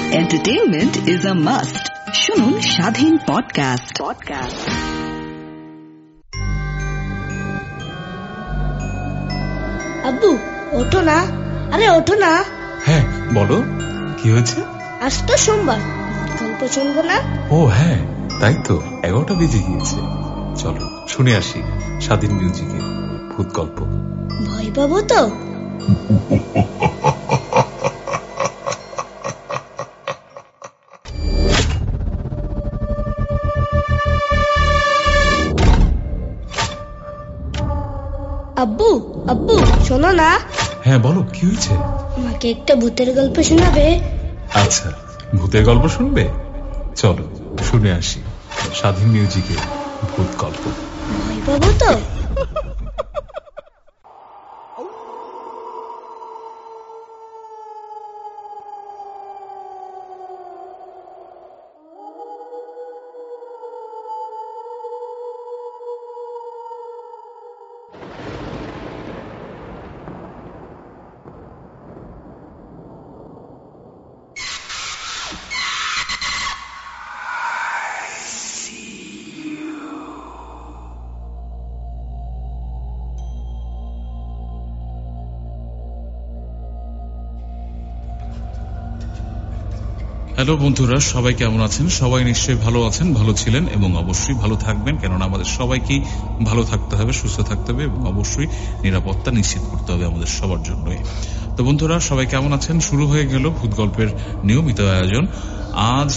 Entertainment is a must. শুনুন স্বাধীন podcast. আব্বু ওঠো না, আরে ওঠো না। হ্যাঁ বলো, কি হয়েছে? আজ তো সোমবার, গল্প শুনবো না? ও হ্যাঁ, তাই তো, 11টা বেজে গিয়েছে। চলো শুনে আসি স্বাধীন মিউজিকে ভূত গল্প। ভয় পাবো তো? আব্বু আব্বু শোনো না। হ্যাঁ বলো, কি হয়েছে? আমাকে একটা ভূতের গল্প শোনাবে? আচ্ছা, ভূতের গল্প শুনবে? চলো শুনে আসি স্বাধীন মিউজিকে ভূত গল্প। ভয় পাবো তো? হ্যালো বন্ধুরা, সবাই কেমন আছেন? সবাই নিশ্চয়ই ভালো আছেন, ভালো ছিলেন এবং অবশ্যই ভালো থাকবেন, কেননা আমাদের সবাইকেই ভালো থাকতে হবে, সুস্থ থাকতে হবে এবং অবশ্যই নিরাপত্তা নিশ্চিত করতে হবে আমাদের সবার জন্যই। তো বন্ধুরা, সবাই কেমন আছেন? শুরু হয়ে গেল ভূত গল্পের নিয়মিত আয়োজন। আজ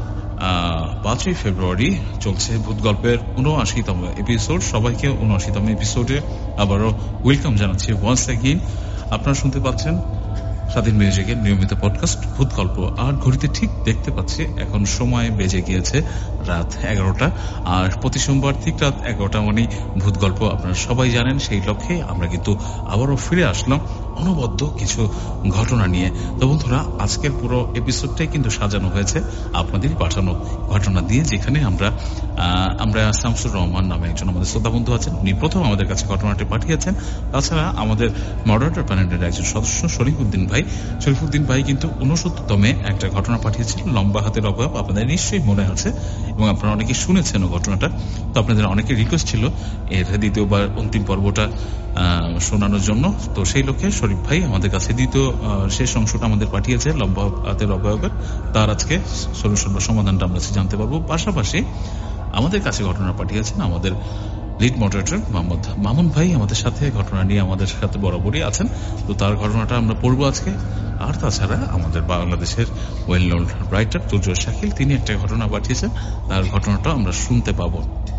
5ই ফেব্রুয়ারি চলছে ভূত গল্পের 79তম এপিসোড। সবাইকে 79তম এপিসোডে আবারও ওয়েলকাম জানাচ্ছি ওয়ান্স অ্যাগেইন। আপনারা শুনতে পাচ্ছেন স্বাধীন মিউজিকের নিয়মিত পডকাস্ট ভূত গল্প। আর ঘড়িতে ঠিক দেখতে পাচ্ছি এখন সময় বেজে গিয়েছে রাত 11টা। আর প্রতি সোমবার ঠিক রাত 11টা মানে ভূত গল্প আপনারা সবাই জানেন। সেই লক্ষ্যে আমরা কিন্তু আবারও ফিরে আসলাম অনবদ্য কিছু ঘটনা নিয়ে। তো বন্ধুরা, আজকের পুরো এপিসোডটাই কিন্তু সাজানো হয়েছে আপনাদের পাঠানো ঘটনা দিয়ে, যেখানে আমরা শামসুর রহমান নামে একজন আমাদের শ্রোতা বন্ধু আছেন, উনি প্রথম আমাদের কাছে ঘটনাটি পাঠিয়েছেন। তাছাড়া আমাদের মডারেটর প্যানেলের একজন সদস্য শরীফুদ্দিন ভাই কিন্তু 69তমে একটা ঘটনা পাঠিয়েছিলেন, লম্বা হাতের অভাব। আপনাদের নিশ্চয়ই মনে আছে এবং আপনারা অনেকে শুনেছেন ঘটনাটা। তো আপনাদের অনেকের রিকোয়েস্ট ছিল এর দ্বিতীয়বার অন্তিম পর্বটা শোনানোর জন্য। তো সেই লক্ষ্যে শরীফ ভাই আমাদের কাছে দ্বিতীয় শেষ অংশটা আমাদের পাঠিয়েছে, লম্বা হাতের অবয়বের। তার আজকে সলিউশন বা সমাধানটা আমরা জানতে পারবো। পাশাপাশি আমাদের কাছে ঘটনা পাঠিয়েছেন আমাদের লিড মডারেটর মামুন ভাই, আমাদের সাথে ঘটনা নিয়ে আমাদের সাথে বরাবরই আছেন। তো তার ঘটনাটা আমরা পড়বো আজকে। আর তাছাড়া আমাদের বাংলাদেশের ওয়েল নোন রাইটার তুর্জোর শাকিল, তিনি একটা ঘটনা পাঠিয়েছেন, তার ঘটনাটা আমরা শুনতে পাবো।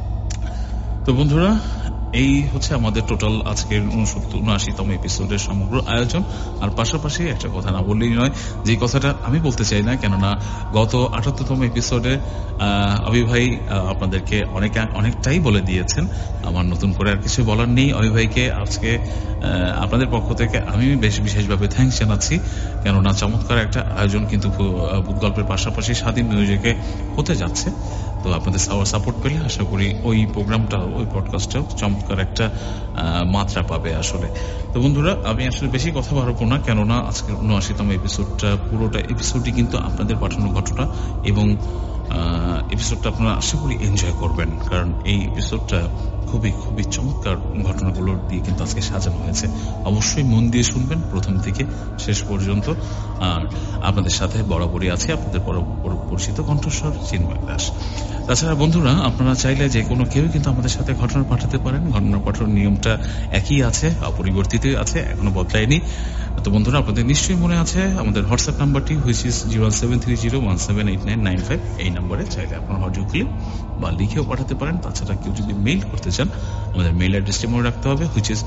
তো বন্ধুরা, এই হচ্ছে আমাদের টোটাল আজকের 79তম এপিসোডের সমগ্র আয়োজন। আর পাশাপাশি একটা কথা না বললেই নয়, যে কথাটা আমি বলতে চাই না, কেননা গত 78তম এপিসোডে অভি ভাই আপনাদেরকে অনেকটাই বলে দিয়েছেন। আমার নতুন করে আর কিছু বলার নেই। অভি ভাইকে আজকে আপনাদের পক্ষ থেকে আমি বেশ বিশেষভাবে থ্যাঙ্কস জানাচ্ছি, কেননা চমৎকার একটা আয়োজন কিন্তু ভূত গল্পের পাশাপাশি স্বাধীন মিউজিকে হতে যাচ্ছে। তো আপনাদের সাপোর্ট পেলে আশা করি ওই প্রোগ্রামটাও, ওই পডকাস্টটাও চমৎকার একটা মাত্রা পাবে আসলে। তো বন্ধুরা, আমি আসলে বেশি কথা বাড়াবো না, কেননা আজকের 79তম এপিসোডটা পুরোটা এপিসোডই কিন্তু আপনাদের পাঠানো ঘটনা এবং এপিসোডটা আপনারা আশা করি এনজয় করবেন, কারণ এই এপিসোডটা খুবই খুবই চমৎকার ঘটনাগুলো দিয়ে কিন্তু আজকে সাজানো হয়েছে। অবশ্যই মন দিয়ে শুনবেন প্রথম থেকে শেষ পর্যন্ত। আর আপনাদের সাথে বরাবরই আছে আপনাদের পরিচিত কণ্ঠস্বর চিন্ময় দাস। তাছাড়া বন্ধুরা, আপনারা চাইলে যে কোনো কেউ কিন্তু আমাদের সাথে ঘটনা পাঠাতে পারেন। ঘটনা পাঠানোর নিয়মটা একই আছে, অপরিবর্তিত আছে, এখনো বদলায়নি। তো বন্ধুরা, আপনাদের নিশ্চয়ই মনে আছে আমাদের হোয়াটসঅ্যাপ নাম্বারটি হুইচ ইজ 01730178995। এই নাম্বারে চাইলে আপনার অডিও ক্লিপ বা লিখেও পাঠাতে পারেন। তাছাড়া কেউ যদি মেইল করতে চান, আমাদের মেইল অ্যাড্রেসটি মনে রাখতে হবে, হুইচ ইজ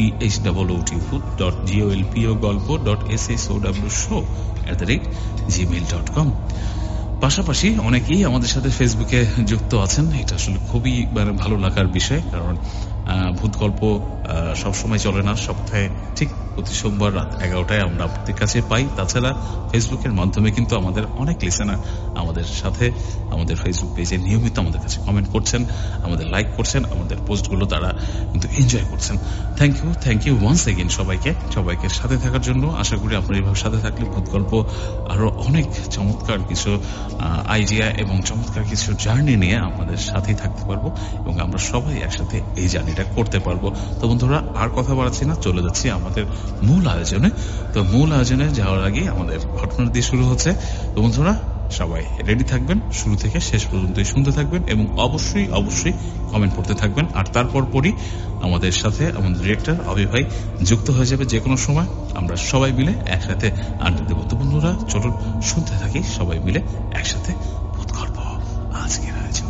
bhotfood.golpo.sasowshow@gmail.com। পাশাপাশি অনেকেই আমাদের সাথে ফেসবুকে যুক্ত আছেন। এটা আসলে খুবই ভালো লাগার বিষয়, কারণ ভূত গল্প সবসময় চলে না, সপ্তাহে ঠিক প্রতি সোমবার রাত 11টায় আমরা আপনাদের কাছে পাই। তাছাড়া ফেসবুকের মাধ্যমে কিন্তু আমাদের অনেক লিসেনার আমাদের সাথে আমাদের ফেসবুক পেজে নিয়মিত আমাদের কাছে কমেন্ট করছেন, আমাদের লাইক করছেন, আমাদের পোস্টগুলো তারা কিন্তু এনজয় করছেন। থ্যাংক ইউ ওয়ান্স এগেইন সবাইকে সাথে থাকার জন্য। আশা করি আপনারা এইভাবে সাথে থাকলে ভূত গল্প আরো অনেক চমৎকার কিছু আইডিয়া এবং চমৎকার কিছু জার্নি নিয়ে আমাদের সাথেই থাকতে পারবো এবং আমরা সবাই একসাথে এই জার্নিটা করতে পারবো। তো বন্ধুরা, আর কথা বাড়াচ্ছি না, চলে যাচ্ছি আমাদের মূল আয়োজনে। তো মূল আয়োজনে যাওয়ার আগে আমাদের ঘটনা দিয়ে শুরু হচ্ছে। তো বন্ধুরা, সবাই রেডি থাকবেন, শুরু থেকে শেষ পর্যন্তই শুনতে থাকবেন এবং অবশ্যই কমেন্ট করতে থাকবেন। আর তারপর পরই আমাদের সাথে আমাদের ডিরেক্টর অভি ভাই যুক্ত হয়ে যাবে যে কোনো সময়। আমরা সবাই মিলে একসাথে আড্ডা দেবো। তো বন্ধুরা, চলুন শুনতে থাকি সবাই মিলে একসাথে ভূত গল্প আজকের আয়োজন।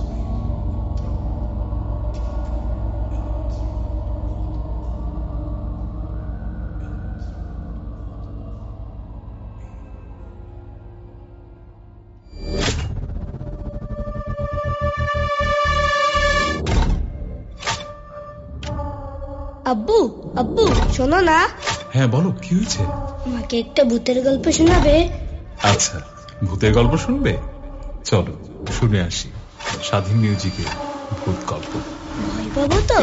আব্বু শোনো না। হ্যাঁ বলো, কি হয়েছে? আমাকে একটা ভূতের গল্প শোনাবে? আচ্ছা, ভূতের গল্প শুনবে? চলো শুনে আসি স্বাধীন মিউজিকে ভূত গল্প। ভয় পাবো তো?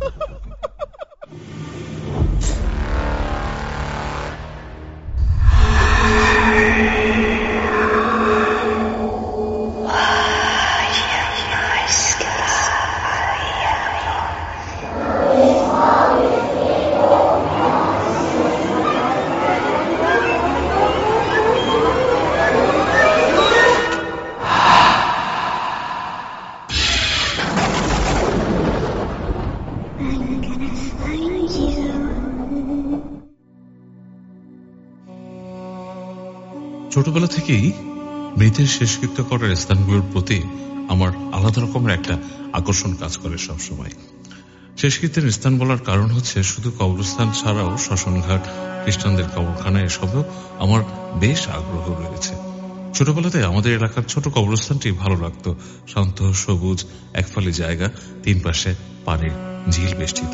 ছোটবেলা থেকেই মৃতের শেষকৃত্য করার স্থানগুলোর প্রতি আমার আলাদা রকমের একটা আকর্ষণ কাজ করে সবসময়। শেষকৃত্যের স্থান বলার কারণ হচ্ছে শুধু কবরস্থান ছাড়াও শ্মশানঘাট, খ্রিস্টানদের কবরখানা এসবেও আমার বেশ আগ্রহ রয়েছে। ছোটবেলাতে আমাদের এলাকার ছোট কবরস্থানটি ভালো লাগতো। শান্ত, সবুজ, একফালি জায়গা, তিন পাশে পানির ঝিল বেষ্টিত।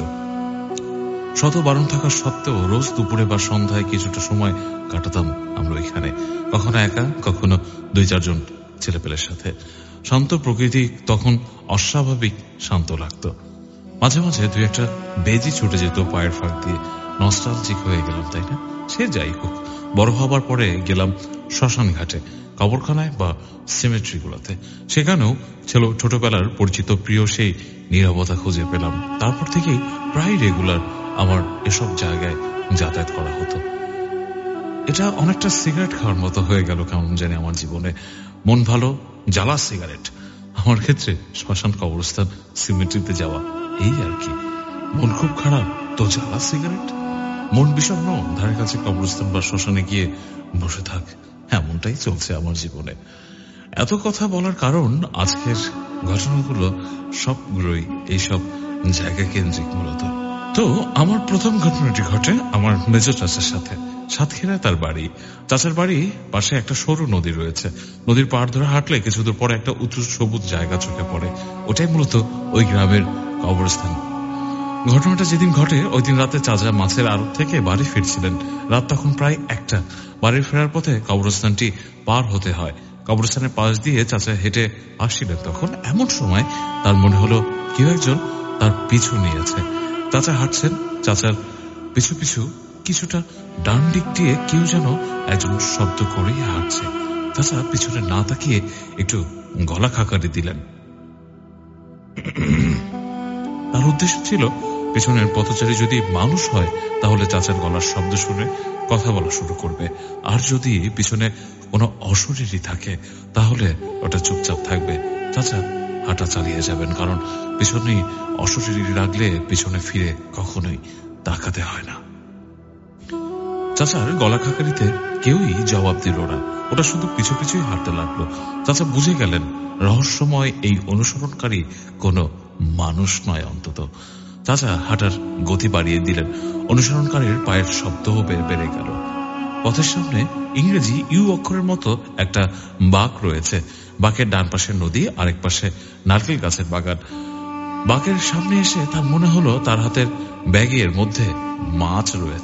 শত বারণ থাকা সত্ত্বেও রোজ দুপুরে বা সন্ধ্যায় কিছুটা সময় কাটাতাম আমরা এখানে, কখনো একা, কখনো 2-4 জন ছেলেপেলের সাথে। শান্ত প্রকৃতি তখন অস্বাভাবিক শান্ত লাগতো। মাঝে মাঝে 2-1টা বেজি ছুটে যেত পায়ের ফাঁক দিয়ে। নস্টালজিক হয়ে গেলাম, তাই না? সে যাই হোক, বড় হবার পরে গেলাম শ্মশান ঘাটে, কবরখানায় বা সিমেট্রিগুলোতে। সেখানেও ছোটবেলার পরিচিত প্রিয় সেই নীরবতা খুঁজে পেলাম। তারপর থেকেই প্রায় রেগুলার আমার এসব জায়গায় যাতায়াত করা হতো। এটা অনেকটা সিগারেট খাওয়ার মতো হয়ে গেল কেমন জানি আমার জীবনে। মন ভালো, জ্বালা সিগারেট। আমার ক্ষেত্রে শ্মশান, কবরস্থান, সিমেট্রিতে যাওয়া, এই আর কি। মন খুব খারাপ তো জ্বালা সিগারেট, মন বিষণ্ণ ধারে কাছে কবরস্থান বা শ্মশানে গিয়ে বসে থাক। এমনটাই চলছে আমার জীবনে। এত কথা বলার কারণ, আজকের ঘটনাগুলো সবগুলোই এইসব জায়গা কেন্দ্রিক মূলত। তো আমার প্রথম ঘটনাটি ঘটে আমার মেজো চাচার সাথে। সাতক্ষীরায় তার বাড়ি। চাচার বাড়ি পাশে একটা সরু নদী রয়েছে। নদীর পাড় ধরে হাঁটলে কিছু দূর পরে একটা উঁচু সবুজ জায়গা চোখে পড়ে। ওটাই মূলত ওই গ্রামের কবরস্থান। ঘটনাটা যেদিন ঘটে ওই দিন রাতে চাচা মাছের আড়ত থেকে বাড়ি ফিরছিলেন। রাত তখন প্রায় 1টা। বাড়ি ফেরার পথে কবরস্থানটি পার হতে হয়। কবরস্থানের পাশ দিয়ে চাচা হেঁটে আসছিলেন। তখন এমন সময় তার মনে হলো কেউ একজন তার পিছু নিয়েছে। চাচা হাঁটছেন, চাচার পিছু পিছু কিছুটা ডান দিক দিয়ে কেউ যেন একজন শব্দ করেই হাঁটছে। চাচা পিছনে না তাকিয়ে একটু গলা খাকারি দিলেন। তার উদ্দেশ্য ছিল পেছনের পথচারী যদি মানুষ হয় তাহলে চাচার গলার শব্দ শুনে কথা বলা শুরু করবে, আর যদি পিছনে কোনো অশরীরী থাকে তাহলে ওটা চুপচাপ থাকবে। চাচা হাঁটা চালিয়ে যাবেন, কারণ পিছনে অশরীরী রাখলে পিছনে ফিরে কখনোই তাকাতে হয় না। চাচার গলা খাকারিতে কেউই জবাব দিল না। ওটা শুধু পিছু পিছুই হাঁটতে লাগলো। চাচা বুঝে গেলেন রহস্যময় এই অনুসরণকারী কোনো মানুষ নয় অন্তত। চাচা হাঁটার গতি বাড়িয়ে দিলেন। অনুসরণকারীর পায়ের শব্দও বেড়ে গেল। পথের সামনে ইংরেজি ইউ অক্ষরের মতো একটা বাঁক রয়েছে। বাঁকের ডান পাশে নদী, আরেক পাশে নারকেল গাছের বাগান। বাঁকের সামনে এসে তার মনে হলো তার হাতের ব্যাগের মধ্যে মাছ রয়েছে।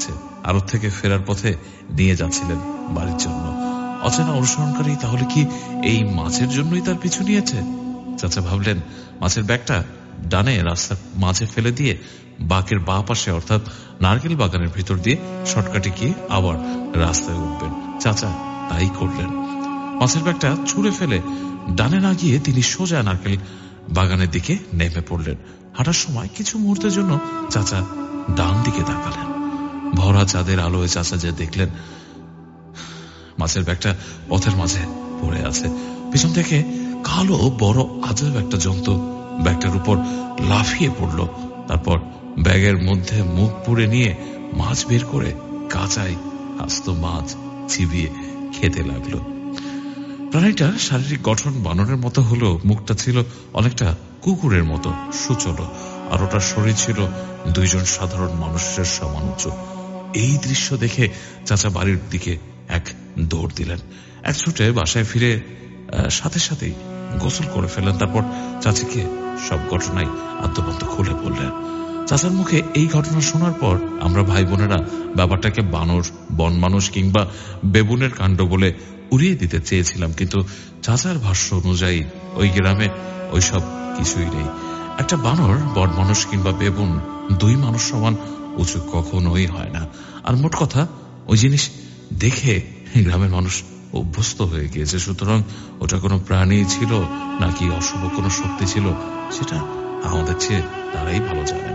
আড়ত থেকে ফেরার পথে নিয়ে যাচ্ছিলেন বাড়ির জন্য। অচেনা অনুসরণকারী তাহলে কি এই মাছের জন্যই তার পিছু নিয়েছে? চাচা ভাবলেন মাছের ব্যাগটা ডানে রাস্তার মাঝে ফেলে দিয়ে বাঁকের বাঁ পাশে অর্থাৎ নারকেল বাগানের ভিতর দিয়ে শর্টকাটে গিয়ে আবার রাস্তায় উঠবেন। চাচা তাই করলেন। মাছের ব্যাগটা ছুঁড়ে ফেলে ডানে না গিয়ে তিনি সোজা নারকেল বাগানের দিকে নেমে পড়লেন। হাঁটার সময় কিছু মুহূর্তের জন্য চাচা ডান দিকে তাকালেন। ভরা চাঁদের আলোয় চাচা যে দেখলেন মাছের ব্যাগটা পথের মাঝে পড়ে আছে। পিছন থেকে কালো বড় আজব একটা জন্তু ব্যাগটার উপর লাফিয়ে পড়ল। তারপর ব্যাগের মধ্যে মুখ পুড়ে নিয়ে মাছ বের করে কাঁচাই আস্ত মাছ চিবিয়ে খেতে লাগলো। প্রাণীটার শারীরিক গঠন বানরের মতো হলেও মুখটা ছিল অনেকটা কুকুরের মতো সুচলো, আর ওটার শরীর ছিল দুইজন সাধারণ মানুষের সমান উঁচু। এই দৃশ্য দেখে চাচা বাড়ির দিকে এক দৌড় দিলেন। এক ছুটে বাসায় ফিরে সাথে সাথেই গোসল করে ফেলেন। তারপর চাচিকে সব ঘটনাই আদ্যপান্ত খুলে বললেন। চাচার মুখে এই ঘটনা শোনার পর আমরা ভাই বোনেরা ব্যাপারটাকে বানর, বন মানুষ কিংবা বেবুনের কাণ্ড বলে উড়িয়ে দিতে চেয়েছিলাম, কিন্তু চাচার ভাষ্য অনুযায়ী ওই গ্রামে ওইসব কিছুই নেই। একটা বানর, বন মানুষ কিংবা বেবুন দুই মানুষ সমান উঁচু কখনোই হয় না। আর মোট কথা ওই জিনিস দেখে গ্রামের মানুষ অভ্যস্ত হয়ে গিয়েছে। সুতরাং ওটা কোনো প্রাণী ছিল নাকি অশুভ কোনো শক্তি ছিল সেটা আমাদের চেয়ে তারাই ভালো জানেন।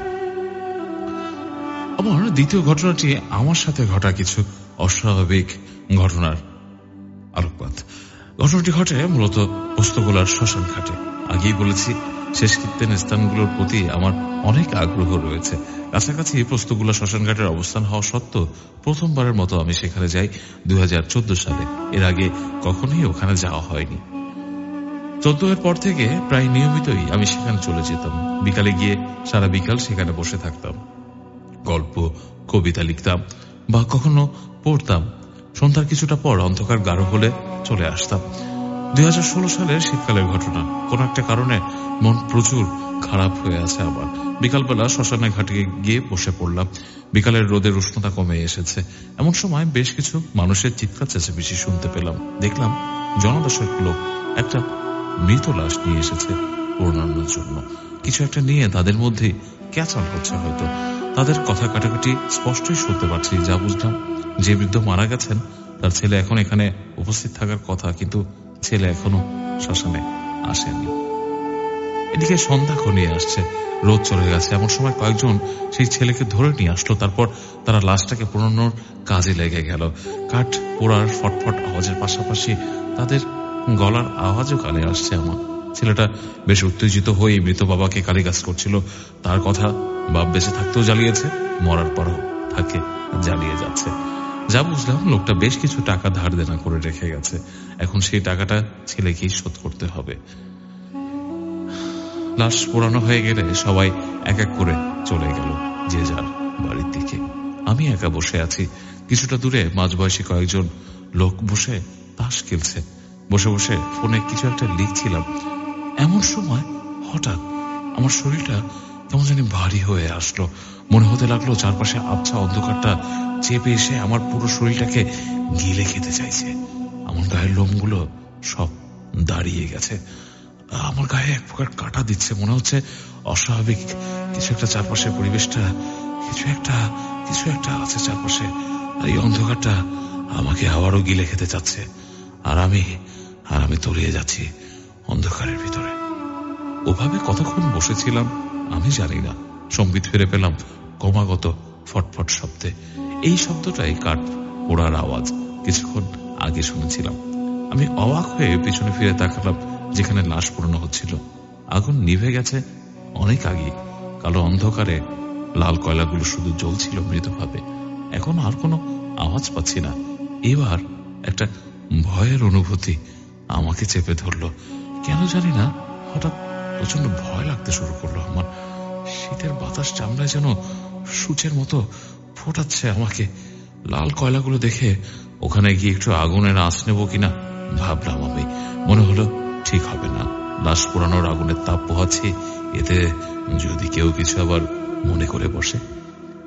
আমার দ্বিতীয় ঘটনাটি আমার সাথে ঘটা কিছু অস্বাভাবিক ঘটনার আলোকপাত। ঘটনাটি ঘটে মূলত পোস্তগোলার শ্মশান ঘাটে। আগেই বলেছি শেষকৃত্যের স্থানগুলোর প্রতি আমার অনেক আগ্রহ রয়েছে। কাছাকাছি পোস্তগোলা শ্মশান ঘাটের অবস্থান হওয়া সত্ত্বেও প্রথমবারের মতো আমি সেখানে যাই 2014 সালে। এর আগে কখনোই ওখানে যাওয়া হয়নি। 14 পর থেকে প্রায় নিয়মিতই আমি সেখানে চলে যেতাম। বিকালে গিয়ে সারা বিকাল সেখানে বসে থাকতাম, গল্প কবিতা লিখতাম বা কখনো পড়তাম। সন্ধ্যার কিছুটা পর অন্ধকার গাঢ় হলে চলে আসতাম। 2016 সালের শীতকালের ঘটনা। কোন একটা কারণে মন প্রচুর খারাপ হয়ে আছে আমার। বিকালবেলা শ্মশানের ঘাটে গিয়ে বসে পড়লাম। বিকালের রোদের উষ্ণতা কমে এসেছে। এমন সময় বেশ কিছু মানুষের চিৎকার চেঁচামেচি শুনতে পেলাম। দেখলাম জনদশেক লোক একটা মৃত লাশ নিয়ে এসেছে পোড়ানোর জন্য। কিছু একটা নিয়ে তাদের মধ্যে ক্যাচাল হচ্ছে হয়তো। তাদের কথা কাটাকাটি স্পষ্টই শুনতে পারছি। যা বুঝলাম, যে বৃদ্ধ মারা গেছেন তার ছেলে এখন এখানে উপস্থিত থাকার কথা, কিন্তু ছেলে এখনো শ্মশানে আসেনি। এদিকে সন্ধ্যা ঘনিয়ে আসছে, রোদ চলে গেছে। এমন সময় কয়েকজন সেই ছেলেকে ধরে নিয়ে আসলো। তারপর তারা লাশটাকে পোড়ানোর কাজে লেগে গেল। কাঠ পোড়ার ফটফট আওয়াজের পাশাপাশি তাদের গলার আওয়াজও কানে আসছে আমার। ছেলেটা বেশ উত্তেজিত হয়ে মৃত বাবাকে কালিগাছ করছিল। তার কথা বাপ বেঁচে থাকতেও জ্বালিয়েছে, মরার পরও তাকে জ্বালিয়ে যাচ্ছে। যা বুঝলাম, লোকটা বেশ কিছু টাকা ধার দেনা করে রেখে গেছে। এখন সেই টাকাটা ছেলেকেই শোধ করতে হবে। লাশ পোড়ানো হয়ে গেলে সবাই এক এক করে চলে গেল যে যার বাড়ির দিকে। আমি একা বসে আছি। কিছুটা দূরে মাঝবয়সী কয়েকজন লোক বসে তাস খেলছে। বসে বসে ফোনে কিছু একটা লিখছিলাম। এমন সময় হঠাৎ আমার শরীরটা কেমন জানি ভারী হয়ে আসলো। মনে হতে লাগলো চারপাশে আবছা অন্ধকারটা চেপে এসে আমার পুরো শরীরটাকে গিলে খেতে চাইছে। আমার গায়ের লোমগুলো সব দাঁড়িয়ে গেছে। আমার গায়ে এক প্রকার কাটা দিচ্ছে। মনে হচ্ছে অস্বাভাবিক কিছু একটা চারপাশে, পরিবেশটা কিছু একটা আছে চারপাশে। আর এই অন্ধকারটা আমাকে আবারও গিলে খেতে চাচ্ছে। আর আমি তলিয়ে যাচ্ছি অন্ধকারের ভিতরে। ওভাবে কতক্ষণ বসেছিলাম আমি জানি না। সম্বিত ফিরে পেলাম ক্রমাগত ফটফট শব্দে। এই শব্দটাই কাঠ পোড়ার আওয়াজ কিছুক্ষণ আগে শুনেছিলাম। আমি অবাক হয়ে পিছনে ফিরে তাকালাম যেখানে লাশ পোড়ানো হচ্ছিল। আগুন নিভে গেছে অনেক আগে। কালো অন্ধকারে লাল কয়লাগুলো শুধু জ্বলছিল মৃতভাবে। এখন আর কোনো আওয়াজ পাচ্ছি না। এবার একটা ভয়ের অনুভূতি আমাকে চেপে ধরলো। কেন জানি না হঠাৎ প্রচন্ড ভয় লাগতে শুরু করলো আমার। শীতের বাতাস চামড়ায় যেন সূচের মতো ফোটাচ্ছে আমাকে। লাল কয়লাগুলো দেখে ওখানে গিয়ে একটু আগুনের আঁচ নেবো কিনা ভাবলাম আমি। মনে হলো ঠিক হবে না। লাশ পোড়ানোর আগুনের তাপ পোহাচ্ছি, এতে যদি কেউ কিছু আবার মনে করে বসে।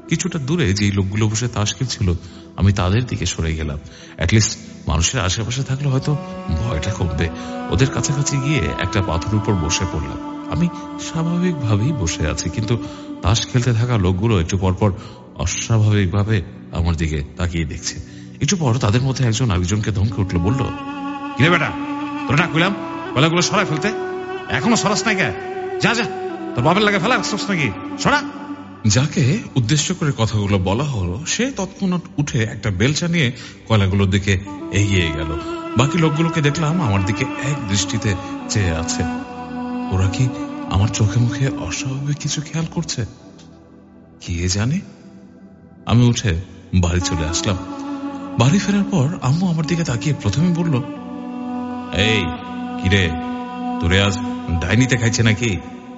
কিছুটা দূরে যেই লোকগুলো বসে তাস খেলছিল আমি তাদের দিকে সরে গেলাম। অ্যাটলিস্ট মানুষের আশেপাশে থাকলে হয়তো ভয়টা কমবে। ওদের কাছাকাছি গিয়ে একটা পাথরের উপর বসে পড়লাম। আমি স্বাভাবিকভাবেই বসে আছি, কিন্তু তাস খেলতে থাকা লোকগুলো একটু পরপর অস্বাভাবিকভাবে আমার দিকে তাকিয়ে দেখছে। একটু পর তাদের মধ্যে একজন আরেকজনকে ধমকে উঠলো, বলল, কিরে বেটা, তোর না কইলাম কয়লাগুলো সরাই ফেলতে, এখনো সরাস নাই কে? যা যা, তোর বাপের লাগে ফেলা রাখছস নাকি, সরা। যাকে উদ্দেশ্য করে কথাগুলো বলা হলো সে তৎক্ষণাৎ উঠে একটা বেলচা নিয়ে কয়লাগুলোর দিকে এগিয়ে গেল। বাকি লোকগুলোকে দেখলাম আমার দিকে এক দৃষ্টিতে চেয়ে আছে। ওরা কি আমার চোখে মুখে অস্বাভাবিক কিছু খেয়াল করছে? কে জানে। আমি উঠে বাড়ি চলে আসলাম। বাড়ি ফেরার পর আম্মু আমার দিকে তাকিয়ে প্রথমে বলল, এই কিরে, তোরে আজ ডাইনিতে খাইছে নাকি?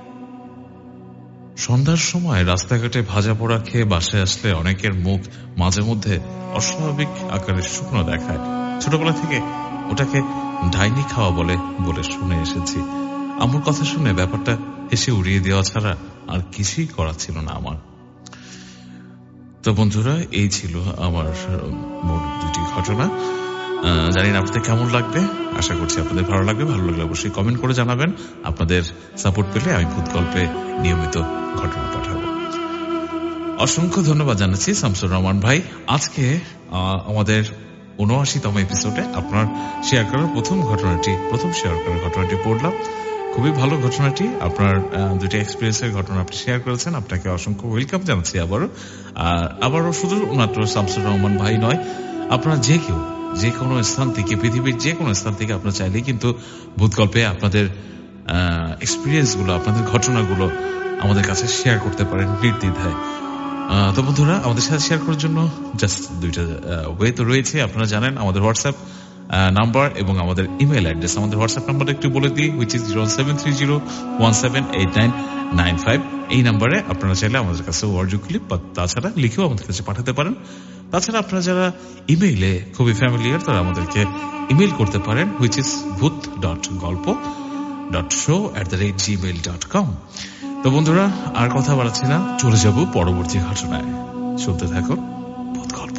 সন্ধ্যার সময় রাস্তাঘাটে ভাজা পোড়া খেয়ে বাসায় আসলে অনেকের মুখ মাঝে মধ্যে অস্বাভাবিক আকারে শুকনো দেখায়। ছোটবেলা থেকে ওটাকে ডাইনি খাওয়া বলে বলে শুনে এসেছি। আমার কথা শুনে ব্যাপারটা হেসে উড়িয়ে দেওয়া ছাড়া আর কিছুই করা ছিল না আমার। তো বন্ধুরা, এই ছিল আমার মোট দুটি ঘটনা। জানি না আপনাদের কেমন লাগবে, আশা করছি আপনাদের ভালো লাগবে। ভালো লাগলে অবশ্যই কমেন্ট করে জানাবেন। আপনাদের সাপোর্ট পেলে আমি ভূত গল্পে নিয়মিত ঘটনা পাঠাবো। অসংখ্য ধন্যবাদ জানাচ্ছি শামসুর রহমান ভাই। আজকে আমাদের ৭৯তম এপিসোডে আপনার শেয়ার করার প্রথম শেয়ার করার ঘটনাটি পড়লাম। খুবই ভালো ঘটনাটি। আপনার দুটি এক্সপিরিয়েন্সের ঘটনা আপনি শেয়ার করেছেন, আপনাকে অসংখ্য ওয়েলকাম জানাচ্ছি আবারও শুধু মাত্র শামসুর রহমান ভাই নয়, আপনারা যে কোনো স্থান থেকে, পৃথিবীর যে কোনো স্থান থেকে আপনারা চাইলেই কিন্তু ভূত গল্পে আপনাদের এক্সপিরিয়েন্স গুলো, আপনাদের ঘটনাগুলো আমাদের কাছে শেয়ার করতে পারেন নির্দ্বিধায়। তো বন্ধুরা, আমাদের সাথে শেয়ার করার জন্য জাস্ট দুইটা ওয়ে তো রয়েছে। আপনারা জানেন আমাদের হোয়াটসঅ্যাপ নাম্বার এবং আমাদের ইমেল অ্যাড্রেস। আমাদের হোয়াটসঅ্যাপ নাম্বারটা একটু বলে দিই, হুইচ ইজ 07301789995। এই নাম্বারে আপনারা চাইলে আমাদের কাছে অডিও ক্লিপ বা তাছাড়া লিখেও আমাদের কাছে পাঠাতে পারেন। তাছাড়া আপনারা যারা ইমেইলে খুবই ফ্যামিলিয়ার, তারা আমাদেরকে ইমেইল করতে পারেন, হুইচ ইজ bhut.golpo.show@gmail.com। তো বন্ধুরা, আর কথা বাড়াচ্ছি না, চলে যাব পরবর্তী ঘটনায়। শুনতে থাকুন ভূত গল্প।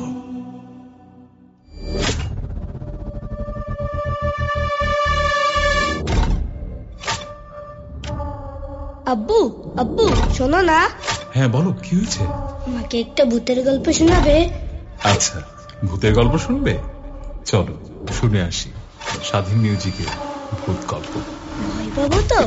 আব্বু আব্বু শোনো না। হ্যাঁ বলো, কি হয়েছে? আমাকে একটা ভূতের গল্প শোনাবে? আচ্ছা, ভূতের গল্প শুনবে? চলো শুনে আসি স্বাধীন মিউজিকে ভূত গল্প। ভয় পাবো তো?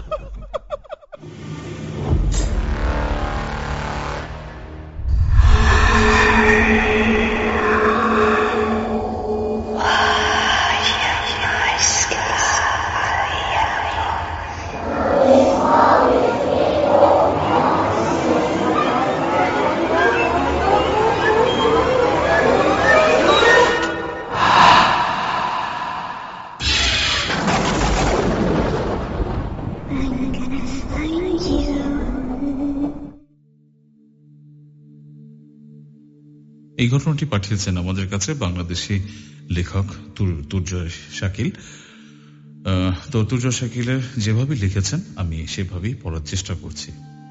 এই ঘটনাটি পাঠিয়েছেন আমাদের কাছে বাংলাদেশি লেখক তুর্জয় শাকিল। তো তুর্জয় শাকিলের যেভাবে লিখেছেন আমি সেভাবেই পড়ার চেষ্টা করছি।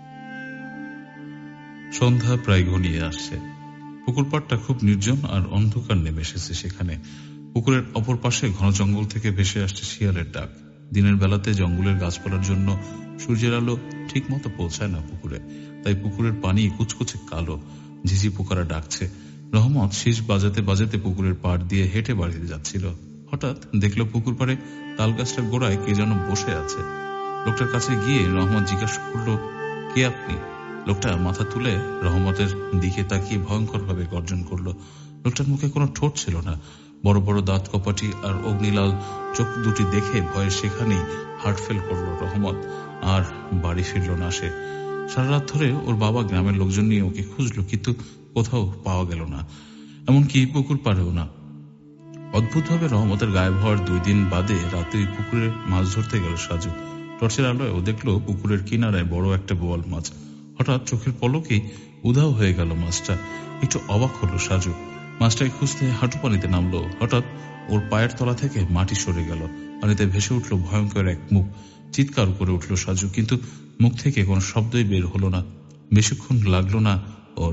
সন্ধ্যা প্রায় ঘনিয়ে আসছে। পুকুর পাড়টা খুব নির্জন আর অন্ধকার নেমে এসেছে সেখানে। পুকুরের অপর পাশে ঘন জঙ্গল থেকে ভেসে আসছে শিয়ালের ডাক। দিনের বেলাতে জঙ্গলের গাছপালার জন্য সূর্যের আলো ঠিক মতো পৌঁছায় না পুকুরে, তাই পুকুরের পানি কুচকুচে কালো। ঝিঝি পোকারা ডাকছে। রহমত শীষ বাজাতে বাজাতে পুকুরের পাড় দিয়ে হেঁটে বাড়িতে যাচ্ছিল। হঠাৎ দেখলো পুকুর পাড়ে তাল গাছটার গোড়ায় কে যেন বসে আছে। লোকটার কাছে গিয়ে রহমত জিজ্ঞাসা করলো, কে আপনি? লোকটা মাথা তুলে রহমতের দিকে তাকিয়ে ভয়ঙ্কর ভাবে গর্জন করলো। লোকটার মুখে কোনো ঠোঁট ছিল না। বড় বড় দাঁত কপাটি আর অগ্নিলাল চোখ দুটি দেখে ভয়ে সেখানেই হার্ট ফেল করলো রহমত, আর বাড়ি ফিরল না সে। সারা রাত ধরে ওর বাবা গ্রামের লোকজন নিয়ে ওকে খুঁজলো, কিন্তু কোথাও পাওয়া গেল না, এমনকি পুকুর পাড়েও না। অদ্ভুতভাবে রহমতের গায়েব হওয়ার 2 দিন বাদে রাতে ওই পুকুরে মাছ ধরতে গেল সাজু। টর্চের আলোয় ও দেখলো পুকুরের কিনারায় বড় একটা বোয়াল মাছ। হঠাৎ চোখের পলকেই উধাও হয়ে গেল মাছটা। একটু অবাক হলো সাজু। মাছটাকে খুঁজতে হাঁটু পানিতে নামলো। হঠাৎ ওর পায়ের তলা থেকে মাটি সরে গেল। পানিতে ভেসে উঠল ভয়ঙ্কর এক মুখ। চিৎকার করে উঠল সাজু, কিন্তু মুখ থেকে কোনো শব্দই বের হলো না। বেশিক্ষণ লাগলো না ওর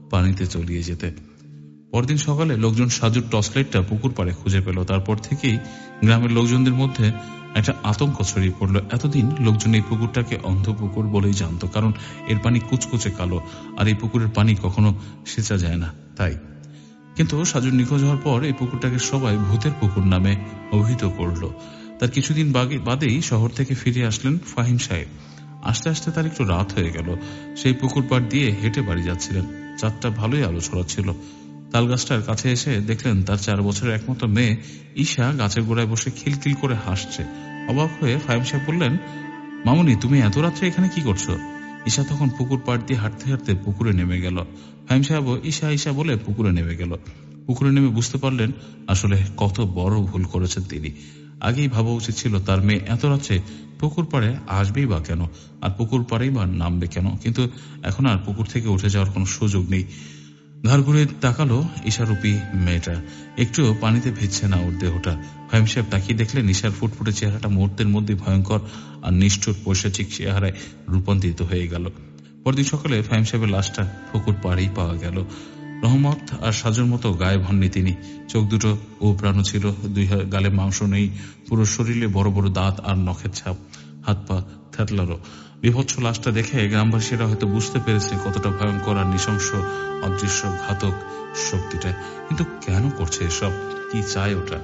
পানিতে তলিয়ে যেতে। পরদিন সকালে লোকজন সাজুর টর্চ লাইটটা পুকুর পাড়ে খুঁজে পেল। তারপর থেকেই গ্রামের লোকজনদের মধ্যে একটা আতঙ্ক ছড়িয়ে পড়ল। এতদিন লোকজন এই পুকুরটাকে অন্ধ পুকুর বলেই জানত, কারণ এর পানি কুচকুচে কালো, আর এই পুকুরের পানি কখনো সেচা যায় না তাই। কিন্তু সাজুর নিখোঁজ হওয়ার পর এই পুকুরটাকে সবাই ভূতের পুকুর নামে অভিহিত করল। তার কিছুদিন বাদেই শহর থেকে ফিরে আসলেন ফাহিম সাহেব। আস্তে আস্তে তার একটু রাত হয়ে গেল। সেই পুকুর পাড় দিয়ে হেঁটে বাড়ি যাচ্ছিলেন। চাঁদটা ভালোই আলো ছড়াচ্ছিল। তাল গাছটার কাছে এসে দেখলেন তার 4 বছরের একমাত্র মেয়ে ঈশা গাছের গোড়ায় বসে খিলখিল করে হাসছে। অবাক হয়ে ফাহিম সাহেব বললেন, মামুনি, তুমি এত রাত্রে এখানে কি করছো? ঈশা তখন পুকুর পাড় দিয়ে হাঁটতে হাঁটতে পুকুরে নেমে গেল। ফাহিম সাহেব ঈশা ঈশা বলে পুকুরে নেমে গেল। পুকুরে নেমে বুঝতে পারলেন আসলে কত বড় ভুল করেছেন তিনি। আগেই ভাবা উচিত ছিল তার মেয়ে এত রাত্রে পুকুর পাড়ে আসবেই বা কেন, আর পুকুর পাড়েই বা নামবে কেন। কিন্তু এখন আর পুকুর থেকে উঠে যাওয়ার কোনো সুযোগ নেই। ঘাড় ঘুরে তাকালো ঈশারূপী মেয়েটা। একটু পানিতে ভিজছে না ওর দেহটা। ফাহিম সাহেব তাকিয়ে দেখলেন ঈশার ফুটফুটে চেহারাটা মুহূর্তের মধ্যে ভয়ঙ্কর আর নিষ্ঠুর পৈশাচিক চেহারায় রূপান্তরিত হয়ে গেল। পরদিন সকালে ফাহিম সাহেবের লাশটা পুকুর পাড়েই পাওয়া গেল। রহমত আর সাজুর মতো গায়েব হননি তিনি। চোখ দুটো ও প্রাণ ছিল, 2 গালে মাংস নেই, পুরো শরীরে বড় বড় দাঁত আর নখের ছাপ, হাত পা থেতলারও। বিভৎস লাশটা দেখে গ্রামবাসীরা হয়তো বুঝতে পেরেছে কতটা ভয়ঙ্কর আর নৃশংস অদৃশ্য ঘাতক শক্তিটা। কিন্তু কেন করছে এসব? কি চায় ওটা?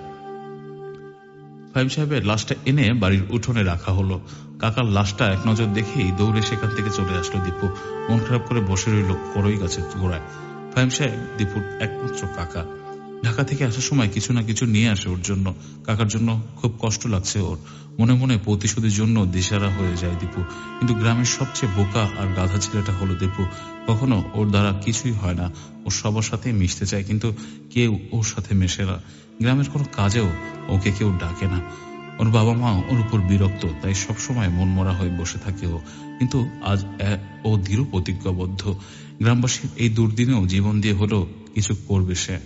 ফাহিম সাহেবের লাশটা এনে বাড়ির উঠোনে রাখা হলো। কাকার লাশটা এক নজর দেখেই দৌড়ে সেখান থেকে চলে আসলো দীপু। মন খারাপ করে বসে রইল করই গাছের গোড়ায়। ফাহিম সাহেব দীপুর একমাত্র কাকা। ঢাকা থেকে আসার সময় কিছু না কিছু নিয়ে আসে ওর জন্য। কাকার জন্য খুব কষ্ট লাগছে ওর। মনে মনে প্রতিশোধের জন্য দিশারা হয়ে যায় দীপু। কিন্তু গ্রামের সবচেয়ে বোকা আর গাধা ছেলেটা হলো দীপু। কখনো ওর দ্বারা কিছুই হয় না। ও সবার সাথে মিশতে চায়, কিন্তু কেউ ওর সাথে মেশে না। গ্রামের কোনো কাজেও ওকে কেউ ডাকে না। ওর বাবা মা ওর উপর বিরক্ত, তাই সবসময় মন মরা হয়ে বসে থাকে ও। কিন্তু আজ ও দৃঢ় প্রতিজ্ঞাবদ্ধ। গ্রামবাসীর এই দুর্দিনেও জীবন দিয়ে হলেও কিছু করবে সে।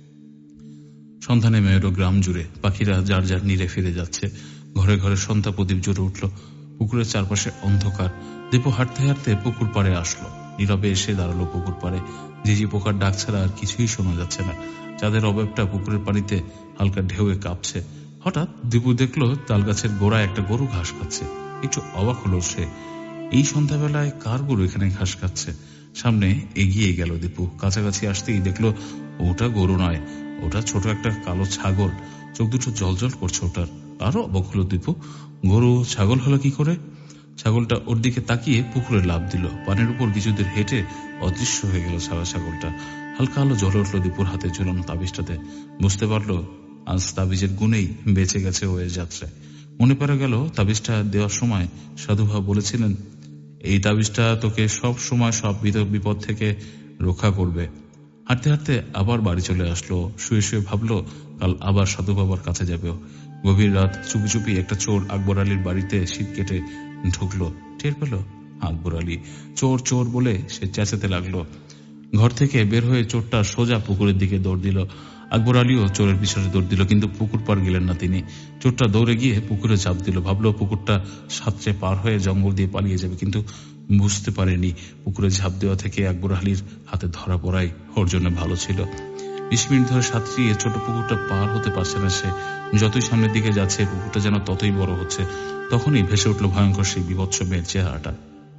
সন্ধ্যা নেমে এলো গ্রাম জুড়ে। পাখিরা যার যার নীড়ে ফিরে যাচ্ছে। ঘরে ঘরে সন্ধ্যা প্রদীপ জ্বলে উঠল। পুকুরের চারপাশে অন্ধকার। দীপু হাঁটতে হাঁটতে পুকুর পাড়ে আসলো। নীরবে এসে দাঁড়ালো পুকুর পাড়ে। ঝিঝি পোকার ডাক ছাড়া আর কিছুই শোনা যাচ্ছে না। চাঁদের অবয়বটা পুকুরের পানিতে হালকা ঢেউয়ে কাঁপছে। হঠাৎ দীপু দেখলো তাল গাছের গোড়ায় একটা গরু ঘাস খাচ্ছে। একটু অবাক হলো সে। এই সন্ধ্যাবেলায় কার গরু এখানে ঘাস খাচ্ছে? সামনে এগিয়ে গেল দীপু। কাছাকাছি আসতেই দেখলো ওটা গরু নয়, ওটা ছোট একটা কালো ছাগল। চোখ দুটো জলজল করছে ওটার। আরো অবাক হলো দীপু, গরু ছাগল হলো কি করে? ছাগলটা ওর দিকে তাকিয়ে পুকুরে লাফ দিল। পানির উপর কিছুদূর হেঁটে অদৃশ্য হয়ে গেল সারা ছাগলটা। হালকা আলো জ্বলে উঠলো দীপুর হাতে ঝুলানো তাবিজটাতে। বুঝতে পারলো আজ তাবিজের গুণেই বেঁচে গেছে ও যাত্রায়। মনে পড়ে গেল তাবিজটা দেওয়ার সময় সাধুভা বলেছিলেন, এই তাবিজটা তোকে সব সময় সব বিপদ থেকে রক্ষা করবে। হাঁটতে হাঁটতে আবার বাড়ি চলে আসলো। শুয়ে শুয়ে ভাবলো কাল আবার সাধু বাবার কাছে যাবে। গভীর রাত চুপি চুপি একটা চোর আকবর আলীর বাড়িতে শীত কেটে ঢুকলো। টের পেল আকবর আলী। চোর চোর বলে সে চেঁচাতে লাগলো। ঘর থেকে বের হয়ে চোরটা সোজা পুকুরের দিকে দৌড় দিল। আকবর আলীও চোরের পিছনে দৌড় দিল, কিন্তু পুকুর পার গেলেন না তিনি। চোরটা দৌড়ে গিয়ে পুকুরে ঝাঁপ দিল। ভাবলো পুকুরটা সাঁতরে পার হয়ে জঙ্গল দিয়ে পালিয়ে যাবে, কিন্তু বুঝতে পারেনি পুকুরে ঝাঁপ দেওয়া থেকে আকবর আলীর হাতে ধরা পড়াই ওর জন্য ভালো ছিল। 20 মিনিট ধরে সাঁতরিয়ে ছোট পুকুরটা পার হতে পারছে না সে। যতই সামনের দিকে যাচ্ছে পুকুরটা যেন ততই বড় হচ্ছে। তখনই ভেসে উঠল ভয়ঙ্কর সেই বিভৎস মেয়ের চেহারাটা।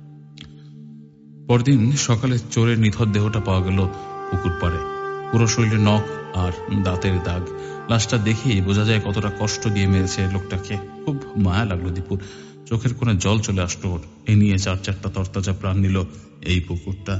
পরদিন সকালে চোরের নিথর দেহটা পাওয়া গেল পুকুর পাড়ে। পুরো শরীরে নখ আর দাঁতের দাগ। লাশটা দেখেই বোঝা যায় কতটা কষ্ট দিয়ে মেরেছে লোকটাকে। খুব মায়া লাগলো দীপুর। চোখের কোণে জল চলে আসলো ওর। এ নিয়ে 4-4টা তরতাজা প্রাণ নিল এই পুকুরটা।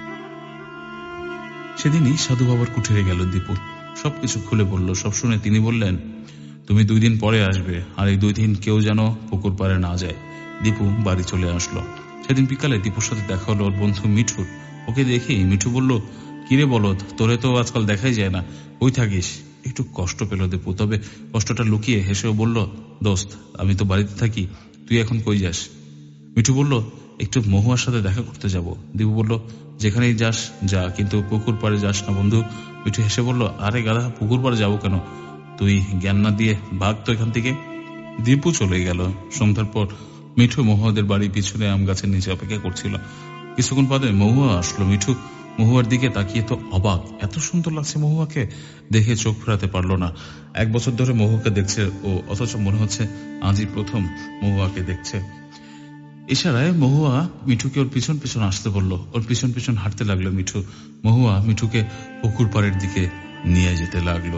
সেদিনই সাধু বাবার কুঠিরে গেল দীপু। সবকিছু খুলে বলল। সব শুনে তিনি বললেন, তুমি 2 দিন পরে আসবে, আর এই 2 দিন কেউ যেন পুকুর পাড়ে না যায়। দীপু বাড়ি চলে আসলো। সেদিন বিকালে দীপুর সাথে দেখা হলো ওর বন্ধু মিঠুর। ওকে দেখেই মিঠু বলল, কিরে বলদ, তোরে তো আজকাল দেখাই যায় না, কই থাকিস? একটু কষ্ট পেল দীপু, তবে কষ্টটা লুকিয়ে হেসেও বলল, দোস্ত আমি তো বাড়িতে থাকি, তুই এখন কই যাস? মিঠু বলল, একটু মহুয়ার সাথে দেখা করতে যাব। দীপু বলল, যেখানেই যাস যা, কিন্তু পুকুর পাড়ে যাস না বন্ধু। মিঠু হেসে বলল, আরে গাধা, পুকুর পাড়ে যাবো কেন? তুই জ্ঞান না দিয়ে ভাগ তো এখান থেকে। দীপু চলে গেল। সন্ধ্যার পর মিঠু মহুয়াদের বাড়ির পিছনে আম গাছের নিচে অপেক্ষা করছিল। কিছুক্ষণ বাদে মহুয়া আসলো। মিঠু মহুয়ার দিকে তাকিয়ে তো অবাক, এত সুন্দর লাগছে মহুয়াকে দেখে চোখ ফেরাতে পারলো না। 1 বছর ধরে মহুয়াকে দেখছে ও, অথচ মনে হচ্ছে আজই প্রথম মহুয়াকে দেখছে। ইশারায় মহুয়া মিঠুকে ওর পিছন পিছন আসতে বলল। ওর পিছন পিছন হাঁটতে লাগলো মিঠু। মহুয়া মিঠুকে পুকুর পাড়ের দিকে নিয়ে যেতে লাগলো।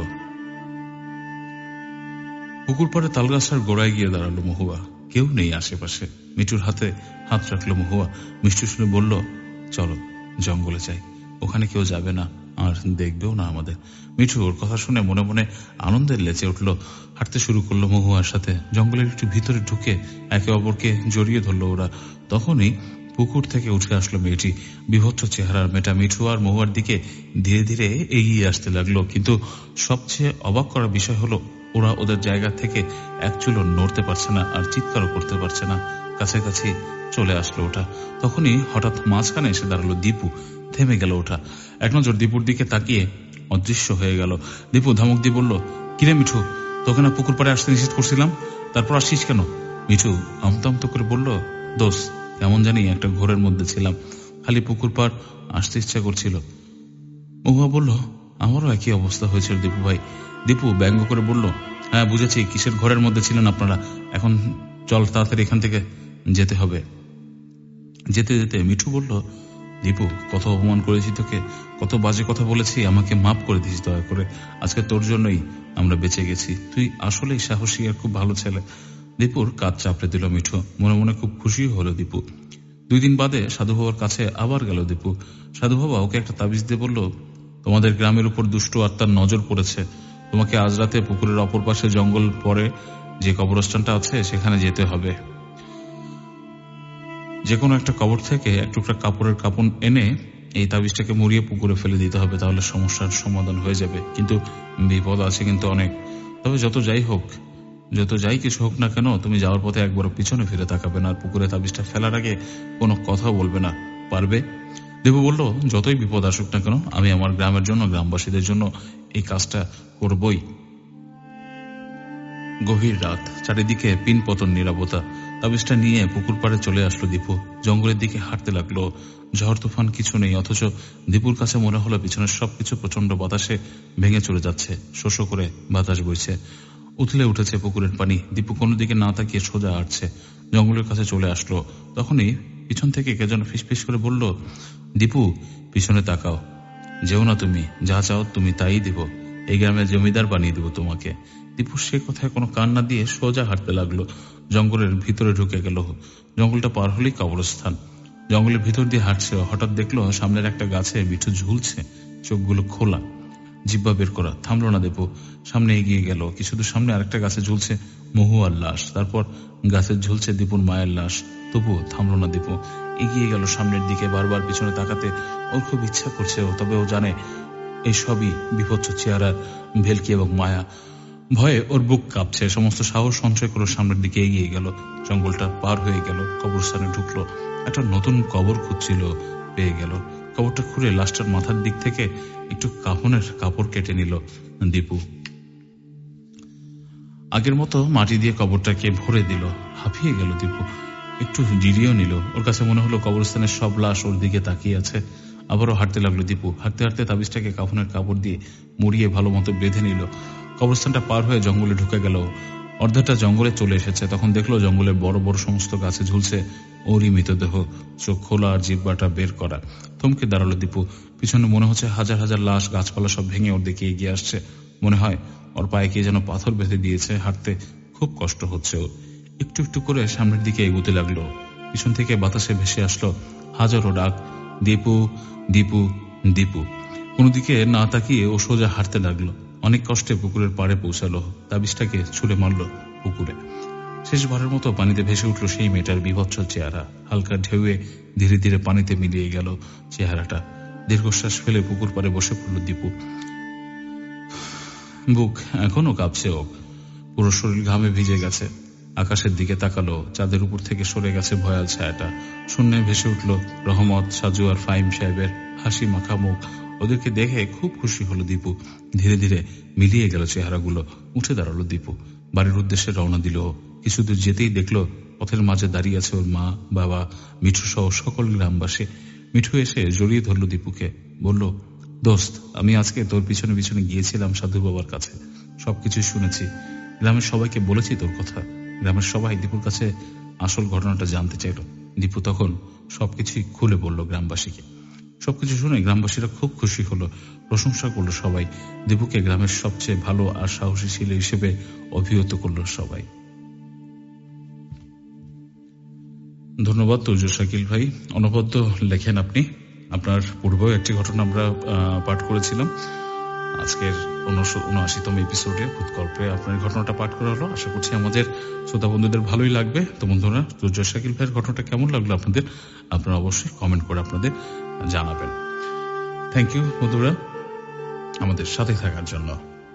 পুকুর পাড়ে তালগাছটার গোড়ায় গিয়ে দাঁড়ালো মহুয়া। কেউ নেই আশেপাশে। মিঠুর হাতে হাত রাখলো মহুয়া। মিষ্টি শুনে বলল, চলো জঙ্গলে যাই, ওখানে কেউ যাবে না আর দেখবেও না আমাদের। মিঠু ওর কথা শুনে মনে মনে আনন্দের লেচে উঠল। হাঁটতে শুরু করলো মহুয়ার সাথে। জঙ্গলের একটু ভিতরে ঢুকে একে অপরকে জড়িয়ে ধরলো ওরা। তখনই পুকুর থেকে উঠে আসলো মেয়েটি। বিভৎস চেহারার মেয়েটা মিঠু আর মহুয়ার দিকে ধীরে ধীরে এগিয়ে আসতে লাগলো। কিন্তু সবচেয়ে অবাক করার বিষয় হলো ওরা ওদের জায়গা থেকে এক চুলো নড়তে পারছে না আর চিৎকারও করতে পারছে না। কাছাকাছি চলে আসলো ওটা। তখনই হঠাৎ মাঝখানে এসে দাঁড়ালো দীপু। থেমে গেল ওটা। এক নজর দীপুর দিকে তাকিয়ে অদৃশ্য হয়ে গেল। দীপু ধমক দিয়ে বলল, কিরে মিঠু, তোকে না পুকুর পাড়ে আসতে নিষেধ করছিলাম, তারপর আসছিস কেন? মিঠু আমতা আমতা করে বলল, দোষ, কেমন জানি একটা ঘোরের মধ্যে ছিলাম, খালি পুকুর পাড় আসতে ইচ্ছা করছিল। মহুয়া বলল, আমারও একই অবস্থা হয়েছিল দীপু ভাই। দীপু ব্যঙ্গ করে বলল, হ্যাঁ বুঝেছি, কিসের ঘরের মধ্যে ছিলেন আপনারা, এখন চল তাড়াতাড়ি এখান থেকে যেতে হবে। যেতে যেতে মিঠু বলল, দীপু, কত অপমান করেছি তোকে, কত বাজে কথা বলেছি, আমাকে মাফ করে দিস দয়া করে। আজকে তোর জন্যই আমরা বেঁচে গেছি, তুই আসলেই সাহসী আর খুব ভালো ছেলে। দীপুর কাঁধ চাপড়ে দিল মিঠু। মনে মনে খুব খুশি হলো দীপু। 2 দিন বাদে সাধু বাবার কাছে আবার গেল দীপু। সাধু বাবা ওকে একটা তাবিজ দিয়ে বলল, তোমাদের গ্রামের উপর দুষ্ট আত্মার নজর পড়েছে, তোমাকে আজ রাতে পুকুরের অপর পাশে জঙ্গল পরে যে কবরস্থানটা আছে সেখানে যেতে হবে। যে কোনো একটা কবর থেকে এক টুকরা কাপড়ের কাপড় এনে এই তাবিজটাকে মুড়িয়ে পুকুরে ফেলে দিতে হবে, তাহলে সমস্যার সমাধান হয়ে যাবে। কিন্তু বিপদ আছে কিন্তু অনেক। তবে যত যাই কিছু হোক না কেন, তুমি যাওয়ার পথে একবার পিছনে ফিরে তাকাবে না আর পুকুরে তাবিজটা ফেলার আগে কোনো কথা বলবে না, পারবে? দেবু বলল, যতই বিপদ আসুক না কেন, আমি আমার গ্রামের জন্য, গ্রামবাসীদের জন্য এই কাজটা করবই। গভীর রাত, চারিদিকে পিনপতন নীরবতা। তাবিজটা নিয়ে পুকুর পাড়ে চলে আসলো দীপু। জঙ্গলের দিকে হাঁটতে লাগলো। ঝড় তুফান কিছু নেই, অথচ দীপুর কাছে মনে হলো পিছনের সবকিছু প্রচন্ড বাতাসে ভেঙে চলে যাচ্ছে। শোষো করে বাতাস বইছে, উথলে উঠেছে পুকুরের পানি। দীপু কোনো দিকে না তাকিয়ে সোজা হাঁটছে। জঙ্গলের কাছে চলে আসলো। তখনই পিছন থেকে কে যেন ফিসফিস করে বলল, দীপু, পিছনে তাকাও, যেও না, তুমি যা চাও তুমি তাই দিব, এই গ্রামের জমিদার বানিয়ে দেবো তোমাকে। দীপু সে কথায় কোনো কান না দিয়ে সোজা হাঁটতে লাগলো। জঙ্গলের ভিতরে ঢুকে গেল। জঙ্গলটা পার হলেই কবরস্থান। জঙ্গলের ভিতর দিয়ে হাঁটছে, হঠাৎ দেখলো সামনের একটা গাছে মিঠু ঝুলছে, চোখগুলো খোলা, জিব্বা বের করা। থামলো না দীপু, সামনে এগিয়ে গেল। কিছু দূর সামনে আরেকটা গাছে ঝুলছে মহুয়ার লাশ, তারপর গাছে ঝুলছে দীপুর মায়ের লাশ। তবুও থামলো না দীপু, এগিয়ে গেল সামনের দিকে। বারবার পিছনে তাকাতে ওর খুব ইচ্ছা করছে, তবে ও জানে এই সবই বিভৎস চেহারার ভেলকি এবং মায়া। ভয়ে ওর বুক কাঁপছে। সমস্ত সাহস সঞ্চয় করে সামনের দিকে এগিয়ে গেল। জঙ্গলটা পার হয়ে গেল, কবরস্থানে ঢুকলো। একটা নতুন কবর খুঁজছিল, পেয়ে গেল। কবরটা খুলে লাশটার মাথার দিক থেকে একটু কাফনের কাপড় কেটে নিল দীপু। আগের মতো মাটি দিয়ে কবরটাকে ভরে দিল। হাঁপিয়ে গেল দীপু, একটু জিরিয়েও নিল। ওর কাছে মনে হলো কবরস্থানের সব লাশ ওর দিকে তাকিয়ে আছে। আবারও হাঁটতে লাগলো দীপু। হাঁটতে হাঁটতে তাবিজটাকে কাফনের কাপড় দিয়ে মুড়িয়ে ভালো মতো বেঁধে নিল। কবরস্থানটা পার হয়ে জঙ্গলে ঢুকে গেল। অর্ধেকটা জঙ্গলে চলে এসেছে। তখন দেখলো জঙ্গলের বড় বড় সমস্ত গাছে ঝুলছে ওরই মৃতদেহ, চোখ খোলা আর জিব্বাটা বের করা। থমকে দাঁড়ালো দীপু। পিছনে মনে হচ্ছে হাজার হাজার লাশ, গাছপালা সব ভেঙে ওর দিকে এগিয়ে আসছে। মনে হয় ওর পায়ে কে যেন পাথর বেঁধে দিয়েছে। হাঁটতে খুব কষ্ট হচ্ছে ওর। একটু একটু করে সামনের দিকে এগোতে লাগলো। পিছন থেকে বাতাসে ভেসে আসলো হাজারো ডাক, দীপু, দীপু, দীপু। কোনো দিকে না তাকিয়ে ও সোজা হাঁটতে লাগলো। অনেক কষ্টে পুকুরের পাড়ে পৌঁছালো। তাবিজটাকে ছুঁড়ে মারল পুকুরে। শেষবারের মতো পানিতে ভেসে উঠল সেই মেয়েটার বিভৎস চেহারা। হালকা ঢেউয়ে ধীরে ধীরে পানিতে মিলিয়ে গেল চেহারাটা। দীর্ঘশ্বাস ফেলে পুকুর পাড়ে বসে পড়ল দীপু। বুক এখনো কাঁপছে ও, পুরো শরীর ঘামে ভিজে গেছে। আকাশের দিকে তাকালো। চাঁদের উপর থেকে সরে গেছে ভয়াল ছায়াটা। শূন্যে ভেসে উঠল রহমত, সাজু আর ফাহিম সাহেবের হাসি মাখা মুখ। ওদেরকে দেখে খুব খুশি হলো দীপু। ধীরে ধীরে মিলিয়ে গেল চেহারাগুলো। উঠে দাঁড়ালো দীপু। বাড়ির উদ্দেশ্যে রওনা দিল। কিছুদূর যেতেই দেখলো পথের মাঝে দাঁড়িয়ে আছে ওর মা, বাবা, মিঠু সহ সকল গ্রামবাসী। মিঠু এসে জড়িয়ে ধরল দীপুকে। বলল, দোস্ত, আমি আজকে তোর পিছনে পিছনে গিয়েছিলাম সাধু বাবার কাছে, সবকিছু শুনেছি, গ্রামের সবাইকে বলেছি তোর কথা। গ্রামের সবাই দীপুর কাছে আসল ঘটনাটা জানতে চাইল। দীপু তখন সবকিছুই খুলে বলল গ্রামবাসীকে। সবকিছু শুনে গ্রামবাসীরা খুব খুশি হলো, প্রশংসা করলো সবাই। দীপুকে গ্রামের সবচেয়ে ভালো আর সাহসী ছেলে হিসেবে অভিহিত করলো সবাই। ধন্যবাদ তুর্য শাকিল ভাই, অনবদ্য লেখেন আপনি। আপনার পূর্বেও একটি ঘটনা আমরা পাঠ করেছিলাম আজকের ৭৯তম এপিসোডে ভূতগল্পে আপনার ঘটনাটা পাঠ করা হলো। আশা করছি আমাদের শ্রোতা বন্ধুদের ভালোই লাগবে। তো বন্ধুরা, তুর্য শাকিল ভাইয়ের ঘটনাটা কেমন লাগলো আপনাদের, আপনারা অবশ্যই কমেন্ট করে আপনাদের জানাবেন। থ্যাংক ইউ বন্ধুরা আমাদের সাথে থাকার জন্য।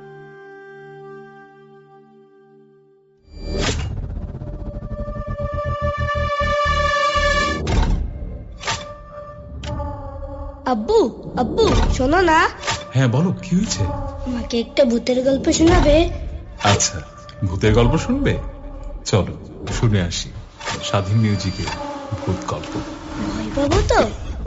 আব্বু আব্বু শোনো না। হ্যাঁ বলো, কি হয়েছে? আমাকে একটা ভূতের গল্প শোনাবে? আচ্ছা, ভূতের গল্প শুনবে? চলো শুনে আসি স্বাধীন মিউজিকে ভূত গল্প। ভয় পাবো তো?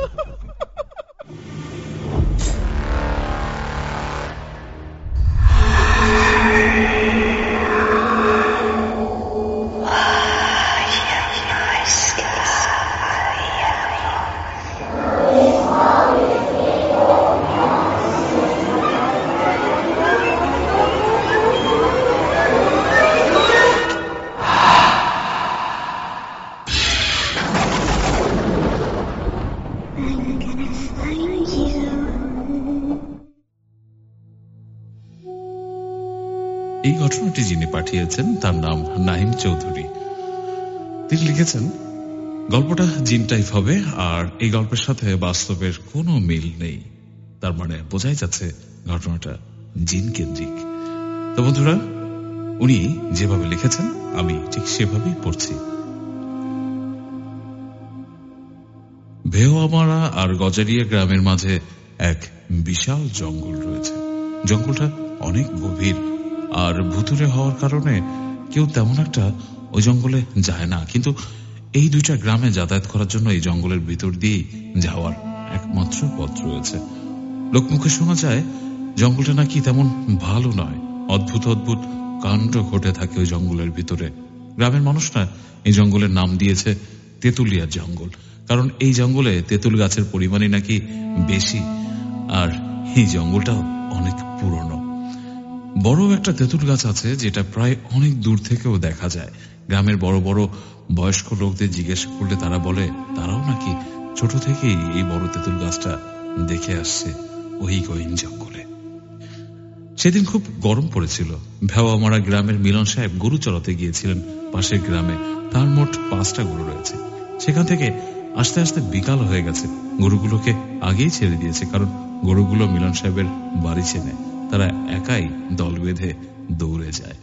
এই ঘটনাটি যিনি পাঠিয়েছেন তার নাম নাহিম চৌধুরী। তিনি লিখেছেন, গল্পটা জিন টাইপ হবে আর এই গল্পের সাথে বাস্তবের কোনো মিল নেই। তার মানে বোঝাই যাচ্ছে ঘটনাটা জিন কেন্দ্রিক। তো বন্ধুরা, উনি যেভাবে লিখেছেন আমি ঠিক সেভাবেই পড়ছি। ভেওয়ামারা আর গজারিয়া গ্রামের মাঝে এক বিশাল জঙ্গল রয়েছে। জঙ্গলটা অনেক গভীর আর ভুতুরে হওয়ার কারণে কেউ তেমন একটা ওই জঙ্গলে যায় না, কিন্তু এই দুইটা গ্রামে যাতায়াত করার জন্য এই জঙ্গলের ভিতর দিয়েই যাওয়ার একমাত্র পথ রয়েছে। লোকমুখে শোনা যায় জঙ্গলটা নাকি তেমন ভালো নয়, অদ্ভুত অদ্ভুত কাণ্ড ঘটে থাকে ওই জঙ্গলের ভিতরে। গ্রামের মানুষরা এই জঙ্গলের নাম দিয়েছে তেঁতুলিয়ার জঙ্গল, কারণ এই জঙ্গলে তেঁতুল গাছের পরিমাণই নাকি বেশি আর এই জঙ্গলটাও অনেক পুরনো। বড় একটা তেঁতুল গাছ আছে যেটা প্রায় অনেক দূর থেকেও দেখা যায়। গ্রামের বড় বড় বয়স্ক লোকদের জিজ্ঞেস করলে তারা বলে তারাও নাকি ছোট থেকেই এই বড় তেঁতুল গাছটা দেখে আসছে ওই গহীন জঙ্গলে। সেদিন খুব গরম পড়েছিল। ভেওয়ামারা গ্রামের মিলন সাহেব গরু চড়াতে গিয়েছিলেন পাশের গ্রামে। তার মোট 5টা গরু রয়েছে। সেখান থেকে আস্তে আস্তে বিকাল হয়ে গেছে। গরুগুলোকে আগেই ছেড়ে দিয়েছে, কারণ গরুগুলো মিলন সাহেবের বাড়ি চেনে। তারা একাই দল বেঁধে দৌড়ে যায়।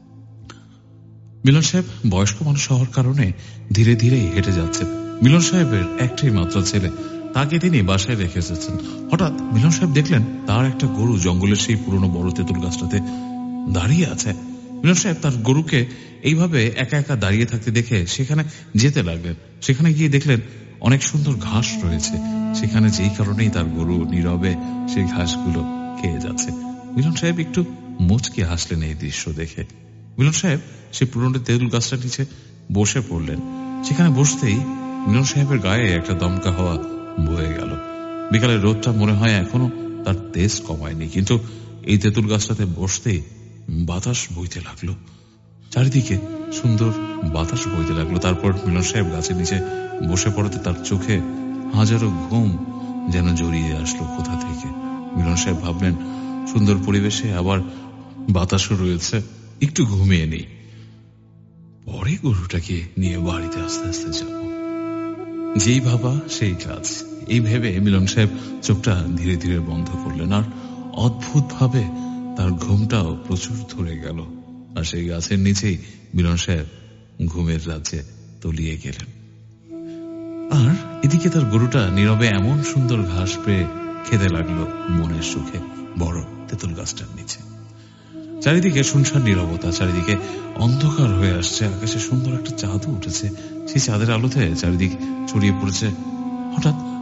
মিলন সাহেব বয়স্ক মানুষ হওয়ার কারণে ধীরে ধীরে হেঁটে যাচ্ছেন। মিলন সাহেবের একটাই মাত্র ছেলে, তাকে তিনি বাসায় রেখে এসেছেন। হঠাৎ মিলন সাহেব দেখলেন তার একটা গরু জঙ্গলের সেই পুরনো বড় তেঁতুল গাছটাতে দাঁড়িয়ে আছে। মিলন সাহেব তার গরুকে এইভাবে একা একা দাঁড়িয়ে থাকতে দেখে সেখানে যেতে লাগলেন। সেখানে গিয়ে দেখলেন অনেক সুন্দর ঘাস রয়েছে সেখানে, যেই কারণেই তার গরু নীরবে সেই ঘাসগুলো খেয়ে যাচ্ছে। মিলন সাহেব একটু মুচকি হাসলেন এই দৃশ্য দেখে। মিলন সাহেব সেই পুরনো তেঁতুল গাছটার নিচে বসে পড়লেন। সেখানে বসতেই মিলন সাহেবের গায়ে একটা দমকা হাওয়া বয়ে গেল। বিকালের রোদটা মনে হয় এখনো তার তেজ কমায়নি, কিন্তু এই তেঁতুল গাছটাতে বসতেই বাতাস বইতে লাগলো। চারিদিকে সুন্দর বাতাস বইতে লাগলো। তারপর মিলন সাহেব গাছের নিচে বসে পড়াতে তার চোখে হাজারো ঘুম যেন জড়িয়ে আসলো কোথা থেকে। মিলন সাহেব ভাবলেন, সুন্দর পরিবেশে আবার বাতাসও রয়েছে, একটু ঘুমিয়ে নেই, পরে গরুটাকে নিয়ে বাড়িতে আস্তে আস্তে যাব। যেই ভাবা সেই কাজ। এই ভেবে মিলন সাহেব চোখটা ধীরে ধীরে বন্ধ করলেন, আর অদ্ভুত ভাবে তার ঘুমটাও প্রচুর ধরে গেল। আর সেই গাছের নিচেই মিলন সাহেব ঘুমের রাজ্যে তলিয়ে গেলেন। আর এদিকে তার গরুটা নীরবে এমন সুন্দর ঘাস পেয়ে খেতে লাগলো মনের সুখে বড় তেঁতুল গাছটার নিচে। চারিদিকে শুনশান নীরবতা, চারিদিকে অন্ধকার হয়ে আসছে। আকাশে সুন্দর একটা চাঁদও উঠেছে। সেই চাঁদের আলোতে চারিদিক ছড়িয়ে পড়েছে হঠাৎ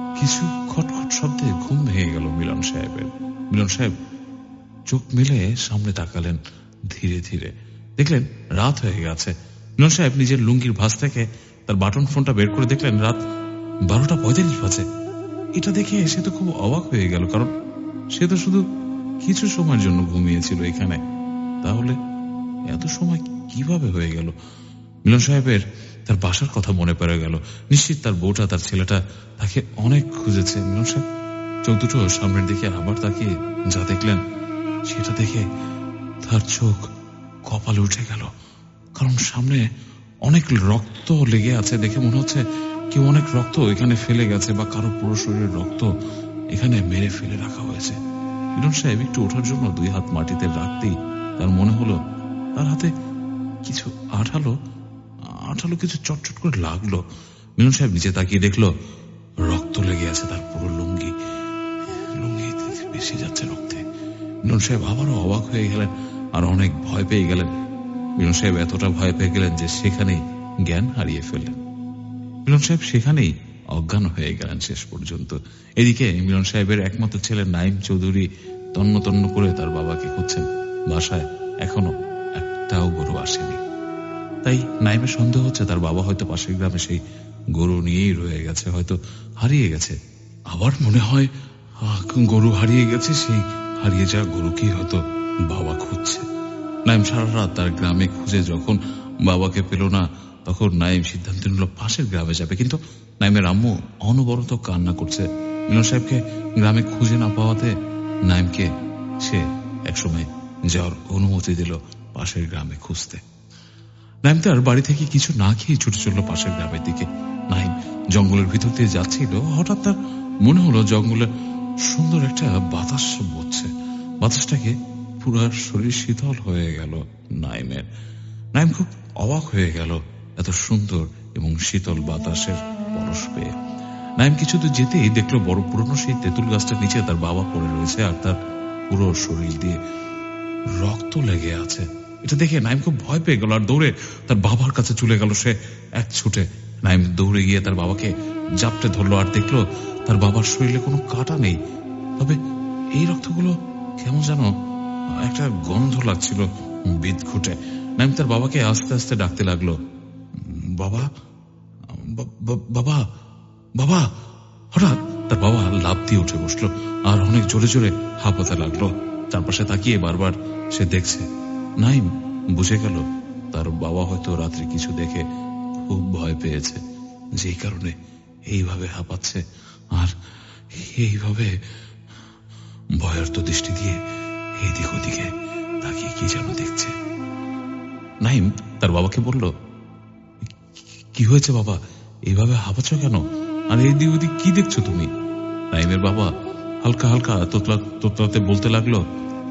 কিছু খটখট শব্দে ঘুম ভেঙে গেল মিলন সাহেবের। মিলন সাহেব চোখ মেলে সামনে তাকালেন ধীরে ধীরে, দেখলেন রাত হয়ে গেছে। মিলন সাহেব নিজের লুঙ্গির ভাঁজ থেকে তার বাটন ফোনটা বের করে দেখলেন রাত 12:45 বাজে। এটা দেখে সে তো খুব অবাক হয়ে গেল, কারণ সে তো শুধু কিছু সময়ের জন্য ঘুমিয়েছিল এখানে। তাহলে এত সময় কিভাবে হয়ে গেল? মিলন সাহেবের তার বাসার কথা মনে পড়ে গেল। নিশ্চিত তার বউটা, তার ছেলেটা তাকে অনেক খুঁজেছে। মিলন সাহেব চোখ দুটো সামনের দিকে আবার তাকিয়ে যা দেখলেন সেটা দেখে তার চোখ কপালে উঠে গেল, কারণ সামনে অনেক রক্ত লেগে আছে। দেখে মনে হচ্ছে কেউ অনেক রক্ত এখানে ফেলে গেছে, বা কারো পুরো শরীরের রক্ত এখানে মেরে ফেলে রাখা হয়েছে। মিলন সাহেব একটু ওঠার জন্য 2 হাত মাটিতে রাখতেই তার মনে হলো তার হাতে কিছু আঠালো কিছু চটচট করে লাগলো। মিলন সাহেব নিচে তাকিয়ে দেখলো রক্ত লেগে আছে তার পুরো লুঙ্গি ভেসে যাচ্ছে রক্তে। মিলন সাহেব আবারও অবাক হয়ে গেলেন আর অনেক ভয় পেয়ে গেলেন। মিলন সাহেব এতটা ভয় পেয়ে গেলেন যে সেখানেই জ্ঞান হারিয়ে ফেললেন। মিলন সাহেব সেখানেই অজ্ঞান হয়ে গেলেন শেষ পর্যন্ত। এদিকে মিলন সাহেবের একমাত্র ছেলে নাইম চৌধুরী তন্ন তন্ন করে তার বাবাকে খুঁজছেন। বাসায় এখনো একটাও গরু আসেনি। তাই নাইমের সন্দেহ হচ্ছে তার বাবা হয়তো পাশের গ্রামে সেই গরু নিয়েই রয়ে গেছে, হয়তো হারিয়ে গেছে। আবার মনে হয় গরু হারিয়ে গেছে, সেই হারিয়ে যাওয়া গরুকেই হয়তো বাবা খুঁজছে। নাইম সারা রাত তার গ্রামে খুঁজে যখন বাবাকে পেল না, তখন নাইম সিদ্ধান্ত নিল পাশের গ্রামে যাবে। কিন্তু নাইমের আম্মু অনবরত কান্না করছে। মিলন সাহেবকে গ্রামে খুঁজে না পাওয়াতে নাইমকে সে একসময় যাওয়ার অনুমতি দিল পাশের গ্রামে খুঁজতে। নাইম তার বাড়ি থেকে কিছু না খেয়ে ছুটে চলল পাশের গ্রামের দিকে। নাইম জঙ্গলের ভিতর দিয়ে যাচ্ছিল, হঠাৎ তার মনে হলো জঙ্গলের সুন্দর একটা বাতাস বইছে। বাতাসটাকে পুরো শরীর শীতল হয়ে গেল নাইমের। নাইম খুব অবাক হয়ে গেল এত সুন্দর এবং শীতল বাতাসের পরশ পেয়ে। নাইম কিছু দূর যেতেই দেখলো বড় পুরনো সেই তেঁতুল গাছটার নিচে তার বাবা পড়ে রয়েছে, আর তার পুরো শরীর দিয়ে রক্ত লেগে আছে। এটা দেখে নাইম খুব ভয় পেয়ে গেল আর দৌড়ে তার বাবার কাছে চলে গেল। সে এক ছুটে নাইম দৌড়ে গিয়ে তার বাবাকে জাপটে ধরলো আর দেখলো তার বাবার শরীরে কোনো কাটা নেই, তবে এই রক্তগুলো কেমন যেন একটা গন্ধ লাগছিল বিদঘুটে। নাইম তার বাবাকে আস্তে আস্তে ডাকতে লাগলো, বাবা বাবা বাবা। হঠাৎ তার বাবা লাফ দিয়ে উঠে বসলো আর অনেক জোরে জোরে হাঁপাতে লাগলো। চারপাশে তাকিয়ে বারবার সে দেখছে। নাইম বুঝে গেল তার বাবা হয়তো রাত্রে কিছু দেখে খুব ভয় পেয়েছে, যেই কারণে এইভাবে হাঁপাচ্ছে আর এইভাবে ভয়ার্ত দৃষ্টি দিয়ে এইদিক ওদিকে তাকিয়ে কি যেন দেখছে। নাইম তার বাবাকে বলল, কি হয়েছে বাবা, এইভাবে হাঁপাচ্ছ কেন, আর এইদিক ওদিক কি দেখছো তুমি? নাইমের বাবা হালকা হালকা তোতলাতে বলতে লাগলো,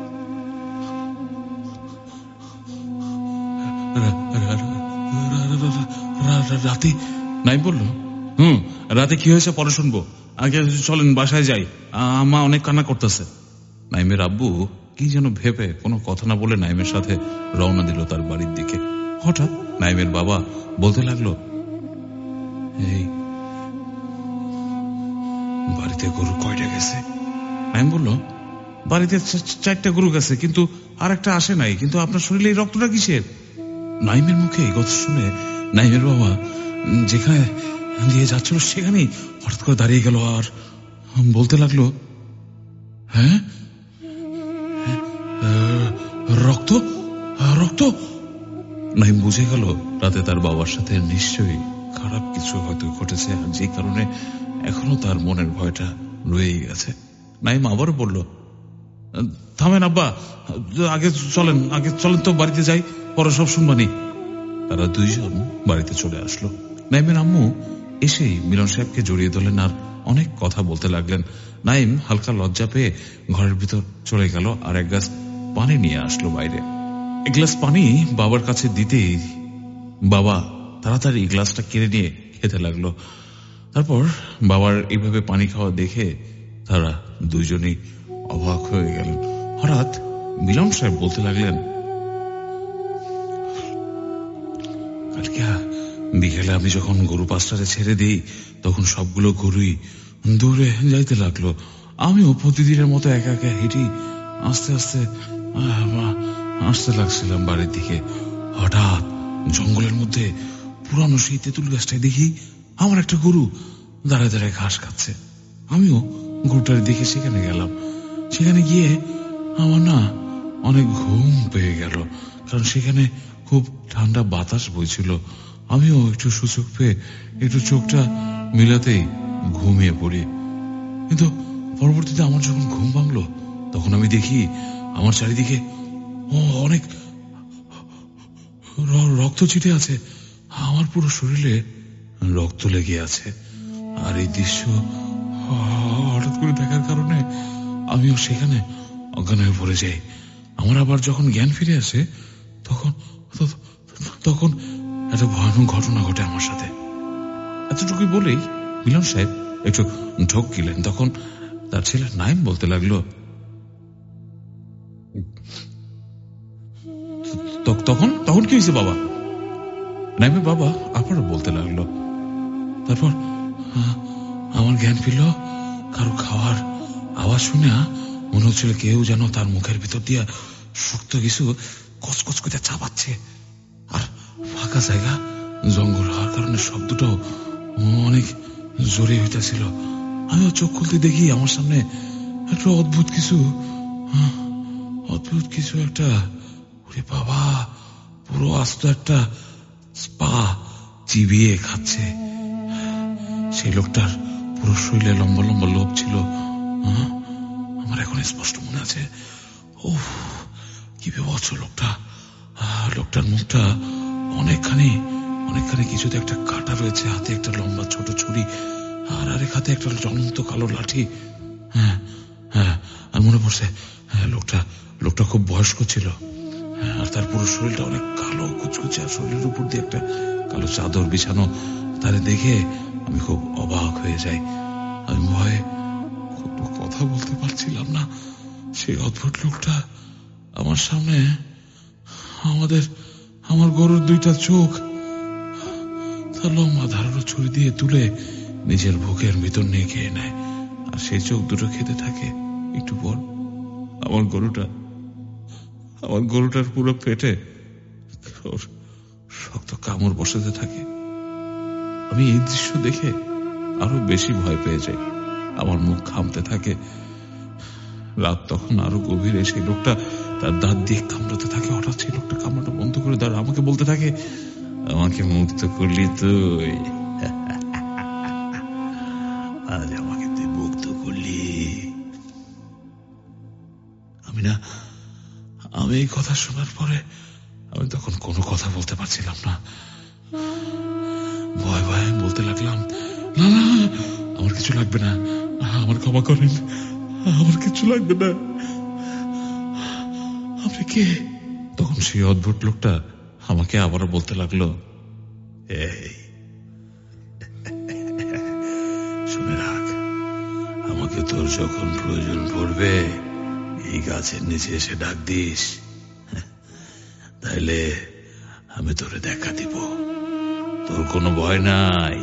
রাতে। নাইম বলল, রাতে কি হয়েছে পরে শুনবো, আগে চলেন বাসায় যাই, আমা অনেক কান্না করতেছে। নাইমের আব্বু কি যেন ভেবে কোনো কথা না বলে নাইমের সাথে রওনা দিল তার বাড়ির দিকে। হঠাৎ নাইমের বাবা বলতে লাগলো, এই বাড়িতে গরু কয়টা গেছে? নাইম বলল, বাড়িতে 4টা গরু গেছে, কিন্তু আর একটা আসে নাই। কিন্তু আপনার শরীরে এই রক্তটা কিসের? নাইমের মুখে এই কথা শুনে নাইমের বাবা যেখানে দিয়ে যাচ্ছিল সেখানেই হঠাৎ করে দাঁড়িয়ে গেল আর বলতে লাগলো, হ্যাঁ রক্ত রক্ত। নাইম বুঝে গেল রাতে তার বাবার সাথে নিশ্চয়ই খারাপ কিছু হয়তো ঘটেছে, আর যে কারণে এখনো তার মনের ভয়টা রয়েই গেছে। নাইম আবার বলল, থামেন আব্বা, আগে চলেন তো বাড়িতে যাই, পরে সব শুনবানি। তারা দুইজন বাড়িতে চলে আসলো। নাইমের আম্মু এসেই মিলন সাহেবকে জড়িয়ে ধরলেন আর অনেক কথা বলতে লাগলেন। নাইম হালকা লজ্জা পেয়ে ঘরের ভিতর চলে গেল আর এক গ্লাস পানি নিয়ে আসলো বাইরে। এক গ্লাস পানি বাবার কাছে দিতেই বাবা তাড়াতাড়ি গ্লাসটা কেড়ে নিয়ে খেতে লাগলো। তারপর বাবার এইভাবে পানি খাওয়া দেখে তারা দুইজনই অবাক হয়ে গেলেন। হঠাৎ মিলন সাহেব বলতে লাগলেন, কালকে বিকেলে আমি যখন গরু পাঁচটারে ছেড়ে দিই তখন সবগুলো গরুই দূরে যাইতে লাগলো। আমিও প্রতিদিনের মতো একা একা হেঁটে আস্তে আস্তে আসতে লাগছিলাম বাড়ির দিকে। হঠাৎ জঙ্গলের মধ্যে পুরানো সেই তেঁতুল গাছটায় দেখি আমার একটা গরু দাঁড়ায় দাঁড়ায় ঘাস খাচ্ছে। আমিও গরুটার দিকে সেখানে গেলাম। সেখানে গিয়ে আমার না অনেক ঘুম পেয়ে গেল, কারণ সেখানে খুব ঠান্ডা বাতাস বইছিল। আমিও একটু সুযোগ পেয়ে একটু চোখটা মিলাতেই ঘুমিয়ে পড়ি। কিন্তু পরবর্তীতে আমার যখন ঘুম ভাঙলো তখন আমি দেখি আমার চারিদিকে অনেক রক্ত ছিটে আছে। আমার পুরো শরীরে রক্ত লেগে আছে। আর এই দৃশ্য হঠাৎ করে দেখার কারণে আমিও সেখানে অজ্ঞান হয়ে পড়ে যাই। আমার আবার যখন জ্ঞান ফিরে আসে তখন একটা ভয়ানক ঘটনা ঘটে আমার সাথে। এতটুকু বলেই মিলন সাহেব একটু ঢোক গেলেন। তখন তার ছেলে নাইম বলতে লাগলো, তখন কি হয়েছে বাবা? নাইমের বাবা আবারও বলতে লাগলো, তারপর আমার জ্ঞান ফিরল। কারো খাওয়ার আওয়াজ শুনে মনে হচ্ছিল কেউ যেন তার মুখের ভিতর দিয়ে শক্ত কিছু কচকচ করে চাপাচ্ছে। আর ফাঁকা জায়গা, জঙ্গল হওয়ার কারণে শব্দটাও অনেক জোরে হইতেছিল। আমিও চোখ খুলতে দেখি আমার সামনে একটা অদ্ভুত কিছু একটা, ওরে বাবা, পুরো আস্ত একটা স্পা চিবিয়ে খাচ্ছে। সেই লোকটার পুরো শরীরে লম্বা লম্বা লোক ছিল। আমার এখন স্পষ্ট মনে আছে। ও কি বিভৎস লোকটা! লোকটার মুখটা অনেকখানি কিছুতে একটা কাটা রয়েছে, হাতে একটা লম্বা ছোট ছুরি, আর আরেক হাতে একটা জ্বলন্ত কালো লাঠি। আর মনে পড়ছে লোকটা খুব বয়স্ক ছিল। আর তার পুরো শরীরটা অনেক কালো কুচকুচে, আর শরীরের উপর দিয়ে একটা কালো চাদর বিছানো। তারে দেখে আমি খুব অবাক হয়ে যাই। আমি ভয়ে কোনো কথা বলতে পারছিলাম না। সেই অদ্ভুত লোকটা আমার সামনে আমার গরুর দুইটা চোখ তার লম্বা ধারালো ছুরি দিয়ে তুলে নিজের বুকের ভিতর নিয়ে খেয়ে নেয়। আর সেই চোখ দুটো খেতে থাকে। একটু পর আমার গরুটার পুরো পেটে শক্ত কামড় বসাতে থাকে। আমি এই দৃশ্য দেখে আরো বেশি ভয় পেয়ে যাই। আমার মুখ ঘামতে থাকে। রাত তখন আরো গভীরে। সেই লোকটা তার দাঁত দিয়ে কামড়াতে থাকে। হঠাৎ সেই লোকটা কামড়াটা বন্ধ করে দেয়, আমাকে বলতে থাকে, আমাকে মুক্ত করলি তুই, আজ আমাকে তুই মুক্ত করলি। আমি এই কথা শোনার পরে আমি তখন কোনো কথা বলতে পারছিলাম না। ভয় ভয় বলতে লাগলাম, না না, আমার কিছু লাগবে না, আমার ক্ষমা করেন, আমার কিছু লাগবে না। আপনি কে? তখন সেই অদ্ভুত লোকটা আমাকে আবারও বলতে লাগলো, এই শুনে রাখ, আমাকে তোর যখন প্রয়োজন পড়বে এই গাছের নিচে এসে ডাক দিস, তাইলে আমি তোরে দেখা দিব, তোর কোনো ভয় নাই।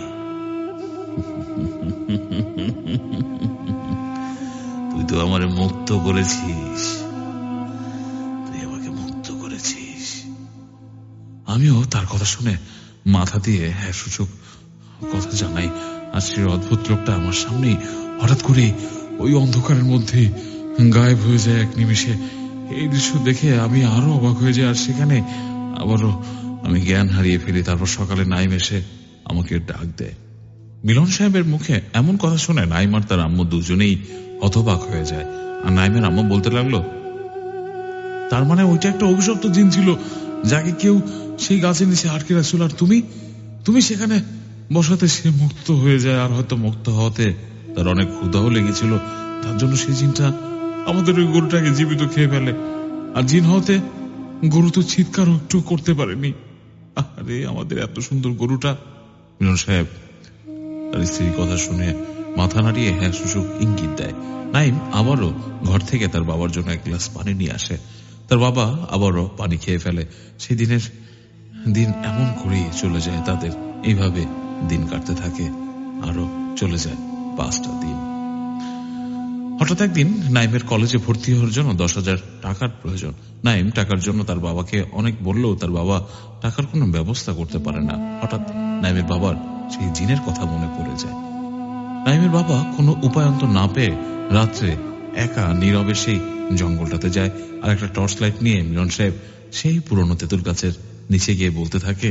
তুই তো আমারে মুক্ত করেছিস, তুই আমাকে মুক্ত করেছিস। আমিও তার কথা শুনে মাথা দিয়ে হ্যাঁ সূচক কথা জানাই। আর সেই অদ্ভুত লোকটা আমার সামনেই হঠাৎ করে ওই অন্ধকারের মধ্যে গায়েব হয়ে যায় এক নিমিষে। এই দৃশ্য দেখে আমি আরো অবাক হয়ে যাই। আর সেখানে আবারও আমি জ্ঞান হারিয়ে ফেলি। তারপর সকালে নাইম এসে আমাকে ডাক দেয়। মিলন সাহেবের মুখে এমন কথা শুনে নাইম আর তার আম্মু দুজনেই হতবাক হয়ে যায়। আর নাইমের আম্মু বলতে লাগলো, তার মানে ওইটা একটা অভিশপ্ত জিন ছিল যাকে কেউ সেই গাছের নিচে আটকে রাখছিল, আর তুমি সেখানে বসাতে সে মুক্ত হয়ে যায়। আর হয়তো মুক্ত হওয়াতে তার অনেক ক্ষুধাও লেগেছিল, তার জন্য সেই জিনটা আমাদের ওই গরুটাকে জীবিত খেয়ে ফেলে। আর জিন হওয়াতে গরু তো চিৎকারও একটু করতে পারেনি। আরে আমাদের এত সুন্দর গরুটা। মিলন সাহেব তার স্ত্রীর কথা শুনে মাথা নাড়িয়ে হ্যাঁ সূচক ইঙ্গিত দেয়। নাইম আবারও ঘর থেকে তার বাবার জন্য এক গ্লাস পানি নিয়ে আসে। তার বাবা আবারও পানি খেয়ে ফেলে। সেই দিনের দিন এমন করেই চলে যায় তাদের। এইভাবে দিন কাটতে থাকে, আরো চলে যায়। 5টা দিন। হঠাৎ একদিন নাইমের কলেজে ভর্তি হওয়ার জন্য 10,000 টাকার প্রয়োজন। নাইম টাকার জন্য তার বাবাকে অনেক বললেও তার বাবা টাকার কোনো ব্যবস্থা করতে পারে না। হঠাৎ নাইমের বাবার সেই জিনের কথা মনে পড়ে যায়। নাইমের বাবা কোনো উপায়ন্ত না পেয়ে রাত্রে একা নীরবে সেই জঙ্গলটাতে যায় আর একটা টর্চ লাইট নিয়ে মিলন সাহেব সেই পুরনো তেঁতুল গাছের নিচে গিয়ে বলতে থাকে,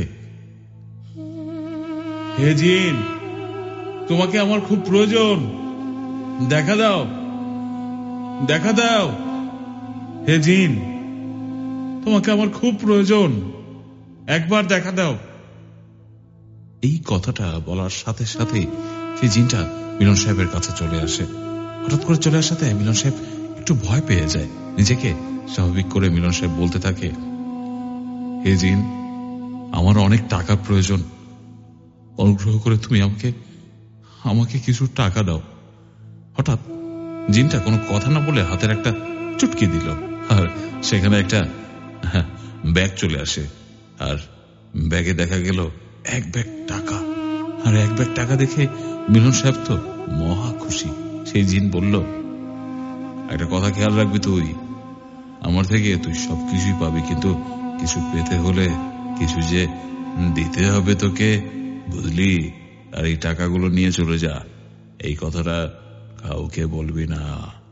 হে জিন, তোমাকে আমার খুব প্রয়োজন, দেখা দাও, দেখা দাও। হে জিন, তোমাকে আমার খুব প্রয়োজন, একবার দেখা দাও। এই কথাটা বলার সাথে সাথে সেই জিনটা মিলন সাহেবের কাছে চলে আসে। হঠাৎ করে চলে আসাতে মিলন সাহেব একটু ভয় পেয়ে যায়। নিজেকে স্বাভাবিক করে মিলন সাহেব বলতে থাকে, হে জিন, আমার অনেক টাকার প্রয়োজন, অনুগ্রহ করে তুমি আমাকে কিছু টাকা দাও। হঠাৎ জিনটা কোনো কথা না বলে হাতের একটা চুটকি দিল আর সেখানে একটা ব্যাগ চলে আসে। আর ব্যাগে দেখা গেল 1 ব্যাগ টাকা। আর 1 ব্যাগ টাকা দেখে মিলন সাহেব তো মহা খুশি। সেই জিন বলল, একটা কথা খেয়াল রাখবি, তুই আমার থেকে তুই সবকিছুই পাবি, কিন্তু কিছু পেতে হলে কিছু যে দিতে হবে তোকে, বুঝলি? আর এই টাকাগুলো নিয়ে চলে যা, এই কথাটা কাউকে বলবি না।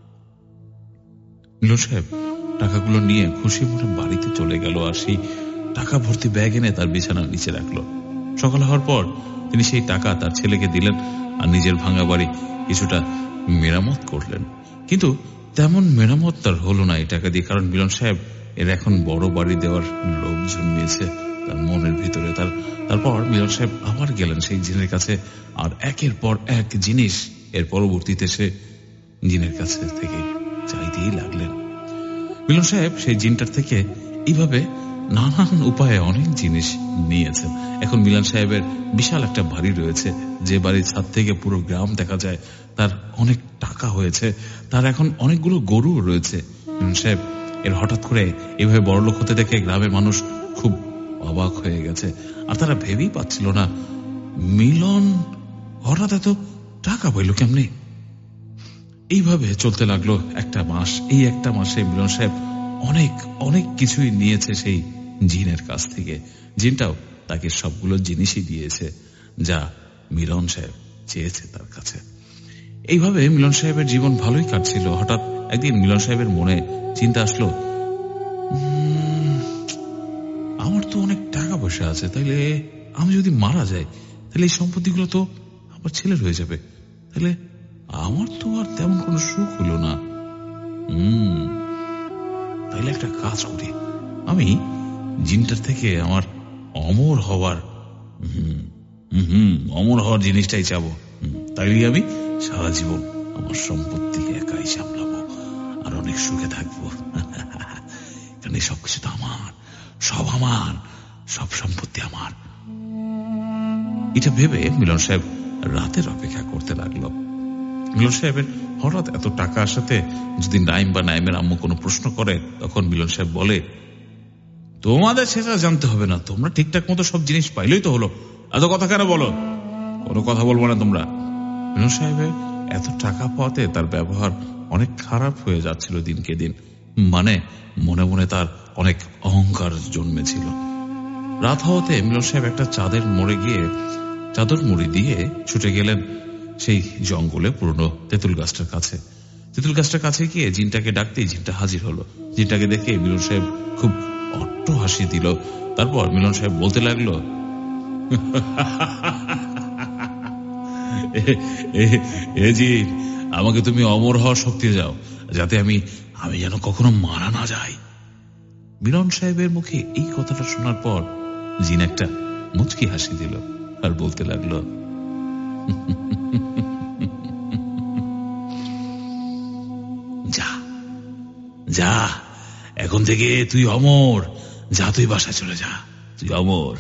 মিলন সাহেব টাকাগুলো নিয়ে খুশি মনে বাড়িতে চলে গেল আর সেই টাকা ভর্তি ব্যাগ এনে তার বিছানার নিচে রাখলো। সকাল হওয়ার পর তিনি সেই টাকা তার ছেলেকে দিলেন আর নিজের ভাঙা বাড়ি কিছুটা মেরামত করলেন। কিন্তু তেমন মেরামত তার হলো না এই টাকা দিয়ে, কারণ মিলন সাহেব এর এখন বড় বাড়ি দেওয়ার লোভ জন্মিয়েছে তার মনের ভিতরে। তারপর মিলন সাহেব আবার গেলেন সেই জিনের কাছে আর একের পর এক জিনিস এর পরবর্তীতে সে জিনের কাছে থেকে চাইতেই লাগলেন। মিলন সাহেব সেই জিনটার থেকে এইভাবে নানান উপায়ে অনেক জিনিস নিয়েছেন। এখন মিলন সাহেবের বিশাল একটা বাড়ি রয়েছে, যে বাড়ির ছাদ থেকে পুরো গ্রাম দেখা যায়। তার অনেক টাকা হয়েছে, তার এখন অনেকগুলো গরু রয়েছে। মিলন সাহেব এর হঠাৎ করে এইভাবে বড়লোক হতে দেখে গ্রামের মানুষ খুব অবাক হয়ে গেছে আর তারা ভেবেই পাচ্ছিল না মিলন হঠাৎ এত টাকা পাইল কেমনি। এইভাবে চলতে লাগলো একটা মাস। এই একটা মাসে মিলন সাহেব অনেক অনেক কিছুই নিয়েছে সেই জিনের কাছ থেকে। জিনটাও তাকে সবগুলো জিনিসই দিয়েছে যা মিলন সাহেব চেয়েছে তার কাছে। এইভাবে মিলন সাহেবের জীবন ভালোই কাটছিল। হঠাৎ একদিন মিলন সাহেবের মনে চিন্তা আসলো, আমার তো অনেক টাকা পয়সা আছে, তাইলে আমি যদি মারা যাই তাহলে এই সম্পত্তিগুলো তো আমার ছেলের হয়ে যাবে, তাহলে আমার তো আর তেমন কোনো সুখ হলো না। তাইলে একটা কাজ করি, আমি জিনটার থেকে আমার অমর হওয়ার জিনিসটাই চাবো। তাইলে আমি সারা জীবন আমার সম্পত্তিকে একাই সামলাবো আর অনেক সুখে থাকবো, কারণ এই সবকিছু তো আমার, সব আমার, সব সম্পত্তি আমার। এটা ভেবে মিলন সাহেব রাতের অপেক্ষা করতে লাগলো। মিলন সাহেবের হঠাৎ এত টাকা আসাতে যদি নাইম বা নাইমের আম্মু কোনো প্রশ্ন করে, তখন মিলন সাহেব বলে, তোমাদের সেটা জানতে হবে না, তোমরা ঠিকঠাক মতো সব জিনিস পাইলেই তো হলো, এত কথা কেন বলো? কোনো কথা বলবো না তোমরা। মিলন সাহেবের এত টাকা পাওয়াতে তার ব্যবহার অনেক খারাপ হয়ে যাচ্ছিল দিনকে দিন। মানে মনে মনে তার অনেক অহংকার জন্মেছিল। রাত হওয়াতে মিলন সাহেব একটা চাঁদের মোড়ে গিয়ে চাদর মুড়ি দিয়ে ছুটে গেলেন সেই জঙ্গলে পুরনো তেঁতুল গাছটার কাছে। তেঁতুল গাছটার কাছে গিয়ে জিনটাকে ডাকতেই জিনটা হাজির হলো। জিনটাকে দেখে মিলন সাহেব খুব অট্ট হাসি দিল। তারপর মিলন সাহেব বলতে লাগলো, এ জিন, আমাকে তুমি অমর হওয়ার শক্তি দাও, যাতে আমি যেন কখনো মারা না যাই। মিলন সাহেবের মুখে এই কথাটা শোনার পর জিন একটা মুচকি হাসি দিল আর বলতে লাগলো, যা যা, এখন থেকে তুই অমর, যা, তুই বাসায় চলে যা, তুই অমর,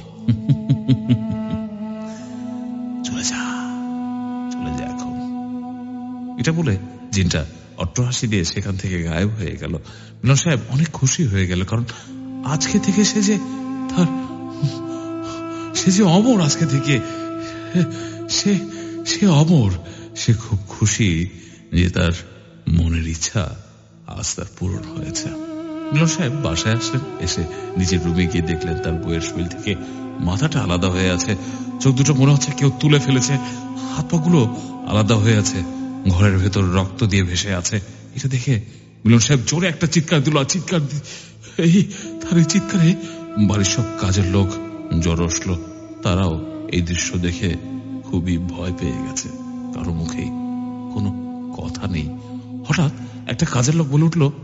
চলে যা, চলে যা এখন। এটা বলে জিনটা অট্ট হাসি দিয়ে সেখান থেকে গায়েব হয়ে গেল। মিলন সাহেব অনেক খুশি হয়ে গেল, কারণ আজকে থেকে সে যে অমর, আজকে থেকে সে অমর, সে খুব খুশি যে তার মনের ইচ্ছা আজ তার পূরণ হয়েছে। মিলন সাহেব বাসায় আসলেন, এসে নিজের রুমে গিয়ে দেখলেন তার বইয়ের শরীর থেকে মাথাটা আলাদা হয়ে আছে, চোখ দুটো মনে হচ্ছে কেউ তুলে ফেলেছে, হাত পা গুলো আলাদা হয়ে আছে, ঘরের ভেতর রক্ত দিয়ে ভেসে আছে। এটা দেখে মিলন সাহেব জোরে একটা চিৎকার দিল। তার এই চিৎকারে বাড়ির সব কাজের লোক জড়ো আসলো। তারাও এই দৃশ্য দেখে খুবই ভয় পেয়ে গেছে। কারো মুখেই কোনো কথা নেই। হঠাৎ একটা কাজের লোক বলে উঠল,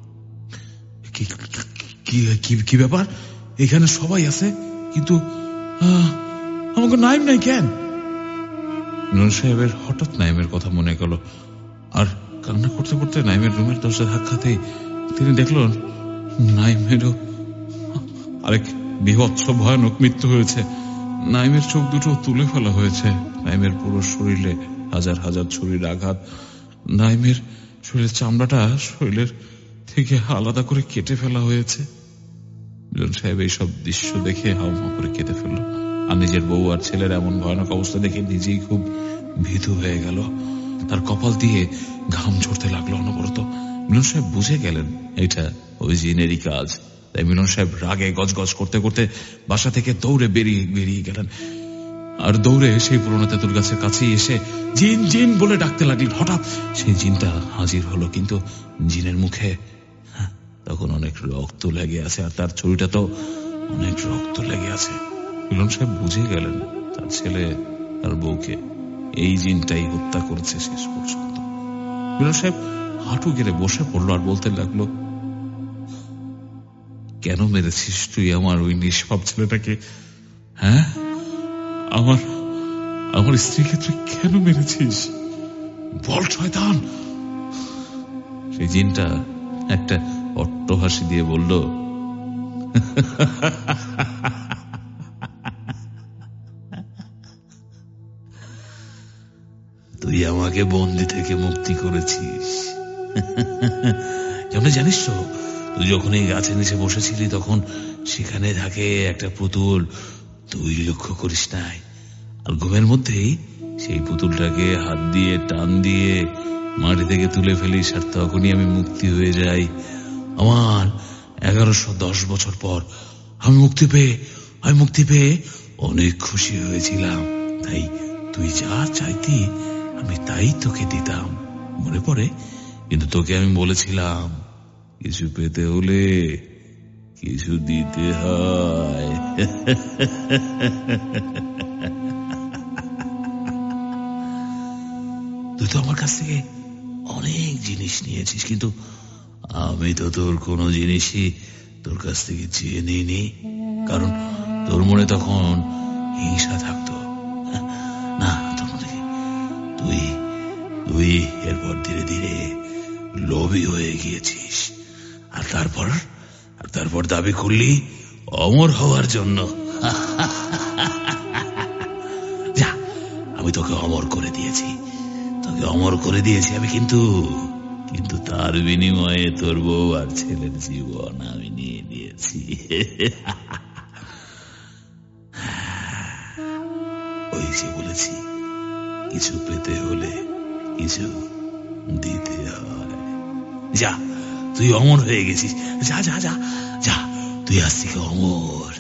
কি ব্যাপার? এখানে সবাই আছে, কিন্তু আমাকে নাইম নাই কেন? মিলন সাহেবের হঠাৎ নাইমের কথা মনে গেল, আর কান্না করতে করতে নাইমের রুমের দরজা ধাক্কাতেই তিনি দেখলেন নাইমেরও আরেক বীভৎস ভয়ানক মৃত্যু হয়েছে। নাইমের চোখ দুটো তুলে ফেলা হয়েছে, নাইমের পুরো শরীরে হাজার হাজার ছুরির আঘাত, নাইমের শরীরের চামড়াটা শরীরের থেকে আলাদা করে কেটে ফেলা হয়েছে। মিলন সাহেব এইসব দৃশ্য দেখে হাউমা করে কেটে ফেলল, আর নিজের বউ আর ছেলের এমন ভয়ানক অবস্থা দেখে নিজেই খুব ভীতু হয়ে গেল। তার কপাল দিয়ে ঘাম ঝরতে লাগলো অনবরত। মিলন সাহেব বুঝে গেলেন এটা ওই জিনেরই কাজ। তাই মিলন সাহেব রাগে গজগজ করতে করতে বাসা থেকে দৌড়ে বেরিয়ে গেলেন, আর দৌড়ে সেই পুরোনো তেঁতুল গাছের কাছেই এসে জিন জিন বলে ডাকতে লাগলেন। হঠাৎ সেই জিনটা হাজির হলো, কিন্তু জিনের মুখে তখন অনেক রক্ত লেগে আছে, আর তার ছুরিটা তো অনেক রক্ত লেগে আছে। মিলন সাহেব বুঝে গেলেন তার ছেলে তার বউকে এই জিনটাই হত্যা করেছে শেষ পর্যন্ত। মিলন সাহেব হাঁটু গেড়ে বসে পড়লো আর বলতে লাগলো, কেন মেরেছিস তুই আমার ওই নিষ্পাপ ছেলেটাকে? হ্যাঁ, আমার স্ত্রীকে তুই কেন মেরেছিস? বল শয়তান। সেই জিনটা একটা অট্টহাসি দিয়ে বলল, তুই আমাকে বন্দি থেকে মুক্তি করেছিস। যেমন জানিস তো, তুই যখন এই গাছের নিচে বসেছিলি তখন সেখানে থাকে একটা পুতুল, তুই লক্ষ্য করিস নাই। আর ঘুমের মধ্যেই সেই পুতুলটাকে হাত দিয়ে টান দিয়ে মাটি থেকে তুলে ফেলিস, আর তখনই আমি মুক্তি হয়ে যাই। আমার 1110 বছর পর আমি মুক্তি পেয়ে অনেক খুশি হয়েছিলাম। তাই তুই যা চাইতি আমি তাই তোকে দিতাম, মনে পড়ে? কিন্তু তোকে আমি বলেছিলাম কিছু পেতে হলে কিছু দিতে হয়। তুই তো আমার কাছ থেকে অনেক জিনিস নিয়েছিস, কিন্তু আমি তো তোর কোনো জিনিসই তোর কাছ থেকে চেয়ে নিইনি, কারণ তোর মনে তখন হিংসা থাকতো না। তোর মনে তুই এরপর ধীরে ধীরে লোভী হয়ে গিয়েছিস, আর তারপর দাবি করলি অমর হওয়ার জন্য। যা, আমি তোকে অমর করে দিয়েছি আমি, কিন্তু তার বিনিময়ে তোর বউ আর ছেলের জীবন আমি নিয়ে নিয়েছি। ওই যে বলেছি, কিছু পেতে হলে কিছু দিতে হয়। যা, তুই অমর হয়ে গেছিস, যা যা যা যা, তুই আজ থেকে অমর।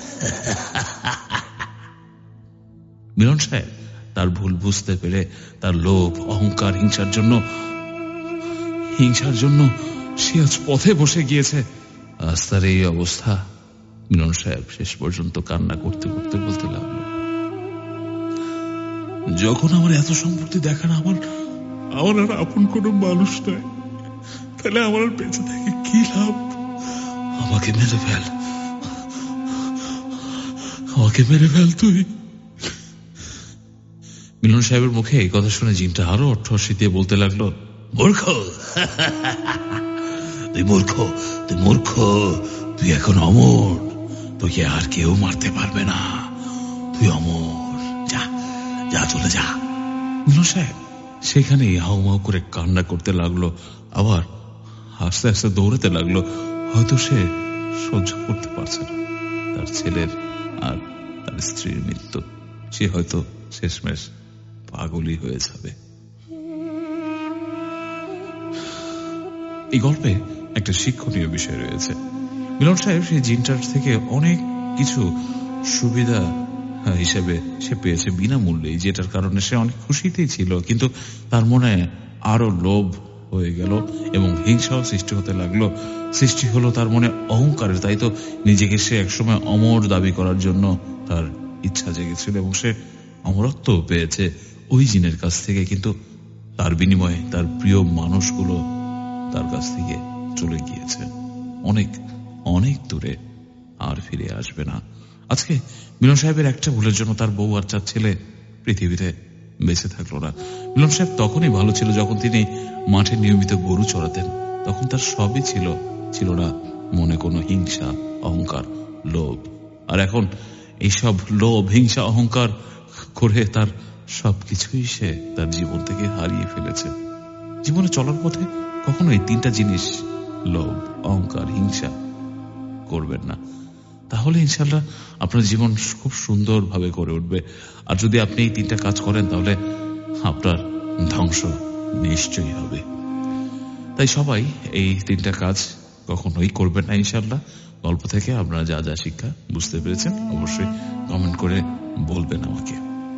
মিলন সাহেব তার ভুল বুঝতে পেরে তার লোভ, অহংকার, হিংসার জন্য সে আজ পথে বসে গিয়েছে। আজ তার এই অবস্থা। মিলন সাহেব শেষ পর্যন্ত কান্না করতে করতে বলতে লাগলো, যখন আমার এত সম্পত্তি দেখান আমার আর আপন কোনো মানুষ নয়, তাহলে আমার আর বেঁচে থেকে কি লাভ? আমাকে মেরে ফেল তুই। মিলন সাহেবের মুখে এই কথা শুনে জিনটা আরো অট্টহাসি দিয়ে বলতে লাগলো, মূর্খ, তুই এখন অমর, তোকে আর কেউ মারতে পারবে না, তুই অমর, যা চলে যা। মিলন সাহেব সেখানেই হাউমাউ করে কান্না করতে লাগলো, আবার আস্তে আস্তে দৌড়াতে লাগলো। হয়তো সে সহ্য করতে পারছে না তার ছেলের আর তার স্ত্রীর মৃত্যু। সে হয়তো শেষমেশ পাগলই হয়ে যাবে। এই গল্পে একটা শিক্ষণীয় বিষয় রয়েছে। মিলন সাহেব সেই জিনটার থেকে অনেক কিছু সুবিধা হিসেবে সে পেয়েছে বিনামূল্যে, যেটার কারণে সে অনেক খুশিতেই ছিল, কিন্তু তার মনে আরো লোভ হয়ে গেল এবং হিংসাও সৃষ্টি হতে লাগলো। সৃষ্টি হলো তার মনে অহংকারের। তাই তো নিজেকে সে একসময় অমর দাবি করার জন্য তার ইচ্ছা জেগেছিল এবং সে অমরত্ব পেয়েছে ওই জিনের কাছ থেকে, কিন্তু তার বিনিময়ে তার প্রিয় মানুষগুলো তার কাছ থেকে চলে গিয়েছে অনেক অনেক দূরে, আর ফিরে আসবে না। আজকে মিলন সাহেবের একটা ভুলের জন্য তার বউ আর 4 ছেলে পৃথিবীতে বেঁচে থাকলো না। মিলন সাহেব তখনই ভালো ছিল যখন তিনি মাঠে নিয়মিত গরু চড়াতেন, তখন তার সবই ছিল না মনে কোনো হিংসা, অহংকার, লোভ। আর এখন এইসব লোভ, হিংসা, অহংকার করে তার সবকিছুই সে তার জীবন থেকে হারিয়ে ফেলেছে। জীবনে চলার পথে কখনো এই 3টা জিনিস, লোভ, অহংকার, হিংসা, করবেন না। তাহলে ইনশাল্লাহ আপনার জীবন খুব সুন্দরভাবে করে উঠবে। আর যদি আপনি এই 3টা কাজ করেন তাহলে আপনার ধ্বংস নিশ্চয়ই হবে। তাই সবাই এই 3টা কাজ কখনোই করবেন না ইনশাল্লাহ। গল্প থেকে আপনারা যা যা শিক্ষা বুঝতে পেরেছেন অবশ্যই কমেন্ট করে বলবেন আমাকে।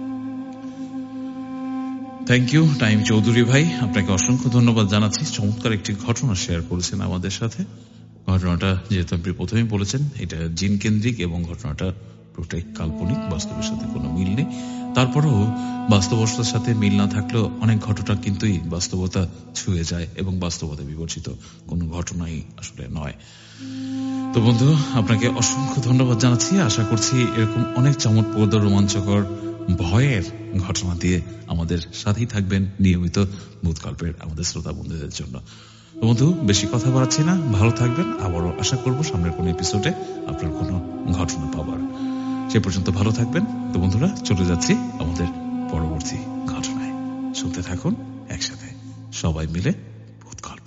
থ্যাংক ইউ টাইম চৌধুরী ভাই, আপনাকে অসংখ্য ধন্যবাদ জানাচ্ছি। চমৎকার একটি ঘটনা শেয়ার করেছেন আমাদের সাথে। ঘটনাটা যেহেতু আপনি প্রথমেই বলেছেন এটা জিন কেন্দ্রিক এবং ঘটনাটা পুরোটাই কাল্পনিক, বাস্তবের সাথে কোনো মিল নেই। তারপরেও বাস্তবতার সাথে মিল না থাকলেও অনেক ঘটনা কিন্তুই বাস্তবতা ছুঁয়ে যায় এবং বাস্তবতা বিবর্জিত কোনো ঘটনাই আসলে নয়। তো বন্ধু, আপনাকে অসংখ্য ধন্যবাদ জানাচ্ছি। আশা করছি এরকম অনেক চমৎপ্রদ, রোমাঞ্চকর, ভয়ের ঘটনা দিয়ে আমাদের সাথেই থাকবেন নিয়মিত ভূতগল্পের আমাদের শ্রোতা বন্ধুদের জন্য। বন্ধু, বেশি কথা বাড়াচ্ছি না, ভালো থাকবেন। আবারও আশা করব সামনের কোন এপিসোডে আপনার কোনো ঘটনা পাবার। সে পর্যন্ত ভালো থাকবেন। তো বন্ধুরা, চলে যাচ্ছি আমাদের পরবর্তী ঘটনায়। শুনতে থাকুন একসাথে সবাই মিলে ভূতগল্প।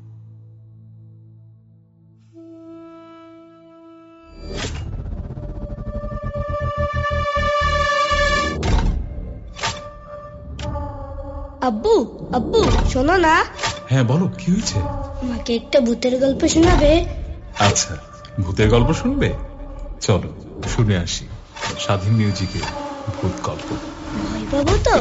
আব্বু আব্বু শোনো না। হ্যাঁ বলো, কি হয়েছে? আমাকে একটা ভূতের গল্প শোনাবে? আচ্ছা, ভূতের গল্প শুনবে? চলো শুনে আসি স্বাধীন মিউজিকে ভূত গল্প। ভয় পাবো তো?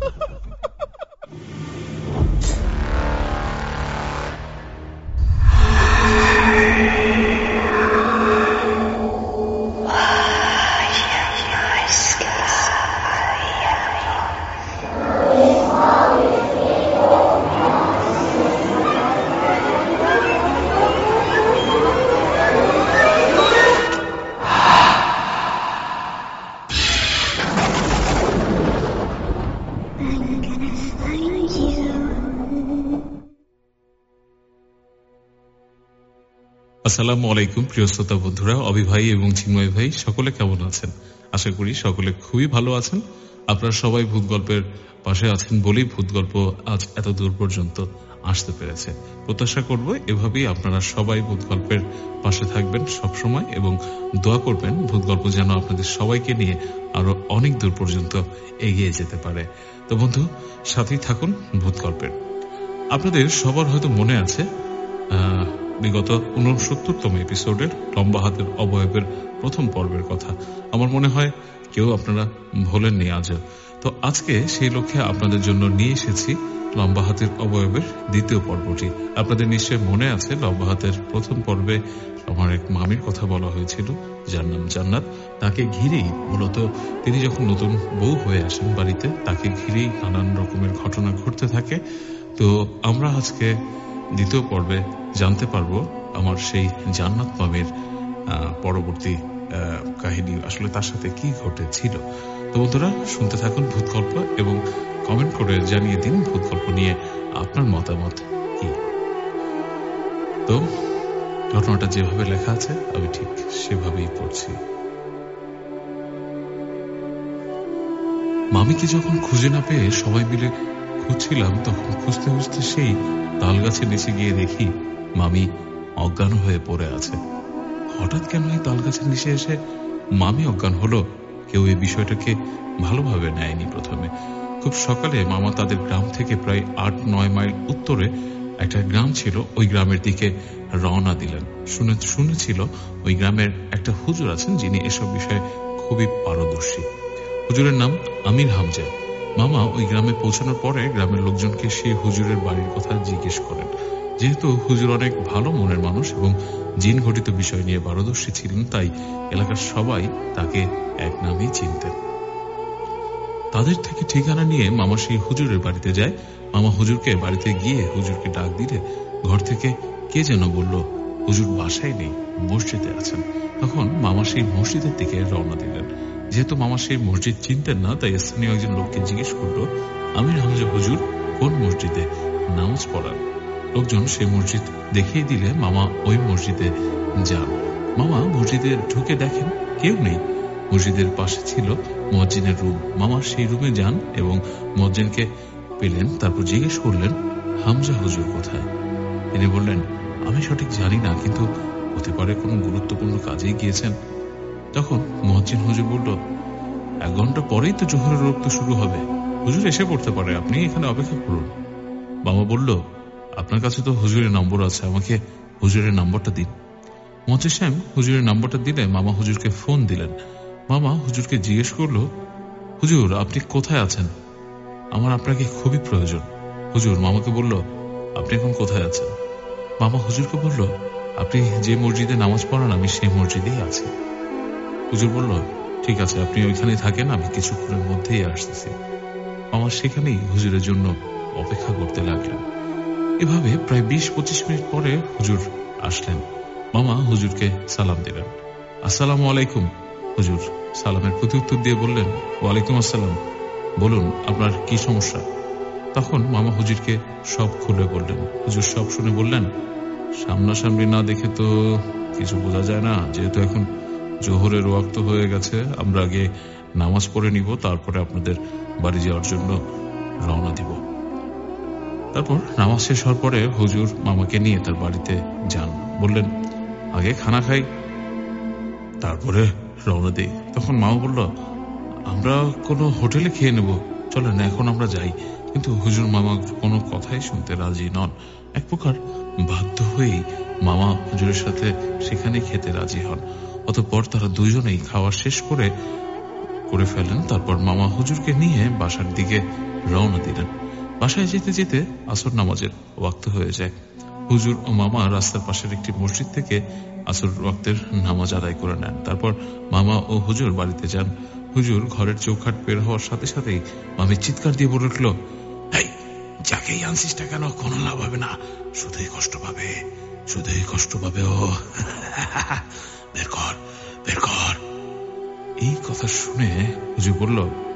আসসালামু আলাইকুম প্রিয় শ্রোতা বন্ধুরা, অভি ভাই এবং চিন্ময় ভাই সকলে কেমন আছেন? আশা করি সকলে খুবই ভালো আছেন। আপনারা সবাই ভূত গল্পের পাশে আছেন বলেই ভূত গল্প আজ এত দূর পর্যন্ত আসতে পেরেছে। প্রত্যাশা করব এভাবেই আপনারা সবাই ভূত গল্পের পাশে থাকবেন সবসময় এবং দোয়া করবেন ভূত গল্প যেন আপনাদের সবাইকে নিয়ে আরো অনেক দূর পর্যন্ত এগিয়ে যেতে পারে। তো বন্ধু, সাথেই থাকুন ভূত গল্পের। আপনাদের সবার হয়তো মনে আছে বিগত 69তম এপিসোডের লম্বা হাতের অবয়বের প্রথম পর্বের কথা। আমার মনে হয় কেউ আপনারা ভোলেননি আজও। তো আজকে সেই লক্ষ্যে আপনাদের জন্য নিয়ে এসেছি লম্বা হাতের অবয়বের দ্বিতীয় পর্বটি। আপনাদের নিশ্চয় মনে আছে লম্বা হাতের প্রথম পর্বে আমার এক মামির কথা বলা হয়েছিল, যার নাম জান্নাত। তাকে ঘিরেই মূলত তিনি যখন নতুন বউ হয়ে আসেন বাড়িতে, তাকে ঘিরেই নানান রকমের ঘটনা ঘটতে থাকে। তো আমরা আজকে দ্বিতীয় পর্বে জানতে পারবো আমার সেই জান্নাত মামির পরবর্তী কাহিনী, আসলে তার সাথে কি ঘটেছিল। তো বন্ধুরা, শুনতে থাকুন ভূত গল্প এবং কমেন্ট করে জানিয়ে দিন ভূত গল্প নিয়ে আপনার মতামত কি। তো ঘটনাটা যেভাবে লেখা আছে আমি ঠিক সেভাবেই পড়ছি। মামিকে যখন খুঁজে না পেয়ে সবাই মিলে খুঁজছিলাম, তখন খুঁজতে খুঁজতে সেই তাল গাছের নিচে গিয়ে দেখি মামি অজ্ঞান হয়ে পড়ে আছে। হঠাৎ কেন এই তাল গাছের নিচে এসে মামি অজ্ঞান হলো, কেউ এই বিষয়টাকে ভালোভাবে নেয়নি প্রথমে। খুব সকালে মামা তাদের গ্রাম থেকে প্রায় 8-9 মাইল উত্তরে একটা গ্রাম ছিল, ওই গ্রামের দিকে রওনা দিলেন। শুনেছিল ওই গ্রামের একটা হুজুর আছেন যিনি এসব বিষয়ে খুবই পারদর্শী। হুজুরের নাম আমির হামজা। মামা ওই গ্রামে পৌঁছানোর পরে গ্রামের লোকজনকে সেই হুজুরের বাড়ির কথা জিজ্ঞেস করেন। যেহেতু হুজুর অনেক ভালো মনের মানুষ এবং জিন ঘটিত বিষয় নিয়ে পারদর্শী ছিলেন, তাই এলাকার সবাই তাকে এক নামেই চিনতেন। তাদের থেকে ঠিকানা নিয়ে মামা সেই হুজুরের বাড়িতে যায়। মামা হুজুরকে বাড়িতে গিয়ে হুজুরকে ডাক দিলে ঘর থেকে কে যেন বলল হুজুর বাসায় নেই, মসজিদে আছেন। তখন মামা সেই মসজিদের দিকে রওনা দিলেন। যেহেতু মামা সেই মসজিদ চিনতেন না, তাই স্থানীয় একজন লোককে জিজ্ঞেস করলো আমির হামজা হুজুর কোন মসজিদে নামাজ পড়ান। লোকজন সেই মসজিদ দেখিয়ে দিলে মামা ওই মসজিদে যান। মামা মসজিদে ঢুকে দেখেন কেউ নেই। মসজিদের পাশে ছিল মুয়াজ্জিনের রুম। মামা সেই রুমে যান এবং মুয়াজ্জিনকে পেলেন। তারপর জিজ্ঞেস করলেন হামজা হুজুর কোথায়। তিনি বললেন আমি সঠিক জানি না, কিন্তু হতে পারে কোনো গুরুত্বপূর্ণ কাজেই গিয়েছেন। তখন মুয়াজ্জিন হুজুর বলল 1 ঘন্টা পরেই তো জোহরের রক্ত শুরু হবে, হুজুর এসে পড়তে পারে, আপনি এখানে অপেক্ষা করুন। মামা বলল আপনার কাছে তো হুজুরের নম্বর আছে, আমাকে হুজুরের নম্বরটা দিন। মুয়াজ্জিন সাহেব হুজুরের নম্বরটা দিলে মামা হুজুরকে ফোন দিলেন। মামা হুজুরকে জিজ্ঞেস করলো হুজুর আপনি কোথায় আছেন, আমার আপনাকে খুবই প্রয়োজন। হুজুর মামাকে বলল আপনি এখন কোথায় আছেন। মামা হুজুরকে বলল আপনি যে মসজিদে নামাজ পড়ান আমি সেই মসজিদেই আছি। হুজুর বলল ঠিক আছে, আপনি ওইখানেই থাকেন, আমি কিছুক্ষণের মধ্যেই আসতেছি। মামা সেখানেই হুজুরের জন্য অপেক্ষা করতে লাগলেন। এভাবে প্রায় 20-25 মিনিট পরে হুজুর আসলেন। মামা হুজুরকে সালাম দিলেন। আসসালামু আলাইকুম। হুজুর সালামের প্রত্যুত্তর দিয়ে বললেন ওয়ালাইকুম আসসালাম, বলুন আপনার কি সমস্যা। তখন মামা হুজুরকে সব খুলে বললেন। হুজুর সব শুনে বললেন সামনাসামনি না দেখে তো কিছু বোঝা যায় না, যেহেতু এখন জোহরের ওয়াক্ত হয়ে গেছে, আমরা আগে নামাজ পড়ে নিব, তারপরে আপনাদের বাড়ি যাওয়ার জন্য রওনা দিব। তারপর নামাজ শেষ হওয়ার পরে হুজুর মামাকে নিয়ে তার বাড়িতে যান। বললেন আগে খানা খাই, তারপরে রওনা দিই। তখন মামা বলল আমরা কোনো হোটেলে খেয়ে নেব, চলেন এখন আমরা যাই। কিন্তু হুজুর মামা কোনো কথাই শুনতে রাজি নন। এক প্রকার বাধ্য হয়েই মামা হুজুরের সাথে সেখানে খেতে রাজি হন। অতঃপর তারা দুজনেই খাওয়া শেষ করে ফেলেন। তারপর মামা হুজুরকে নিয়ে বাসার দিকে রওনা দিলেন। বাসায় যেতে যেতে আসর নামাজের ওয়াক্ত হয়ে যায়। হুজুর ও মামা রাস্তার পাশের একটি মসজিদ থেকে আসর ওয়াক্তের নামাজ আদায় করে নেন। তারপর মামা ও হুজুর বাড়িতে যান। হুজুর ঘরের চৌখাট বের হওয়ার সাথে সাথেই মামি চিৎকার দিয়ে বলে উঠল যাকেই আনছিস না কেন কোনো লাভ হবে না, শুধুই কষ্ট পাবে, শুধুই কষ্ট পাবে ও, বের কর বের কর। এই কথা শুনে হুজুর বলল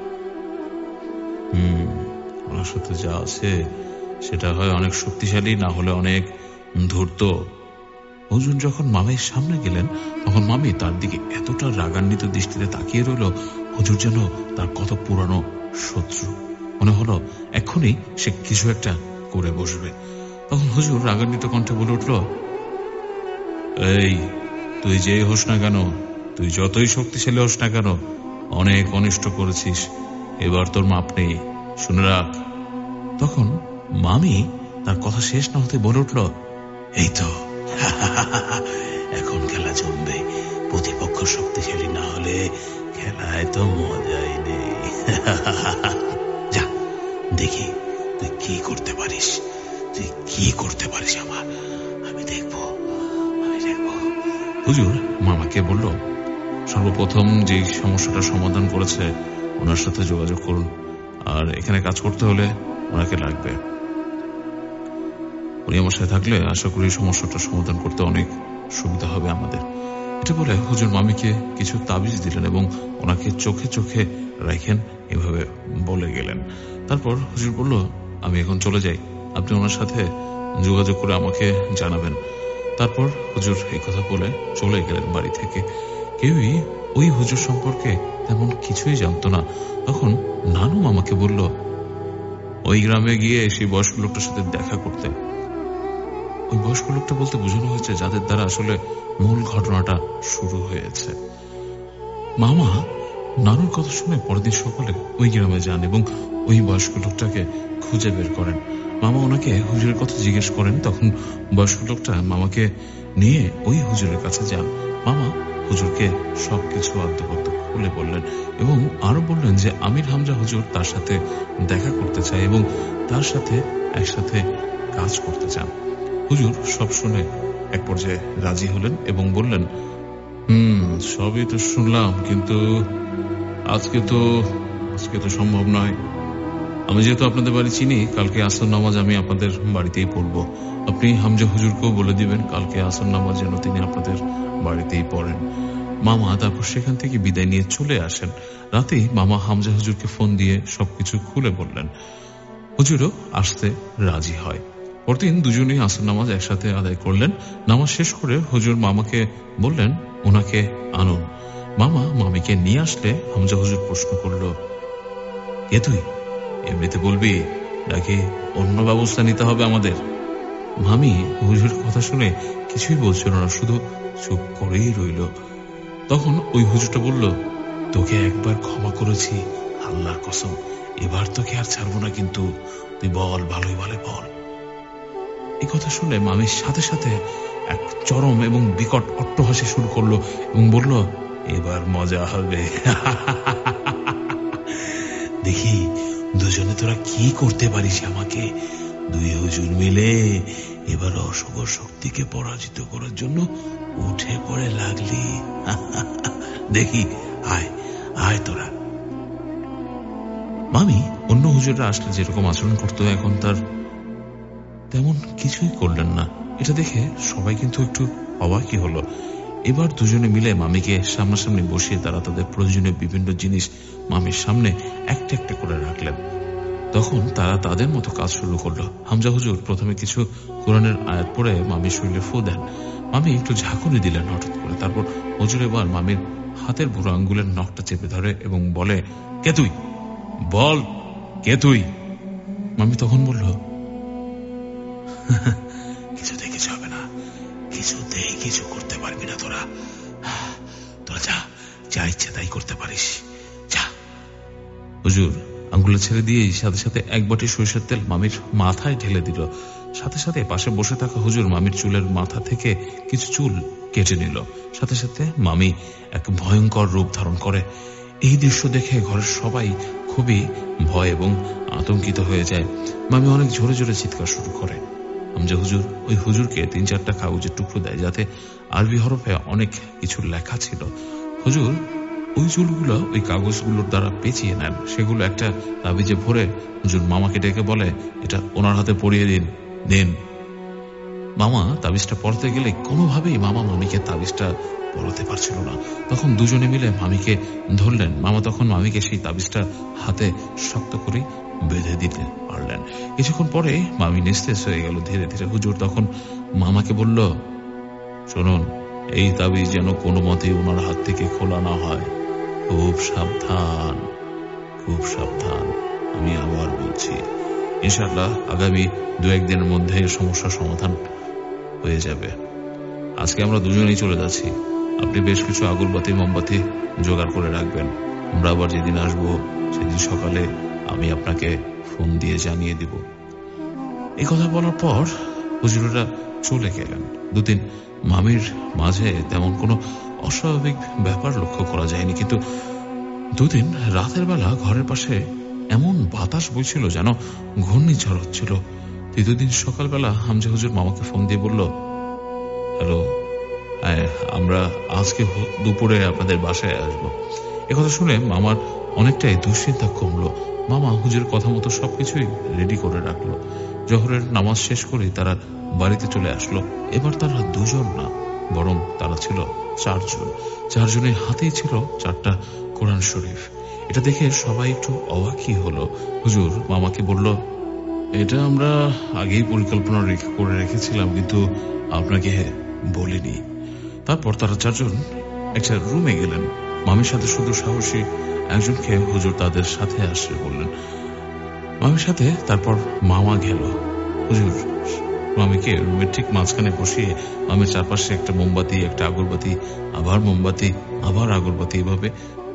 ওনার সাথে যা আছে সেটা হয় অনেক শক্তিশালী, না হলে অনেক ধূর্ত। হুজুর যখন মামির সামনে গেলেন তখন মামি তার দিকে এতটা রাগান্বিত দৃষ্টিতে তাকিয়ে রইল, হুজুর যেন তার কত পুরানো শত্রু। মনে হলো এক্ষুনি সে কিছু একটা করে বসবে। তখন হুজুর রাগান্বিত কণ্ঠে বলে উঠল এই তুই যেই হোস না কেন, তুই যতই শক্তিশালী হোস না কেন, অনেক অনিষ্ট করেছিস, এবার তোর মাপ নেই, শুনে রাখ। তখন মামি তার কথা শেষ না হতে বলে উঠল এই তো এখন খেলা জমবে, প্রতিপক্ষ শক্তিশালী না হলে খেলায় তো মজাই নেই। যা দেখি তুই কি করতে পারিস, তুই কি করতে পারিস আমার, আমি দেখবো। হুজুর মামাকে বলল সর্বপ্রথম যে সমস্যাটা সমাধান করেছে ওনার সাথে যোগাযোগ করুন, আর এখানে কাজ করতে হলে ওনাকে লাগবে। উনি আমার সাথে থাকলে আশা করি সমস্যাটা সমাধান করতে অনেক সুবিধা হবে আমাদের। এটা বলে হুজুর মামিকে কিছু তাবিজ দিলেন এবং ওনাকে চোখে চোখে রাখেন, এভাবে বলে গেলেন। তারপর হুজুর বলল আমি এখন চলে যাই, আপনি ওনার সাথে যোগাযোগ করে আমাকে জানাবেন। তারপর হুজুর এই কথা বলে চলে গেলেন বাড়ি থেকে। কেউই ওই হুজুর সম্পর্কে তেমন কিছুই জানতো না। তখন নানু মামাকে বলল ওই গ্রামে গিয়ে সেই বয়স্ক লোকটার সাথে দেখা করতে। ওই বয়স্ক লোকটা বলতে বোঝানো হয়েছে যাদের দ্বারা আসলে মূল ঘটনাটা শুরু হয়েছে। মামা নানুর কথা শুনে পরদিন সকালে ওই গ্রামে যান এবং ওই বয়স্ক লোকটাকে খুঁজে বের করেন। মামা ওনাকে হুজুরের কথা জিজ্ঞেস করেন। তখন বয়স্ক লোকটা মামাকে নিয়ে ওই হুজুরের কাছে যান। মামা হুজুরকে সবকিছু আদ্যপাদ্য খুলে বললেন এবং আরো বললেন যে আমির হামজা হুজুর তার সাথে দেখা করতে চায় এবং তার সাথে একসাথে কাজ করতে চান। হুজুর সব শুনে এক পর্যায়ে রাজি হলেন এবং বললেন, সবই তো শুনলাম, কিন্তু আজকে তো সম্ভব নয়। আমি যেহেতু আপনাদের বাড়ি চিনি, কালকে আসর নামাজ আমি আপনাদের বাড়িতেই পড়বো। আপনি হামজা হুজুরকেও বলে দিবেন কালকে আসর নামাজ যেন তিনি আপনাদের বাড়িতেই পড়েন। মামা তারপর সেখান থেকে বিদায় নিয়ে চলে আসেন। রাতেই মামা হামজা হুজুরকে ফোন দিয়ে সবকিছু খুলে বললেন। হুজুরও আসতে রাজি হয়। পরদিন দুজনেই আসর নামাজ একসাথে আদায় করলেন। নামাজ শেষ করে হুজুর মামাকে বললেন ওনাকে আনুন। মামা মামিকে নিয়ে আসলে হামজা হুজুর প্রশ্ন করল, কে তুই? এমনিতে বলবি নাকি অন্য ব্যবস্থা নিতে হবে আমাদের? মামি হুজুর কথা শুনে কিছুই বলছিল না, শুধু চুপ করেই রইল। তখন ওই হুজুরটা বলল, তোকে একবার ক্ষমা করেছি, আল্লাহর কসম এবার তোকে আর ছাড়বো না, কিন্তু তুই বল, ভালোই ভালো বল। এই কথা শুনে মামির সাথে সাথে এক চরম এবং বিকট অট্টহাসি শুরু করলো এবং বলল, এবার মজা হবে। দেখি দুজনে তোরা কি করতে পারিস আমাকে। দুই হুজুর মিলে এবার অশুভ শক্তিকে পরাজিত করার জন্য উঠে পড়ে লাগলি। দেখি, আয় আয় তোরা। মামি অন্য হুজুররা আসলে যেরকম আচরণ করতো এখন তার তেমন কিছুই করলেন না। এটা দেখে সবাই কিন্তু একটু অবাকই হলো। এবার দুজনে মিলে মামিকে সামনাসামনি বসিয়ে তারা তাদের প্রয়োজনীয় বিভিন্ন জিনিস মামির সামনে একটা একটা করে রাখলেন। তখন তারা তাদের মতো কাজ শুরু করলো। হামজা হুজুর প্রথমে কিছু কোরআনের আয়াত পড়ে মামির শরীরে ফু দেন। মামি একটু ঝাঁকুনি দিলেন হঠাৎ করে। তারপর হুজুর এবার মামির হাতের বুড়ো আঙ্গুলের নখটা চেপে ধরে এবং বলে, কে তুই? বল, কে তুই? মামি তখন বলল, কিছুতেই কিছু হবে না, কিছুতেই কিছু করতে পারবি না তোরা। তোরা যা ইচ্ছে তাই করতে পারিস, যা। হুজুর আঙ্গুলে ছেড়ে দিয়েই সাথে সাথে এক বাটি সরিষার তেল মামির মাথায় ঢেলে দিল। সাথে সাথে পাশে বসে থাকা হুজুর মামির চুলের মাথা থেকে কিছু চুল কেটে নিল। সাথে সাথে মামি এক ভয়ঙ্কর রূপ ধারণ করে। এই দৃশ্য দেখে ঘরের সবাই খুবই ভয় এবং আতঙ্কিত হয়ে যায়। মামি অনেক জোরে জোরে চিৎকার শুরু করে। হামজা হুজুর ওই হুজুরকে 3-4টা কাগজের টুকরো দেয়, যাতে আরবি হরফে অনেক কিছু লেখা ছিল। হুজুর ওই চুলগুলো ওই কাগজগুলোর দ্বারা পেঁচিয়ে নেন। সেগুলো একটা তাবিজে ভরে হুজুর মামাকে ডেকে বলে, এটা ওনার হাতে পরিয়ে দিন। মামা তাবিজটা পড়তে গেলে কোনোভাবেই মামা মামিকে তাবিজটা পড়াতে পারছিল না। তখন দুজনে মিলে মামিকে ধরলেন। মামা তখন মামিকে সেই তাবিজটা হাতে শক্ত করে বেঁধে দিতে পারলেন। কিছুক্ষণ পরে মামি নিস্তেজ হয়ে গেল ধীরে ধীরে। হুজুর তখন মামাকে বলল, শুনুন, এই তাবিজ যেন কোনো মতেই ওনার হাত থেকে খোলা না হয়। খুব সাবধান, খুব সাবধান। আমি আবার বলছি, ইনশাআল্লাহ আগামী 2-1 দিনের মধ্যে সমস্যার সমাধান হয়ে যাবে। আজকে আমরা দুজনেই চলে যাচ্ছি। আপনি বেশ কিছু আগরবাতি মোমবাতি জোগাড় করে রাখবেন। আমরা আবার যেদিন আসবো সেদিন সকালে আমি আপনাকে ফোন দিয়ে জানিয়ে দিব। এই কথা বলার পর হুজুরেরা চলে গেলেন। 2 দিন মামির মাঝে তেমন কোনো অস্বাভাবিক ব্যাপার লক্ষ্য করা যায়নি, কিন্তু 2 দিন রাতের বেলা ঘরের পাশে এমন বাতাস বইছিল যেন ঘূর্ণিঝড় হচ্ছিল। 3 দিন সকালবেলা হামজা হুজুর মামাকে ফোন দিয়ে বলল, হ্যালো, আমরা আজকে দুপুরে আপনাদের বাসায় আসবো। একথা শুনে মামার অনেকটাই দুশ্চিন্তা কমলো। মামা হুজুরের কথা মতো সবকিছুই রেডি করে রাখলো। জোহরের নামাজ শেষ করে তারা বাড়িতে চলে আসলো। এবার তারা 2 জন না, বরং তারা ছিল 4 জন। 4 জনের হাতেই ছিল 4টা কোরআন শরীফ। এটা দেখে সবাই একটু অবাকই হলো। হুজুর মামাকে বলল, এটা আমরা আগেই পরিকল্পনা করে রেখেছিলাম, কিন্তু আপনাকে বলিনি। তারপর তারা 4 জন একটা রুমে গেলেন। মামির সাথে শুধু সাহসী একজনকে হুজুর তাদের সাথে আসতে বললেন। মামির সাথে তারপর মামা গেল। হুজুর মামিকে রুমের ঠিক মাঝখানে বসিয়ে মামির চারপাশে একটা মোমবাতি, একটা আগরবাতি, আবার মোমবাতি, আবার আগরবাতি, এভাবে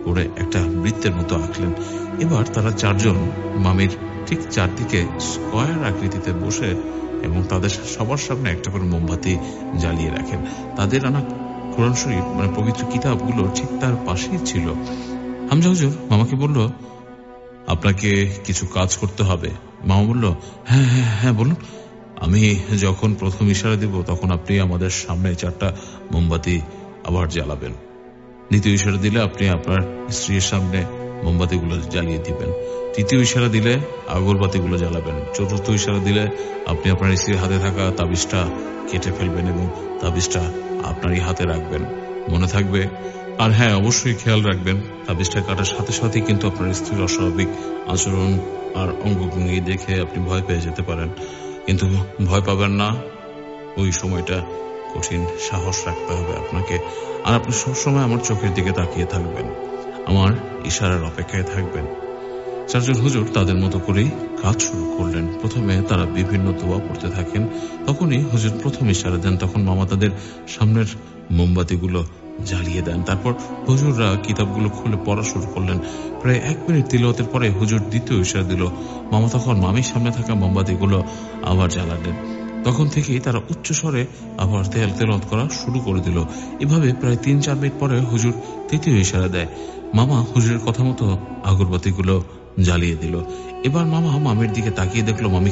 করে একটা বৃত্তের মতো আঁকলেন। এবার তারা চারজন মামির ঠিক চারদিকে স্কয়ার আকৃতিতে বসে এবং তাদের সবার সামনে একটা করে মোমবাতি জ্বালিয়ে রাখেন। তাদের আনা কোরআন শরীফ মানে পবিত্র কিতাবগুলো ঠিক তার পাশেই ছিল। হামজা হুজুর মামাকে বলল, আপনাকে কিছু কাজ করতে হবে। মামা বলল, হ্যাঁ হ্যাঁ হ্যাঁ বলুন। আমি যখন প্রথম ইশারা দিব তখন আপনি আমাদের সামনে 4টা মোমবাতি আবার জ্বালাবেন। দ্বিতীয় ইশারা দিলে আপনি আপনার স্ত্রীর সামনে মোমবাতিগুলো জ্বালিয়ে দিবেন। তৃতীয় ইশারা দিলে আগরবাতিগুলো জ্বালাবেন। চতুর্থ ইশারা দিলে আপনি আপনার স্ত্রীর হাতে থাকা তাবিজটা কেটে ফেলবেন এবং তাবিজটা আপনারই হাতে রাখবেন। মনে থাকবে, আর হ্যাঁ অবশ্যই খেয়াল রাখবেন, তাবিজটা কাটার সাথে সাথেই কিন্তু আপনার স্ত্রীর অস্বাভাবিক আচরণ আর অঙ্গভঙ্গি দেখে আপনি ভয় পেয়ে যেতে পারেন, কিন্তু ভয় পাবেন না। ওই সময়টা কঠিন সাহস রাখতে হবে আপনাকে। আর আপনি সবসময় আমার চোখের দিকে তাকিয়ে থাকবেন, আমার ইশারার অপেক্ষায় থাকবেন। চারজন হুজুর তাদের মতো করেই কাজ শুরু করলেন। প্রথমে তারা বিভিন্ন দোয়া পড়তে থাকেন। তখনই হুজুর প্রথম ইশারা দেন, তখন মামা তাদের সামনের মোমবাতিগুলো জ্বালিয়ে দেন। তারপর হুজুররা কিতাবগুলো খুলে পড়া শুরু করলেন। প্রায় 1 মিনিট তিলাওয়াতের পরে হুজুর দ্বিতীয় ইশারা দিল। মামা তখন মামির সামনে থাকা মোমবাতিগুলো আবার জ্বালালেন। তখন থেকেই তারা উচ্চ স্বরে আবার তেলাওয়াত করা শুরু করে দিল। এভাবে প্রায় 3-4 মিনিট পরে হুজুর তৃতীয় ইশারা দেয়। মামা হুজুরের কথা মতো আগরবাতিগুলো জ্বালিয়ে দিল। এবার মামা মামির দিকে তাকিয়ে দেখলো মামি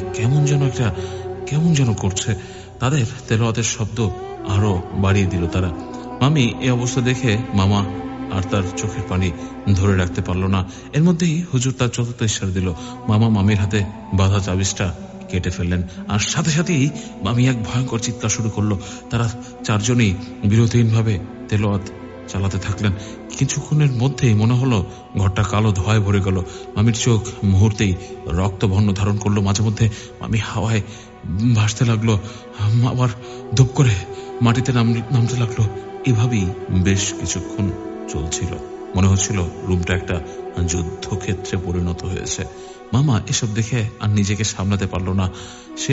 কেমন যেন করছে। তাদের তেলাওয়াতের শব্দ আরো বাড়িয়ে দিল তারা। মামি এই অবস্থা দেখে মামা আর তার চোখের পানি ধরে রাখতে পারল না। এর মধ্যেই হুজুর তার চতুর্থ ইশারা দিল। মামা মামির হাতে বাঁধা তাবিজটা কেটে ফেললেন, আর সাথে সাথেই মামি এক ভয়ঙ্কর চিৎকার শুরু করলো। তারা চারজনেই বিরতিহীনভাবে তেলাওয়াত চালাতে থাকলেন। কিছুক্ষণের মধ্যেই মনে হলো ঘরটা কালো ধোঁয়ায় ভরে গেল। মামির চোখ মুহূর্তেই রক্তবর্ণ ধারণ করলো। মাঝে মধ্যে মামি হাওয়ায় ভাসতে লাগলো, আবার ধূপ করে মাটিতে নামতে লাগলো। এভাবেই বেশ কিছুক্ষণ চলছিল। মনে হচ্ছিল রুমটা একটা যুদ্ধক্ষেত্রে পরিণত হয়েছে। মামা এসব দেখে আর নিজেকে সামলাতে পারল না। সে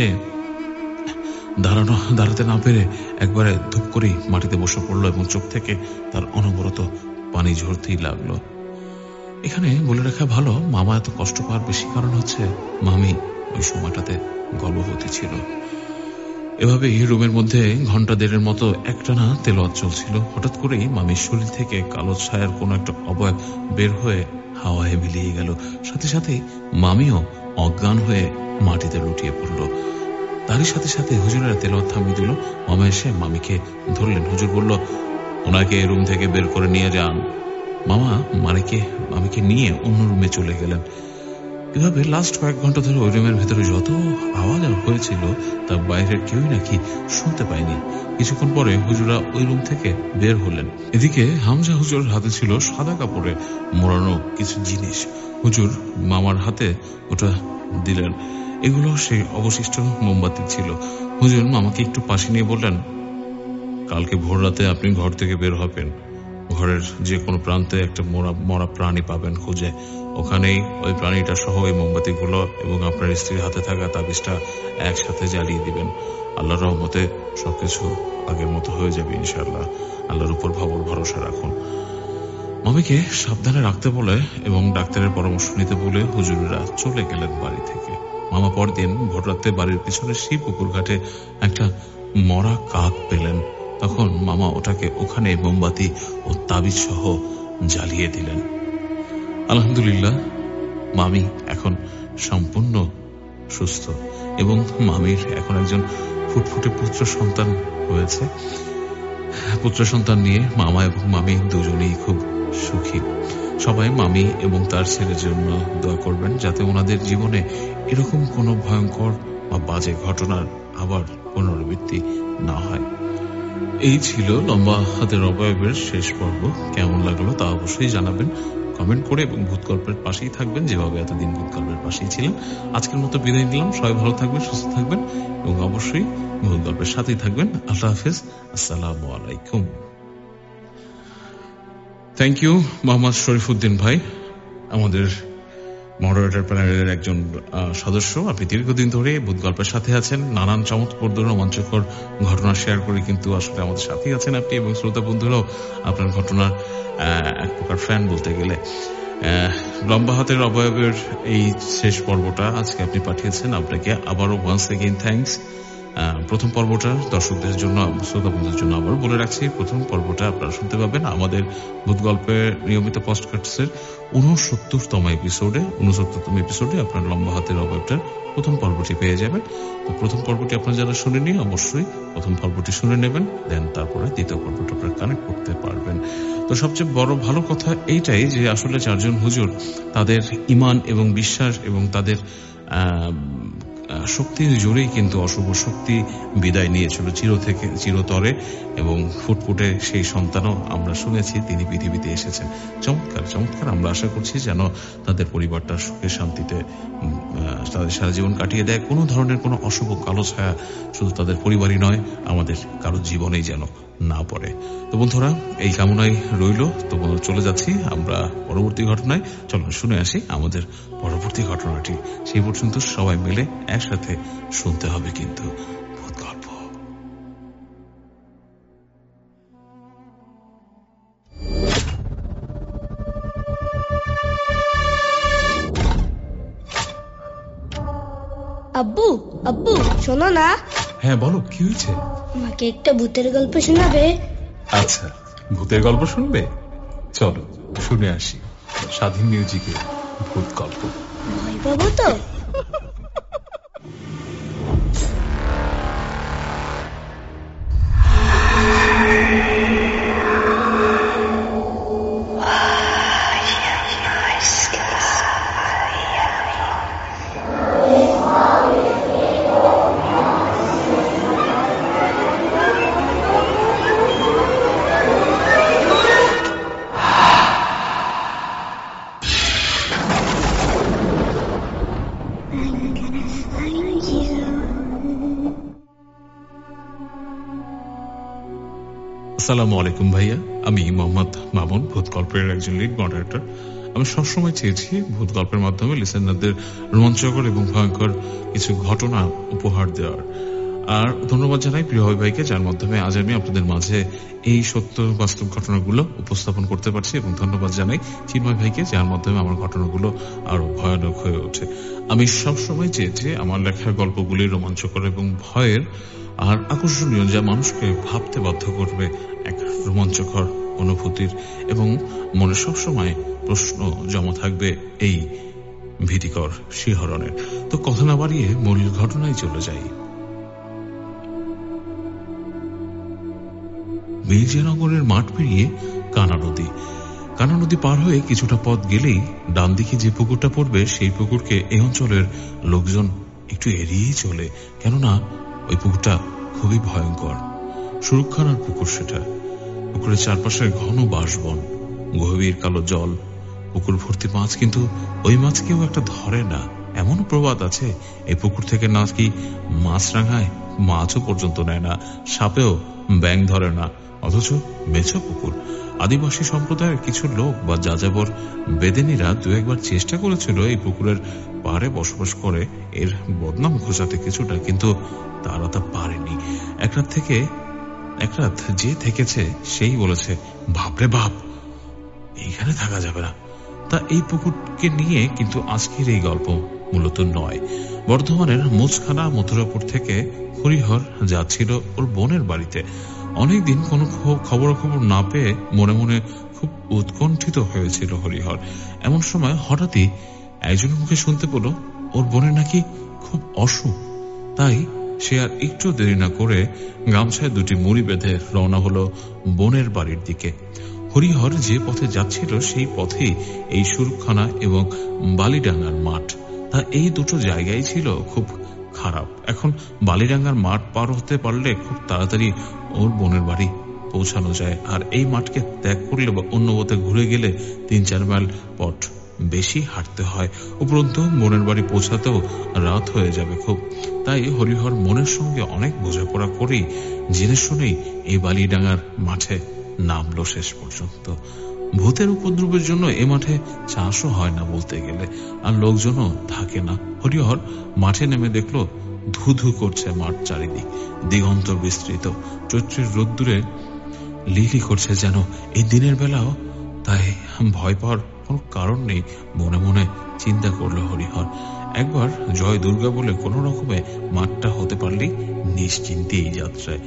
দাঁড়াতে না পেরে একবারে ধূপ করে মাটিতে বসে পড়লো এবং চোখ থেকে তার অনবরত পানি ঝরতেই লাগলো। এখানে বলে রাখা ভালো, মামা এত কষ্ট পাওয়ার বেশি কারণ হচ্ছে মামি ওই সময়টাতে গর্ভবতী ছিল। এভাবেই রুমের মধ্যে ঘন্টা দেড়ের মতো একটানা তেলাওয়াত চলছিল। হঠাৎ করেই মামির শরীর থেকে কালো ছায়ার কোন একটা অবয়ব বের হয়ে হাওয়ায় মিলিয়ে গেল। সাথে সাথে মামিও অজ্ঞান হয়ে মাটিতে লুটিয়ে পড়ল। তারই সাথে সাথে হুজুরেরা তেলাওয়াত থামিয়ে দিল। মামা এসে মামিকে ধরলেন। হুজুর বলল, ওনাকে রুম থেকে বের করে নিয়ে যান। মামা মামিকে নিয়ে অন্য রুমে চলে গেলেন। এভাবে লাস্ট কয়েক ঘন্টা ধরে ওই রুমের ভেতরে যত আওয়াজ হয়েছিল তা বাইরের কেউই নাকি শুনতে পায়নি। কিছুক্ষণ পরে হুজুরা ওই রুম থেকে বের হলেন। এদিকে হামজা হুজুর হাতে ছিল সাদা কাপড়ে মোড়ানো কিছু জিনিস। হুজুর মামার হাতে ওটা দিলেন। এগুলো সেই অবশিষ্ট মোমবাতি ছিল। হুজুর মামাকে একটু পাশে নিয়ে বললেন, কালকে ভোর রাতে আপনি ঘর থেকে বের হবেন। ঘরের যে কোনো প্রান্তে একটা মরা প্রাণী পাবেন খুঁজে, ওখানেই ওই প্রাণীটা সহ ওই মোমবাতিগুলো এবং আপনার স্ত্রীর হাতে থাকা তাবিজটা একসাথে জ্বালিয়ে দিবেন। আল্লাহর রহমতে সবকিছু আগের মতো হয়ে যাবে ইনশাআল্লাহ। আল্লাহর উপর ভরসা রাখুন। মামিকে সাবধানে রাখতে বলে এবং ডাক্তারের পরামর্শ নিতে বলে হুজুরেরা চলে গেলেন বাড়ি থেকে। মামা পরদিন ভোররাতে বাড়ির পিছনে সেই পুকুর ঘাটে একটা মরা কাক পেলেন। তখন মামা ওটাকে ওখানে মোমবাতি ও তাবিজ সহ জ্বালিয়ে দিলেন। আলহামদুলিল্লাহ, মামি এখন সম্পূর্ণ সুস্থ এবং মামির এখন একজন ফুটফুটে পুত্র সন্তান হয়েছে। পুত্র সন্তান নিয়ে মামা এবং মামি দুজনেই খুব সুখী। সবাই মামি এবং তার ছেলের জন্য দোয়া করবেন যাতে ওনাদের জীবনে এরকম কোনো ভয়ঙ্কর বা বাজে ঘটনার আবার পুনরাবৃত্তি না হয়। এই ছিল লম্বা হাতের অবয়বের শেষ পর্ব। কেমন লাগলো তা অবশ্যই জানাবেন কমেন্ট করে এবং ভূতগল্পের পাশেই থাকবেন যেভাবে এতদিন ভূতগল্পের পাশেই ছিলেন। আজকের মতো বিদায় নিলাম। সবাই ভালো থাকবেন, সুস্থ থাকবেন এবং অবশ্যই ভূতগল্পের সাথেই থাকবেন। আল্লাহ হাফেজ। আসসালামু আলাইকুম। থ্যাংক ইউ মোহাম্মদ শরীফুদ্দিন ভাই, আমাদের মডারেটর প্যানেলের একজন সদস্য। আপনি দীর্ঘদিন ধরে ভূত গল্পের সাথে আছেন, নানান চমৎকার রোমাঞ্চকর ঘটনা শেয়ার করে কিন্তু আসলে আমাদের সাথেই আছেন আপনি, এবং শ্রোতা বন্ধুরাও আপনার ঘটনার এক প্রকার ফ্যান বলতে গেলে। লম্বা হাতের অবয়বের এই শেষ পর্বটা আজকে আপনি পাঠিয়েছেন, আপনাকে আবারও ওয়ান্স এগেইন থ্যাঙ্কস। প্রথম পর্বটা দর্শকদের জন্য, শ্রোতা বন্ধুদের জন্য আবার বলে রাখছি, প্রথম পর্বটা আপনারা শুনতে পাবেন আমাদের ভূত গল্পের নিয়মিত পডকাস্টের 69তম এপিসোডে আপনার লম্বা হাতের অবয়বটার প্রথম পর্বটি পেয়ে যাবেন। তো প্রথম পর্বটি আপনারা যারা শুনেনি অবশ্যই প্রথম পর্বটি শুনে নেবেন, দেন তারপরে দ্বিতীয় পর্বটা আপনারা কানেক্ট করতে পারবেন। তো সবচেয়ে বড় ভালো কথা এইটাই যে আসলে চারজন হুজুর তাদের ঈমান এবং বিশ্বাস এবং তাদের শক্তির জোরেই কিন্তু অশুভ শক্তি বিদায় নিয়েছিল চিরতরে, এবং ফুটফুটে সেই সন্তানও আমরা শুনেছি তিনি পৃথিবীতে এসেছেন। চমৎকার। আমরা আশা করছি যেন তাদের পরিবারটা সুখে শান্তিতে তাদের সারা জীবন কাটিয়ে দেয়। কোনো ধরনের কোনো অশুভ কালো ছায়া শুধু তাদের পরিবারই নয়, আমাদের কারো জীবনেই যেন না পড়ে। তো বন্ধুরা, এই কামনাই রইল। তো চলে যাচ্ছি আমরা পরবর্তী ঘটনায়। চলুন শুনে আসি আমাদের পরবর্তী ঘটনাটি। সেই পর্যন্ত সবাই মিলে একসাথে শুনতে হবে কিন্তু ভূত গল্প। আব্বু আব্বু শোনো না। হ্যাঁ বলো, কি হয়েছে? আমাকে একটা ভূতের গল্প শোনাবে? আচ্ছা, ভূতের গল্প শুনবে? চলো শুনে আসি স্বাধীন মিউজিকে ভূত গল্প। ভয় পাবো তো? আসসালামু আলাইকুম ভাইয়া, আমি মোহাম্মদ মামুন, ভূত গল্পের একজন লিড মডারেটর। আমি সবসময় চেয়েছি ভূত গল্পের মাধ্যমে লিসেনারদের রোমাঞ্চকর এবং ভয়ঙ্কর কিছু ঘটনা উপহার দেওয়ার। আর ধন্যবাদ জানাই প্রিয় ভাইকে, যার মাধ্যমে আজ আমি আপনাদের মাঝে এই সত্য বাস্তব ঘটনাগুলো উপস্থাপন করতে পারছি, এবং ধন্যবাদ জানাই চিন্ময় ভাইকে, যার মাধ্যমে আমার ঘটনাগুলো আরো ভয়ানক হয়ে ওঠে। আমি সবসময় চেয়েছি আমার লেখার গল্পগুলি রোমাঞ্চকর এবং ভয়ের আর আকর্ষণীয়, যা মানুষকে ভাবতে বাধ্য করবে এক রোমাঞ্চকর অনুভূতির, এবং মনে সবসময় প্রশ্ন জমা থাকবে এই ভীতিকর শিহরণের। তো কথা না বাড়িয়ে মূল ঘটনায় চলে যাই। মির্জানগরের মাঠ পেরিয়ে কানা নদী পার হয়ে কিছুটা পথ গেলেই ডান দিকে যে পুকুরটা পড়বে, সেই পুকুরকে এই অঞ্চলের লোকজন একটু এড়িয়েই চলে, কেননা ওই পুকুরটা খুবই ভয়ঙ্কর। সুরক্ষার পুকুর সেটা। পুকুরের চারপাশে ঘন বাঁশবন, গভীর কালো জল, পুকুর ভর্তি মাছ, কিন্তু ওই মাছ কেউ একটা ধরে না। এমন প্রবাদ আছে এই পুকুর থেকে নাকি মাছরাঙায় মাছও পর্যন্ত নেয় না, সাপেও ব্যাঙ ধরে না, অথচ মেছো পুকুর। আদিবাসী সম্প্রদায়ের কিছু লোক বা যাযাবর বেদেনীরা দু একবার চেষ্টা করেছিল এই পুকুরের পাড়ে বসবাস করে এর বদনাম ঘোচাতে কিছুটা, কিন্তু তারা তা পারেনি। এক রাত যে থেকেছে সেই বলেছে, বাপরে বাপ, এইখানে থাকা যাবে না। তা এই পুকুরকে নিয়ে কিন্তু আজকের এই গল্প মূলত নয়। বর্ধমানের মুচখানা মথুরাপুর থেকে হরিহর যাচ্ছিল ওর বোনের বাড়িতে। অনেকদিন কোনো খবর না পেয়ে মনে মনে খুব উৎকণ্ঠিত হয়েছিল হরিহর। এমন সময় হঠাৎই একজনের মুখে শুনতে পেল ওর বোনের নাকি খুব অসুখ। তাই সে আর একটু দেরি না করে গামছায় দুটি মুড়ি বেঁধে রওনা হলো বোনের বাড়ির দিকে। হরিহর যে পথে যাচ্ছিল সেই পথেই এই সুরখানা এবং বালিডাঙ্গার মাঠ। তা এই দুটো জায়গায় ছিল খুব খারাপ। এখন বালিডাঙ্গার মাঠ পার হতে পারলে খুব তাড়াতাড়ি ওর বোনের বাড়ি পৌঁছানো যায়, আর এই মাঠকে ত্যাগ করলে বা অন্য পথে ঘুরে গেলে 3-4 মাইল পথ বেশি হাঁটতে হয়। উপরন্তু বোনের বাড়ি পৌঁছাতেও রাত হয়ে যাবে খুব। তাই হরিহর মনের সঙ্গে অনেক বোঝাপড়া করেই জেনে শুনেই এই বালিডাঙ্গার মাঠে নামলো শেষ পর্যন্ত। ভূতের উপদ্রবের জন্য এ মাঠে চাষও হয় না বলতে গেলে, আর লোকজনও থাকে না। হরিহর মাঠে নেমে দেখলো ধু ধু করছে মাঠ চারিদিক, দিগন্ত বিস্তৃত, চৈত্রের রোদ্দুরে লিলি করছে যেন এই দিনের বেলাও। তাই ভয় পাওয়ার কোনো কারণ নেই মনে মনে চিন্তা করলো হরিহর। একবার জয় দুর্গা বলে কোনো রকমে মাঠটা হতে পারলেই নিশ্চিন্তে এই যাত্রায়।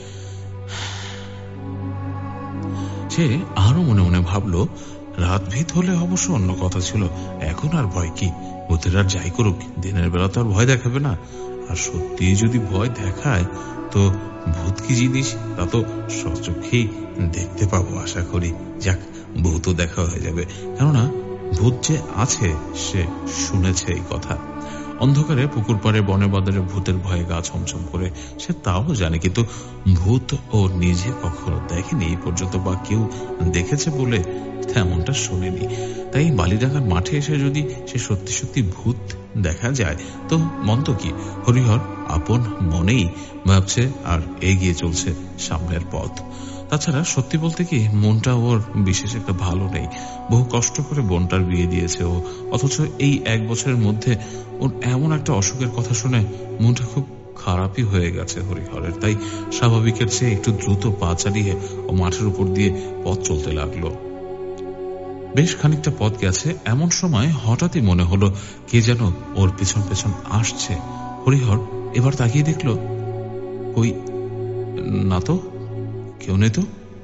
সে আরো মনে মনে ভাবলো, রাত ভিত হলে অবশ্য অন্য কথা ছিল, এখন আর ভয় কি? ভূতের আর যাই করুক, দিনের বেলা তো আর ভয় দেখাবে না। আর সত্যি যদি ভয় দেখায় তো ভূত কি জিনিস তা তো সচক্ষেই দেখতে পাবো আশা করি। যাক, ভূতও দেখা হয়ে যাবে, কেননা ভূত যে আছে সে শুনেছে এই কথা। অন্ধকারে পুকুর পাড়ে বনে বাজারে ভূতের ভয়ে গা ছমছম করে, সে তাও জানে, কিন্তু ভূত ও নিজে কখনো দেখেনি এই পর্যন্ত, বা কেউ দেখেছে বলে তেমনটা শোনেনি। তাই বালিডাঙ্গার মাঠে এসে যদি সে সত্যি সত্যি ভূত দেখা যায় তো মন্দ কি? হরিহর আপন মনেই ভাবছে আর এগিয়ে চলছে সামনের পথ। তাছাড়া সত্যি বলতে কি, মনটা ওর বিশেষ একটা ভালো নেই। বহু কষ্ট করে বোনটার বিয়ে দিয়েছে ও, অথচ এই 1 বছরের মধ্যে ওর এমন একটা অসুখের কথা শুনে মনটা খুব খারাপই হয়ে গেছে হরিহরের। তাই স্বাভাবিকের চেয়ে একটু দ্রুত পা চালিয়ে ও মাঠের উপর দিয়ে পথ চলতে লাগলো। বেশ খানিকটা পথ গেছে, এমন সময় হঠাৎই মনে হলো কে যেন ওর পেছন পেছন আসছে। হরিহর এবার তাকিয়ে দেখলো, ওই না তো, কেউ নেই তো।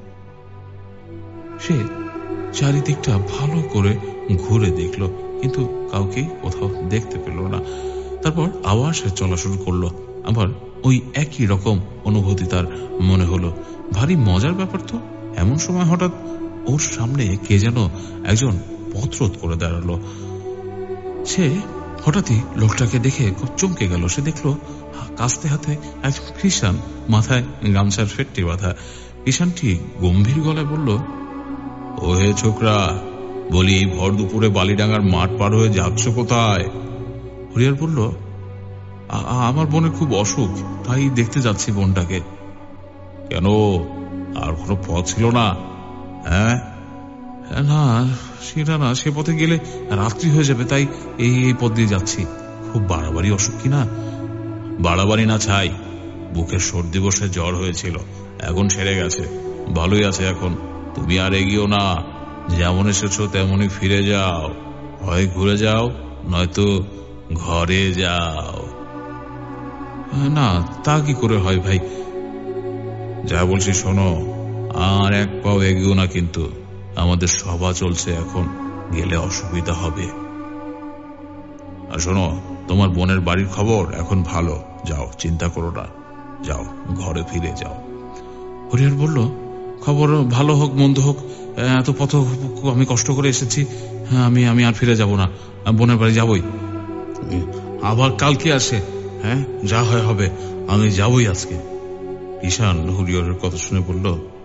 সে চারিদিকটা ভালো করে ঘুরে দেখলো, কিন্তু কাউকে কোথাও দেখতে পেল না। তারপর আবার সে চলা শুরু করলো। আবার ওই একই রকম অনুভূতি তার মনে হলো। ভারী মজার ব্যাপার তো, এমন সময় হঠাৎ ওর সামনে কে যেন একজন পথরোধ করে দাঁড়ালো। সে হঠাৎই লোকটাকে দেখে খুব চমকে গেল। সে দেখলো কাস্তে হাতে একজন খ্রিস্টান, মাথায় গামছার ফেটটি বাঁধা। খ্রিস্টানটি গম্ভীর গলায় বলল, ও হে ছোকরা, বলি ভর দুপুরে বালিডাঙ্গার মাঠ পার হয়ে যাচ্ছ কোথায়? হরিহর বলল, আমার বোনের খুব অসুখ, তাই দেখতে যাচ্ছি বোনটাকে। কেন, আর কোনো পথ ছিল না? হ্যাঁ না, সেটা না, সে পথে গেলে রাত্রি হয়ে যাবে, তাই এই পথ দিয়ে যাচ্ছি। খুব বাড়াবাড়ি অসুখ কিনা? বাড়াবাড়ি না ছাই, বুকের সর্দি বসে জ্বর হয়েছিল, এখন সেরে গেছে, ভালোই আছে এখন। তুমি আর এগিয়েও না, যেমন এসেছো তেমনই ফিরে যাও। হয় ঘুরে যাও, নয়তো ঘরে যাও। না, তা কি করে হয় ভাই? যা বলছি শোনো, আর এক পাও এগিয়েও না, কিন্তু আমাদের সভা চলছে এখন, গেলে অসুবিধা হবে। আর শোনো, তোমার বোনের বাড়ির খবর এখন ভালো, যাও, চিন্তা করো না, যাও, ঘরে ফিরে যাও। হরিহর বলল, খবর ভালো হোক মন্দ হোক, এত পথ আমি কষ্ট করে এসেছি, আমি আর ফিরে যাব না, বোনের বাড়ি যাবই। আবার কালকে আসে? হ্যাঁ, যা হয় হবে, আমি যাবই আজকে। ঈশান হরিহরের কথা শুনে বলল,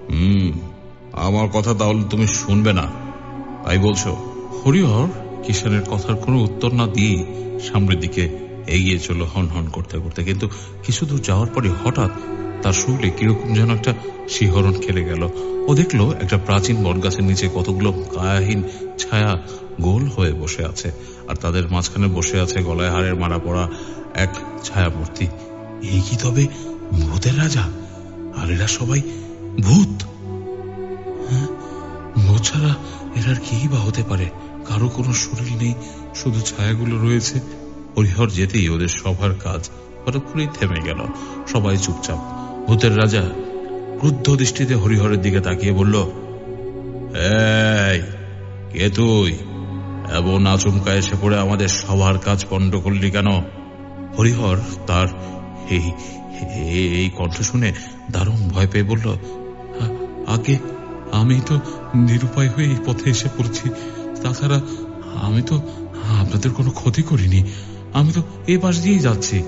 আমার কথা তাহলে তুমি শুনবে না, তাই বলছো? হরিহর কিষানের কথার কোনো উত্তর না দিয়ে সামনের দিকে এগিয়ে চলল হন হন করতে করতে। কিন্তু কিছু দূর যাওয়ার পরে হঠাৎ তার শরীরে কিরকম যেন একটা শিহরণ খেলে গেল। ও দেখলো একটা প্রাচীন বটগাছের নিচে কতগুলো কায়াহীন ছায়া গোল হয়ে বসে আছে, আর তাদের মাঝখানে বসে আছে গলায় হাড়ের মারা পড়া এক ছায়া মূর্তি। এই কি তবে ভূতের রাজা? আর এরা সবাই ভূত? ভূত ছাড়া এরা আর কি বা হতে পারে? কারো কোনো শরীর নেই, শুধু ছায়াগুলো রয়েছে। হরিহর যেতেই ওদের সবার কাজ হঠাৎ করেই থেমে গেল। সবাই চুপচাপ। ভূতের রাজা ক্রুদ্ধ দৃষ্টিতে হরিহরের দিকে তাকিয়ে বলল, এই কে তুই? এমন আচমকা এসে পড়ে আমাদের সবার কাজ পণ্ড করলি কেন? হরিহর তার এই কণ্ঠ শুনে দারুণ ভয় পেয়ে বলল, আগে আমি তো নিরুপায় হয়ে এই পথে এসে পড়ছি, তাছাড়া আমি তো আপনাদের কোনো ক্ষতি করিনি, আমি তো এই পাশ দিয়েই যাচ্ছি।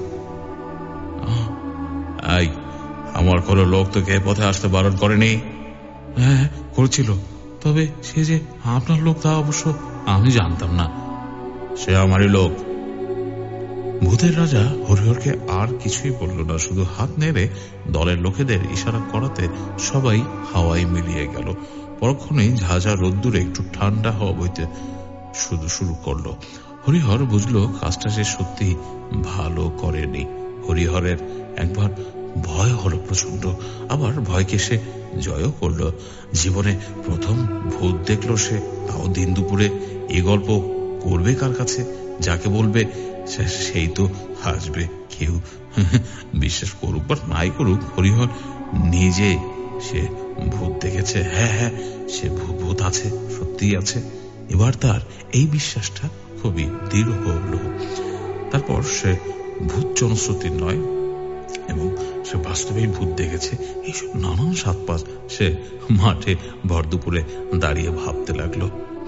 আমার কোনো লোক তোকে এ পথে আসতে বারণ করেনি? হ্যাঁ, করেছিল, তবে সে যে আপনার লোক তা অবশ্য আমি জানতাম না। সে আমারই লোক। ভূতের রাজা হরিহরকে আর কিছুই বলল না, শুধু হাত নেড়ে দলের লোকেদের ইশারা করাতে সবাই হাওয়ায় মিলিয়ে গেল। পরক্ষণেই ঝাঁঝা রোদ্দুরে একটু ঠান্ডা হওয়া বইতে শুরু করলো। হরিহর বুঝলো কাজটা সে সত্যি ভালো করেনি। হরিহরের একবার ভয় হলো প্রচন্ড, আবার ভয়কে সে জয়ও করলো। জীবনে প্রথম ভূত দেখলো সে, তাও দিন দুপুরে। এই গল্প করবে কার কাছে? যাকে বলবে সেই তো হাসবে। কেউ বিশ্বাস করুক বা নাই করুক, হরিহর নিজে সে ভূত দেখেছে। হ্যাঁ, সে ভূত আছে, সত্যিই আছে। এবার তার এই বিশ্বাসটা খুবই দৃঢ় হলো। তারপর সে ভূত জনশ্রুতির নয়, এবং সে বাস্তবেই ভূত দেখেছে। এইসব নানান সাত পাঁচ সে মাঠে ভর দুপুরে দাঁড়িয়ে ভাবতে লাগলো।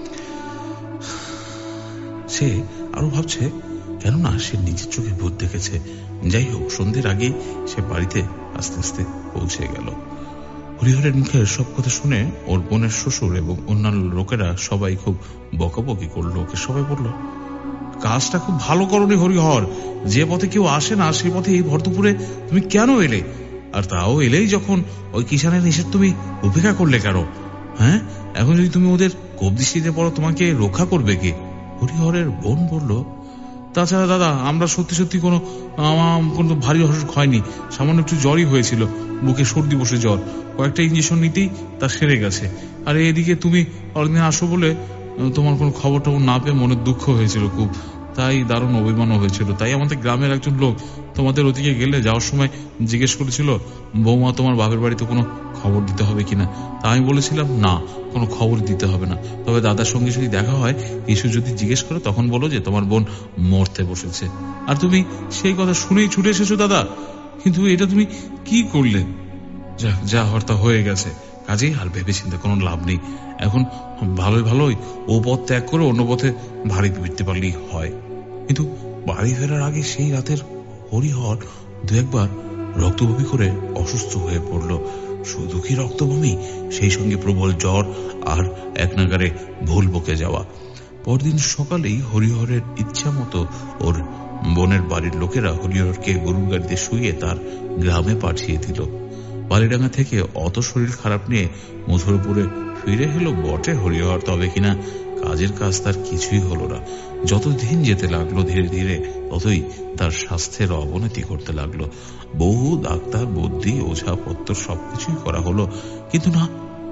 সে আরো ভাবছে, কেননা সে নিজের চোখে ভূত দেখেছে। যাই হোক, সন্ধ্যের আগেই সে বাড়িতে আস্তে আস্তে পৌঁছে গেল। হরিহরের মুখের সব কথা শুনে ওর বোনের শ্বশুর এবং অন্যান্য লোকেরা সবাই খুব বকাবকি করলো ওকে। সবাই বলল, কাজটা খুব ভালো করনি হরিহর। যে পথে কেউ আসে না সেই পথে এই ভর দুপুরে তুমি কেন এলে? আর তাও এলেই যখন ওই কিষানের নিষেধ তুমি উপেক্ষা করলে কেন? হ্যাঁ, এখন যদি তুমি ওদের কোপ দৃষ্টিতে পড়ো, তোমাকে রক্ষা করবে কে? হরিহরের বোন বলল, তাছাড়া দাদা, আমরা সত্যি কোনো ভারী অসুখ হয়নি। সামান্য একটু জ্বরই হয়েছিল, বুকে সর্দি বসে জ্বর। কয়েকটা ইঞ্জেকশন নিতেই তা সেরে গেছে। আর এদিকে তুমি অনেকদিন আসো বলে তোমার কোনো খবর টবর না পেয়ে মনের দুঃখ হয়েছিল খুব, তাই দারুণ অভিমানও হয়েছিল। তাই আমাদের গ্রামের একজন লোক তোমাদের ওদিকে গেলে যাওয়ার সময় জিজ্ঞেস করেছিল, বৌমা তোমার বাপের বাড়িতে কোনো খবর দিতে হবে কিনা। তা আমি বলেছিলাম, না, কোনো খবর দিতে হবে না, তবে দাদার সঙ্গে যদি দেখা হয়, কিছু যদি জিজ্ঞেস করো, তখন বলো যে তোমার বোন মরতে বসেছে। আর তুমি সেই কথা শুনেই ছুটে এসেছো দাদা। কিন্তু এটা তুমি কি করলে? যা হওয়ার তা হয়ে গেছে, কাজেই আর ভেবে চিন্তা কোনো লাভ নেই। এখন ভালোই ও পথ ত্যাগ করে অন্য পথে ভারী ফিরতে পারলেই হয়। কিন্তু বাড়ি ফেরার আগে সেই রাতের হরিহর দু একবার রক্তবমি করে অসুস্থ হয়ে পড়ল। শুধু কি রক্তবমি, সেই সঙ্গে প্রবল জ্বর আর এক নাগারে ভুল বকে যাওয়া। পরদিন সকালেই হরিহরের ইচ্ছা মতো ওর বোনের বাড়ির লোকেরা হরিহরকে গরুর গাড়িতে শুইয়ে তার গ্রামে পাঠিয়ে দিল। বালিডাঙ্গা থেকে অত শরীর খারাপ নিয়ে মধুরপুরে ফিরে এলো বটে হরিহর, তবে কিনা কাজের কাজ তার কিছুই হলো না। যত দিন যেতে লাগলো ধীরে ধীরে ততই তার স্বাস্থ্যের অবনতি করতে লাগলো। বহু ডাক্তার, বুদ্ধি, ওঝাপত্র সবকিছুই করা হলো, কিন্তু না,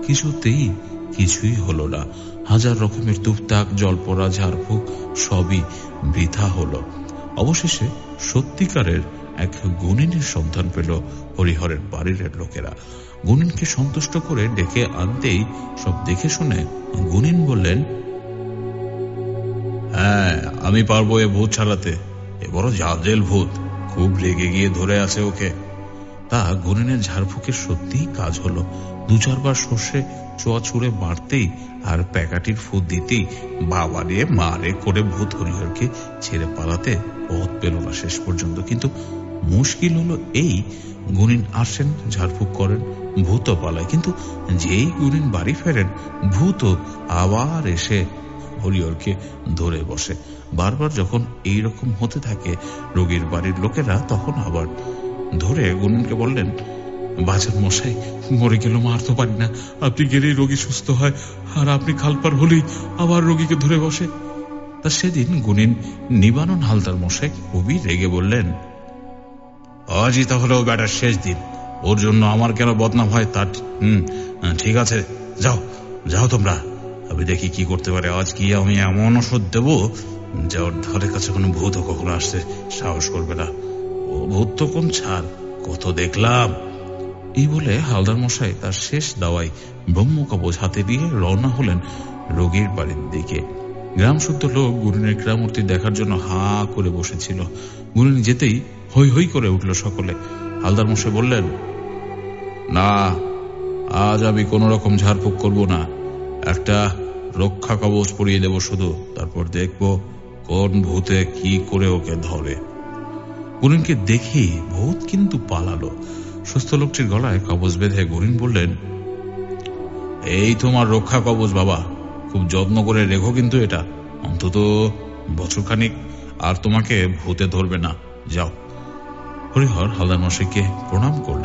কিছুই হলো না। হাজার রকমের টুকটাক, জলপড়া, ঝাড়ফুঁক সবই বৃথা হলো। অবশেষে সত্যিকারের এক গুণিনের সন্ধান পেল হরিহরের বাড়ির লোকেরা। গুণিনকে সন্তুষ্ট করে ডেকে আনতেই সব দেখে শুনে গুণিন বললেন, হ্যাঁ, আমি পারবো এ ভূত ছাড়াতে। এ বড় জাজেল ভূত, খুব রেগে গিয়ে ধরে আছে ওকে। তা গুণিনের ঝাড়ফুঁকের সত্যিই কাজ হলো। দু চারবার সর্ষে চোয়া ছুঁড়ে মারতেই আর প্যাকাটির ফুট দিতেই বাবারে মারে করে ভূত হরিহরকে ছেড়ে পালাতে পথ পেল না শেষ পর্যন্ত। কিন্তু মুশকিল হলো এই, গুণিন আসেন, ঝাড়ফুঁক করেন, ভূত পালায়। কিন্তু যেই গুণিন বাড়ি ফেরেন, ভূত আবার এসে হরিহরকে ধরে বসে। বারবার যখন এইরকম হতে থাকে রোগীর বাড়ির লোকেরা, তখন আবার ধরে গুণিনকে বললেন, বাজার মশাই, মরে গেলেও মারতে পারি না, আপনি গেলেই রোগী সুস্থ হয়, আর আপনি খালপার হলেই আবার রোগীকে ধরে বসে। তা সেদিন গুণিন নিবানন হালদার মশাই খুবই রেগে বললেন, আজই তাহলে ও বেটার শেষ দিন, ওর জন্য আমার কেন বদনাম হয় তার ঠিক আছে, যাও তোমরা, আমি দেখি কি করতে পারে। আজ কি আমি এমন ওষুধ দেবো যে ওর ধারের কাছে কোনো ভূত কখনো আসতে সাহস করবে না। ও ভূত তো কোন ছাড়, কত দেখলাম। এই বলে হালদার মশাই তার শেষ দাওয়াই ব্রহ্মকবচ হাতে দিয়ে রওনা হলেন রোগীর বাড়ির দিকে। গ্রাম শুদ্ধ লোক গুণিনের ক্রীড়ামূর্তি দেখার জন্য হা করে বসেছিল। গুণিন যেতেই হৈ হৈ করে উঠল সকলে। হালদার মশাই বললেন, না, আজ আমি কোন রকম ঝাড়ফুঁক করব না, একটা রক্ষা কবচ পরিয়ে দেব শুধু, তারপর দেখব কোন ভূতে কি করে ওকে ধরে। গুণিনকে দেখি ভূত কিন্তু পালালো। সুস্থ লোকটির গলায় কবচ বেঁধে গুণিন বললেন, এই তোমার রক্ষা কবচ বাবা, খুব যত্ন করে রেখো কিন্তু এটা, অন্তত বছরখানিক আর তোমাকে ভূতে ধরবে না, যাও। হরিহর হালদার মশাইকে প্রণাম করলেন।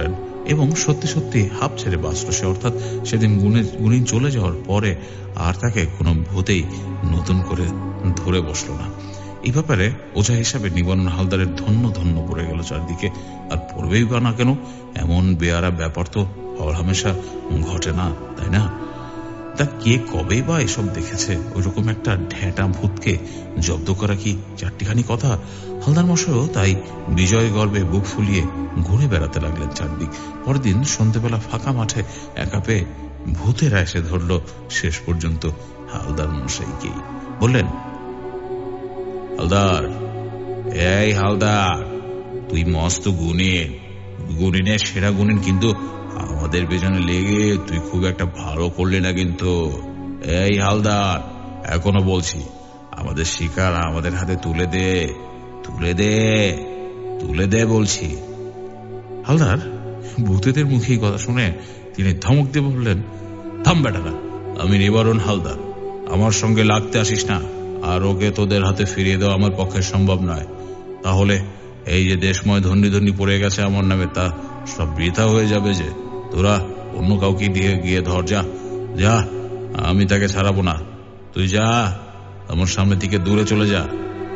এবং সত্যি সত্যি হাঁপ ছেড়ে বাঁচল সে। অর্থাৎ সেদিন গুণিন চলে যাওয়ার পরে আর তাকে কোনো ভূতেই নতুন করে ধরে বসল না। এই ব্যাপারে ওঝা হিসাবে নিবারণ হালদারের ধন্য ধন্য পড়ে গেল চারদিকে। আর পড়বেই বা না কেন, এমন বেয়ারা ব্যাপার তো হরহামেশা ঘটে না, তাই না? তা কে কবেই বা এসব দেখেছে? ওইরকম একটা ঢেঁটা ভূতকে জব্দ করা কি চারটিখানি কথা? হালদার মশাইও তাই বিজয় গর্বে বুক ফুলিয়ে ঘুরে বেড়াতে লাগলেন চারদিক। পরদিন সন্ধ্যেবেলা ফাঁকা মাঠে একা পেয়ে ভূতেরা এসে ধরল শেষ পর্যন্ত হালদার মশাইকেই। বললেন, হালদার, এই হালদার, তুই মস্ত গুণিনের সেরা গুণিন, কিন্তু আমাদের পেছনে লেগে তুই খুব একটা ভালো করলি না কিন্তু। এই হালদার, এখনো বলছি, আমাদের শিকার আমাদের হাতে তুলে দে, তুলে দে, তুলে দে বলছি। হালদার ভূতেদের মুখে কথা শুনে তিনি ধমক দিয়ে বললেন, থাম বেটারা, আমি নিবারণ হালদার, আমার সঙ্গে লাগতে আসিস না। আর ওকে তোদের হাতে ফিরিয়ে দেওয়া আমার পক্ষে সম্ভব নয়। তাহলে এই যে দেশময় ধন্যি পড়ে গেছে আমার নামে, তা সব বৃথা হয়ে যাবে যে। তোরা অন্য কাউকে দিয়ে গিয়ে ধর, যা যা, আমি তাকে ছাড়াবো না। তুই যা, আমার সামনে থেকে দূরে চলে যা।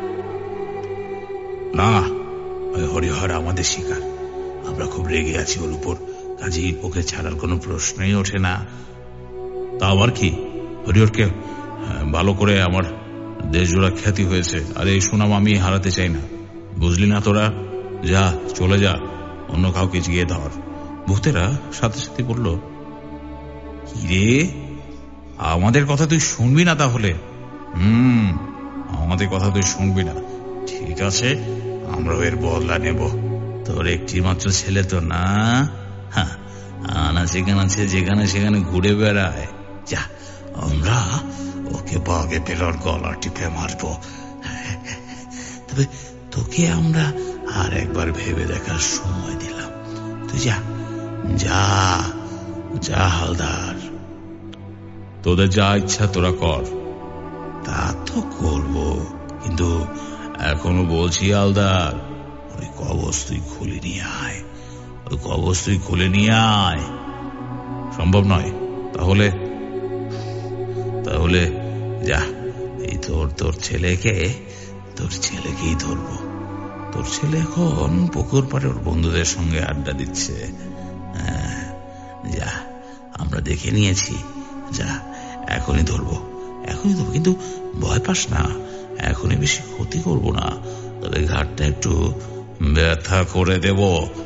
না, হরিহর আমাদের শিকার, আমরা খুব রেগে আছি ওর উপর, কাজেই ওকে ছাড়ার কোনো প্রশ্নই ওঠে না। তা আবার কি, হরিহরকে ভালো করে আমার দেশজোড়া খ্যাতি হয়েছে, আর এই সুনাম আমি হারাতে চাই না, বুঝলি না? তোরা যা, চলে যা, অন্য কাউকে গিয়ে ধর। ভূতেরা সাথে সাথে বলল, কি রে, আমাদের কথা তুই শুনবি না তাহলে? আমাদের কথা তুই শুনবি না, ঠিক আছে, আমরাও এর বদলা নেব। তোর একটি মাত্র ছেলে তো না, আনাচে কানাচে যেখানে সেখানে ঘুরে বেড়ায়। যা, আমরা ওকে বাগে পেলার গলা টিপে মারব। তবে তোকে আমরা আর একবার ভেবে দেখার সময় দিলাম। তুই যা, যা যা হালদার, তোদের যা ইচ্ছা তোরা কর। তা তো করব, কিন্তু এখনো বলছি হালদার, ওই কবচ তুই খুলে নিয়ে আয়, ওই কবচ তুই খুলে নিয়ে আয়। সম্ভব নয়? তাহলে তাহলে যা, এই তোর ছেলেকেই ধরবো। তোর ছেলে এখন পুকুর পাড়ে ওর বন্ধুদের সঙ্গে আড্ডা দিচ্ছে। যা, আমরা দেখে নিয়েছি, যা, এখনই ধরবো, কিন্তু ভয় পাস না, এখনই বেশি ক্ষতি করব না, তবে ঘাটটা একটু ব্যথা করে দেব।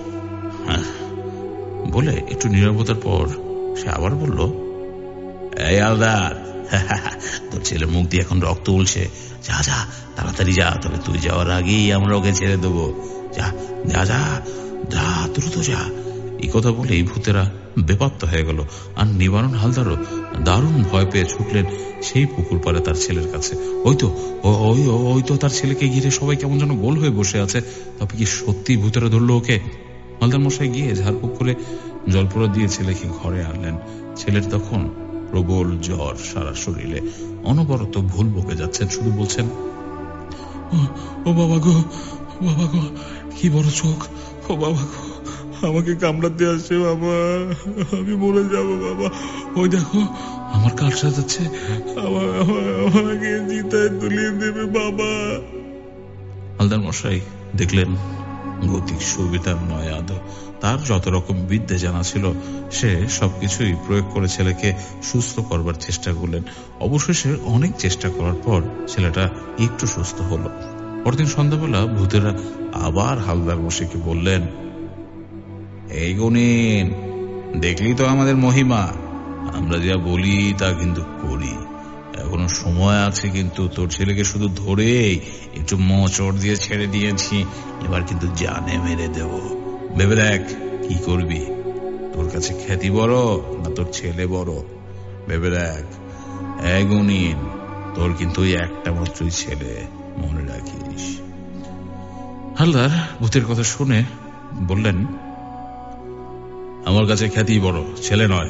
বলে একটু নীরবতার পর সে আবার বলল, এই হালদার, তোর ছেলের মুখ দিয়ে এখন রক্ত উলছে, যা যা, তাড়াতাড়ি যা, তবে তুই যাওয়ার আগেই আমরা ওকে ছেড়ে দেবো। যা যা যা যা, দ্রুত যা। এই কথা বলেই ভূতেরা বেপাত্তা হয়ে গেল। আর নিবারণ হালদারও দারুণ ভয় পেয়ে ছুটলেন সেই পুকুর পাড়ে তার ছেলের কাছে। ওই তো তার ছেলেকে ঘিরে সবাই কেমন যেন গোল হয়ে বসে আছে। তবে কি সত্যি ভূতেরা ধরলো ওকে? হালদার মশাই গিয়ে ঝাড়ফুঁক করে জলপোড়া দিয়ে ছেলেকে ঘরে আনলেন। ছেলের তখন প্রবল জ্বর সারা শরীরে, অনবরত ভুল বকে যাচ্ছেন, শুধু বলছেন, ও বাবা গো, বাবা গো, কি বড় চোখ, ও বাবা গো, আমাকে কামড়াতে আসছে বাবা, আমি মরে যাব বাবা, ওই দেখো আমার কাঠ সাজাচ্ছে, আমাকে চিতায় তুলিয়ে দেবে বাবা। হালদার মশাই দেখলেন গতিক সুবিধার নয় আদৌ। তার যত রকম বিদ্যে জানা ছিল সে সবকিছুই প্রয়োগ করে ছেলেকে সুস্থ করবার চেষ্টা করলেন। অবশেষে অনেক চেষ্টা করার পর ছেলেটা একটু সুস্থ হলো। পরদিন সন্ধ্যাবেলা ভূতেরা আবার হালদার মশাইকে বললেন, এই গুণিন, দেখলি তো আমাদের মহিমা, আমরা যা বলি তা কিন্তু করি। এখনো সময় আছে, কিন্তু তোর ছেলেকে শুধু ধরে একটু মোচড় দিয়ে ছেড়ে দিয়েছি, এবার কিন্তু জানে মেরে দেব। ভেবে দেখ কি করবি, তোর কাছে খ্যাতি বড় না তোর ছেলে বড়? ভেবে দেখ। এই গুণিন, তোর কিন্তু একটা মাত্রই ছেলে, মনে রাখিস। হালদার ভূতের কথা শুনে বললেন, আমার কাছে খ্যাতি বড়, ছেলে নয়।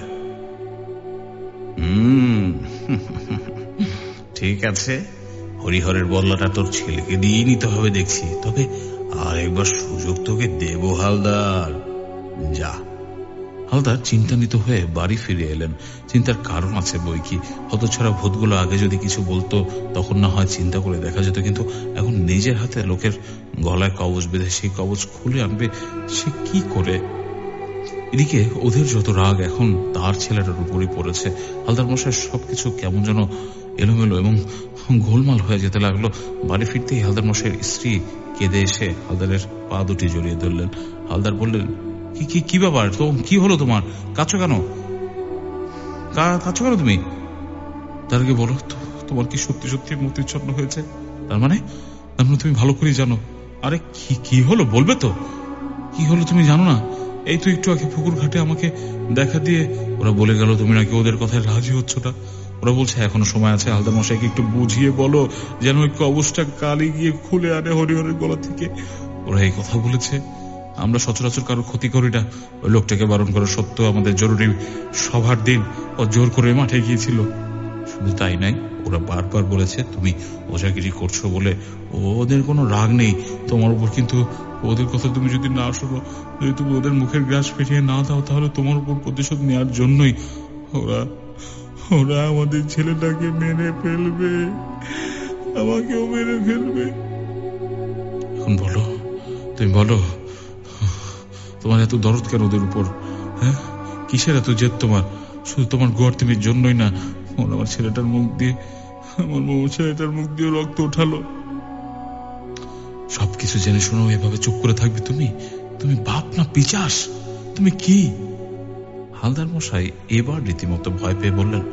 ঠিক আছে, হরিহরের বদলাটা তোর ছেলেকে দিয়ে নিতে হবে দেখছি, তবে আর একবার সুযোগ তোকে দেব হালদার। যা, হালদার চিন্তান্বিত হয়ে বাড়ি ফিরে এলেন। চিন্তার কারণ আছে বই কি, হতছাড়া ভূতগুলো আগে যদি কিছু বলতো তখন না হয় চিন্তা করে দেখা যেত, কিন্তু এখন নিজের হাতে লোকের গলায় কবচ বেঁধে সেই কবচ খুলে আনবে সে কি করে? এদিকে ওদের যত রাগ এখন তার ছেলেটার উপরই পড়েছে। হালদার মশাই সবকিছু কেমন যেন এলোমেলো এবং গোলমাল হয়ে যেতে লাগলো। বাড়ি ফিরতেই হালদার মশাইয়ের স্ত্রী কেঁদে এসে হালদারের পা দুটি জড়িয়ে ধরলেন। হালদার বললেন, কি ব্যাপার, তো কি হলো তোমার? কাঁদছো কেন? তুমি? তার আগে বলো তোমার কি সত্যি সত্যি মতিচ্ছন্ন হয়েছে? তার মানে তুমি ভালো করে জানো। আরে কি হলো বলবে তো? কি হলো তুমি জানো না? এই তো একটু আগে পুকুর ঘাটে আমাকে দেখা দিয়ে ওরা বলে গেল তুমি নাকি ওদের কথায় রাজি হচ্ছ না। ওরা বলছে এখনো সময় আছে, হালদার মশাইকে একটু বুঝিয়ে বলো যেন ওই কবচটা কালি গিয়ে খুলে আনে হরিহরের গলা থেকে। ওরা এই কথা বলেছে। আমরা সচরাচর কারো ক্ষতি করি না। ওই লোকটাকে বারণ করা সত্ত্বেও আমাদের জরুরি সভার দিন ও জোর করে মাঠে গিয়েছিল। শুধু তাই নাই, ওরা বারবার বলেছে তুমি ওঝাগিরি করছো বলে। ওদের কোনো রাগ নেই তোমার উপর, কিন্তু ওদের কথা তুমি যদি না শোনো, যদি তুমি ওদের মুখের গ্রাস ফিরিয়ে না দাও, তাহলে তোমার উপর প্রতিশোধ নেওয়ার জন্যই ওরা আমাদের ছেলেটাকে মেরে ফেলবে, আমাকেও মেরে ফেলবে। এখন বলো, তুমি বলো, তোমার এত দরদ কেন ওদের উপর? হ্যাঁ, কিসের এত জেদ তোমার? শুধু তোমার গোয়ার্তিমির জন্যই না, আমার ছেলেটার মুখ দিয়ে রক্ত উঠালো। সবকিছু জেনে শোনো এভাবে চুপ করে থাকবে তুমি বাপ না পিচাস? তুমি কি? হালদার মশাই এবার রীতিমতো ভয় পেয়ে বললেন,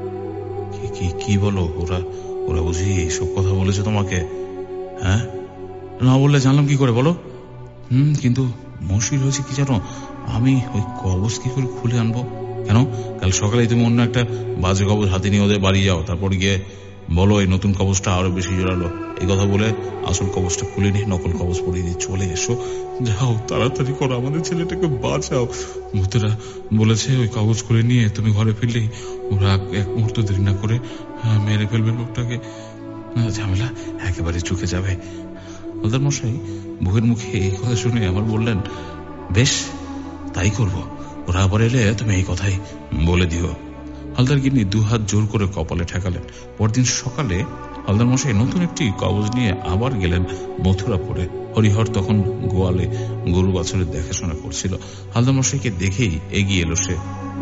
কি বলো? ওরা বুঝি এইসব কথা বলেছে তোমাকে? হ্যাঁ, না বললে জানলাম কি করে, বলো? কিন্তু মুশকিল হয়েছে কি জানো, আমি ওই কবচ কি করে খুলে আনবো? কেন, কাল সকালে তুমি অন্য একটা বাজে কবচ হাতে নিয়ে ওদের বাড়ি যাও, তারপর গিয়ে বলো এই নতুন কবচটা আরো বেশি জোরালো। এই কথা বলে আসল কবচটা খুলে নিয়ে নকল কবচ পরিয়ে দিয়ে চলে এসো। যাও, তাড়াতাড়ি করো, আমাদের ছেলেটাকে বাঁচাও। ভূতেরা বলেছে ওই কবচ খুলে নিয়ে তুমি ঘরে ফিরলেই ওরা এক মুহূর্ত দেরি না করে মেরে ফেলবে লোকটাকে। ঝামেলা একেবারে চুকে যাবে। হালদার মশাই বউয়ের মুখে এই কথা শুনে আবার বললেন, বেশ তাই করবো। ওরা আবার এলে তুমি এই কথাই বলে দিও। হালদার গিন্নি দুহাত জোর করে কপালে ঠেকালেন। পরদিন সকালে হালদার মশাই নতুন একটি কবজ নিয়ে আবার গেলেন মথুরাপুরে। হরিহর তখন গোয়ালে গরু বাছুরের দেখাশোনা করছিল। হালদার মশাইকে দেখেই এগিয়ে এলো সে।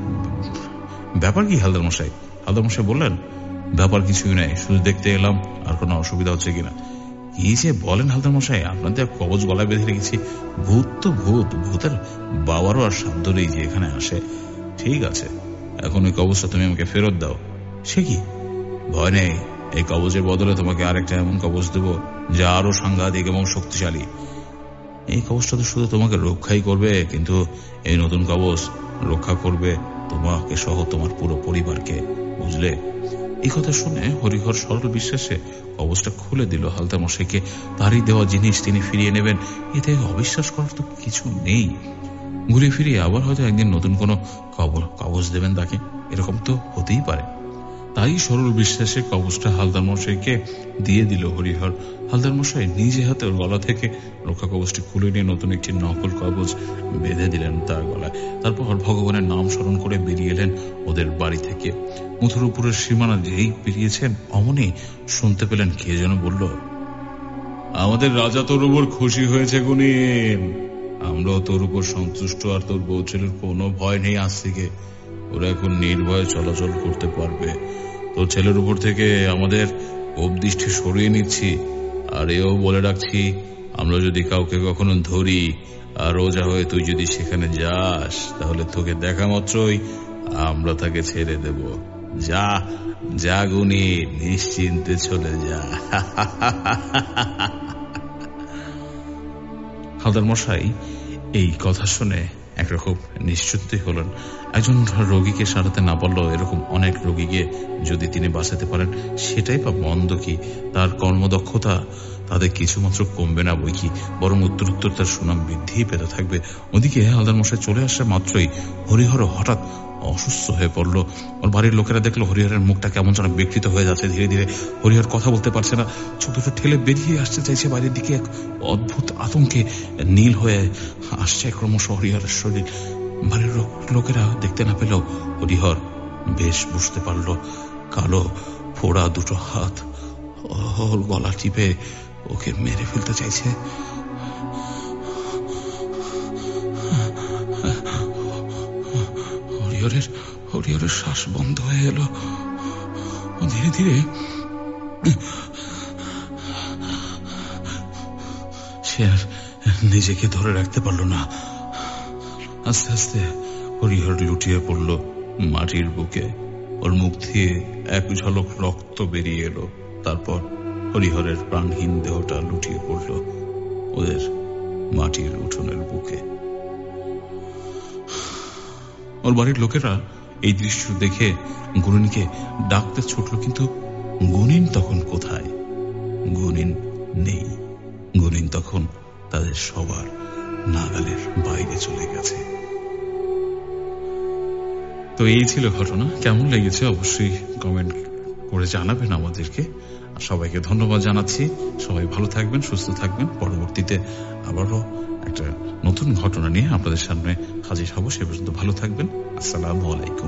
ব্যাপার কি হালদার মশাই? হালদার মশাই বললেন, ব্যাপার কিছুই নাই, শুধু দেখতে এলাম আর কোনো অসুবিধা হচ্ছে কিনা। কি যে বলেন হালদার মশাই, আপনাদের কবজ গলায় বেঁধে রেখেছি। ভূত তো ভূতের বাবারও আর সাধ্য নেই যে এখানে আসে। ঠিক আছে, এখন ওই কবজটা তুমি আমাকে ফেরত দাও। সে কি? ভয় নেই, এই কবজের বদলে তোমাকে আরেকটা এমন কবজ দেবো যা আরো সাংঘাতিক এবং শক্তিশালী। এই কবজটা তো শুধু তোমাকে রক্ষাই করবে, কিন্তু এই নতুন কবজ রক্ষা করবে তোমাকে সহ তোমার পুরো পরিবারকে, বুঝলে? এই কথা শুনে হরিহর সরল বিশ্বাসে কবজটা খুলে দিল হালদার মশাইকে। তারই দেওয়া জিনিস তিনি ফিরিয়ে নেবেন, এতে অবিশ্বাস করার তো কিছু নেই। ঘুরে ফিরিয়ে আবার হয়তো একদিন নতুন কোনো কবজ দেবেন তাকে, এরকম তো হতেই পারে। তাই সরল বিশ্বাসে কবজটা হালদার মশাইকে দিয়ে দিল হরিহর। হালদার মশাই নিজে হাতে ওর গলা থেকে রক্ষা কবচটি খুলে নিয়ে নতুন একটি নকল কবচ বেঁধে দিলেন তার গলায়। তারপর ভগবানের নাম স্মরণ করে বেরিয়ে এলেন ওদের বাড়ি থেকে। মথুরাপুরের সীমানা যেই পেরিয়েছেন অমনি শুনতে পেলেন কে যেন বলল, আমাদের রাজা তোর উপর খুশি হয়েছে গুণীন, আমরাও তোর উপর সন্তুষ্ট, আর তোর বউ ছেলের কোনো ভয় নেই আজ থেকে। ওরা এখন নির্ভয়ে চলাচল করতে পারবে। তোর ছেলের উপর থেকে আমাদের দৃষ্টি সরিয়ে নিচ্ছি, আর এও বলে রাখছি, আমরা যদি কাউকে কখনো ধরি আর রোজা হয়ে তুই যদি সেখানে যাস, তাহলে তোকে দেখা মাত্রই আমরা তাকে ছেড়ে দেব। যা যা গুণী, নিশ্চিন্তে চলে যা। হালদার মশাই এই কথা শুনে একরকম নিশ্চিন্তই হলেন। একজন রোগীকে সারাতে না পারলেও এরকম অনেক রোগীকে যদি তিনি বাঁচাতে পারেন, সেটাই বা মন্দ কি? তার কর্মদক্ষতা তাদের কিছুমাত্র কমবে না বই কি, বরং উত্তরোত্তর তার সুনাম বৃদ্ধি পেতে থাকবে। ওদিকে হালদার মশাই চলে আসা মাত্রই হরিহর হঠাৎ অসুস্থ হয়ে পড়লো। ওর বাড়ির লোকেরা দেখলো হরিহরের মুখটা কেমন যেন বিকৃত হয়ে যাচ্ছে ধীরে ধীরে। হরিহর কথা বলতে পারছে না, চোখ দুটো ঠেলে বেরিয়ে আসতে চাইছে বাইরের দিকে। এক অদ্ভুত আতঙ্কে নীল হয়ে আসছে ক্রমশ হরিহরের শরীর। বাড়ির লোকেরা দেখতে না পেলেও হরিহর বেশ বুঝতে পারল কালো ফোড়া দুটো হাত ওর গলা টিপে ওকে মেরে ফেলতে চাইছে। হরিহরের শ্বাস বন্ধ হয়ে এলো। ধীরে ধীরে সে আর নিজেকে ধরে রাখতে পারল না। আস্তে আস্তে হরিহর লুটিয়ে পড়ল মাটির বুকে। ওর মুখ দিয়ে এক ঝলক রক্ত বেরিয়ে এলো। তারপর হরিহরের প্রাণহীন দেহটা লুটিয়ে পড়ল ওদের মাটির উঠোনের বুকে। ওর বাড়ির লোকেরা এই দৃশ্য দেখে গুনিনকে ডাকতে ছুটল, কিন্তু গুনিন তখন কোথায়? গুনিন নেই। গুনিন তখন তাদের সবার নাগালের বাইরে চলে গেছে। তো এই ছিল ঘটনা। কেমন লেগেছে অবশ্যই কমেন্ট করে জানাবেন আমাদেরকে। সবাইকে ধন্যবাদ জানাচ্ছি। সবাই ভালো থাকবেন, সুস্থ থাকবেন। পরবর্তীতে আবারও একটা নতুন ঘটনা নিয়ে আপনাদের সামনে হাজির হব। সে পর্যন্ত ভালো থাকবেন। আসসালামু আলাইকুম।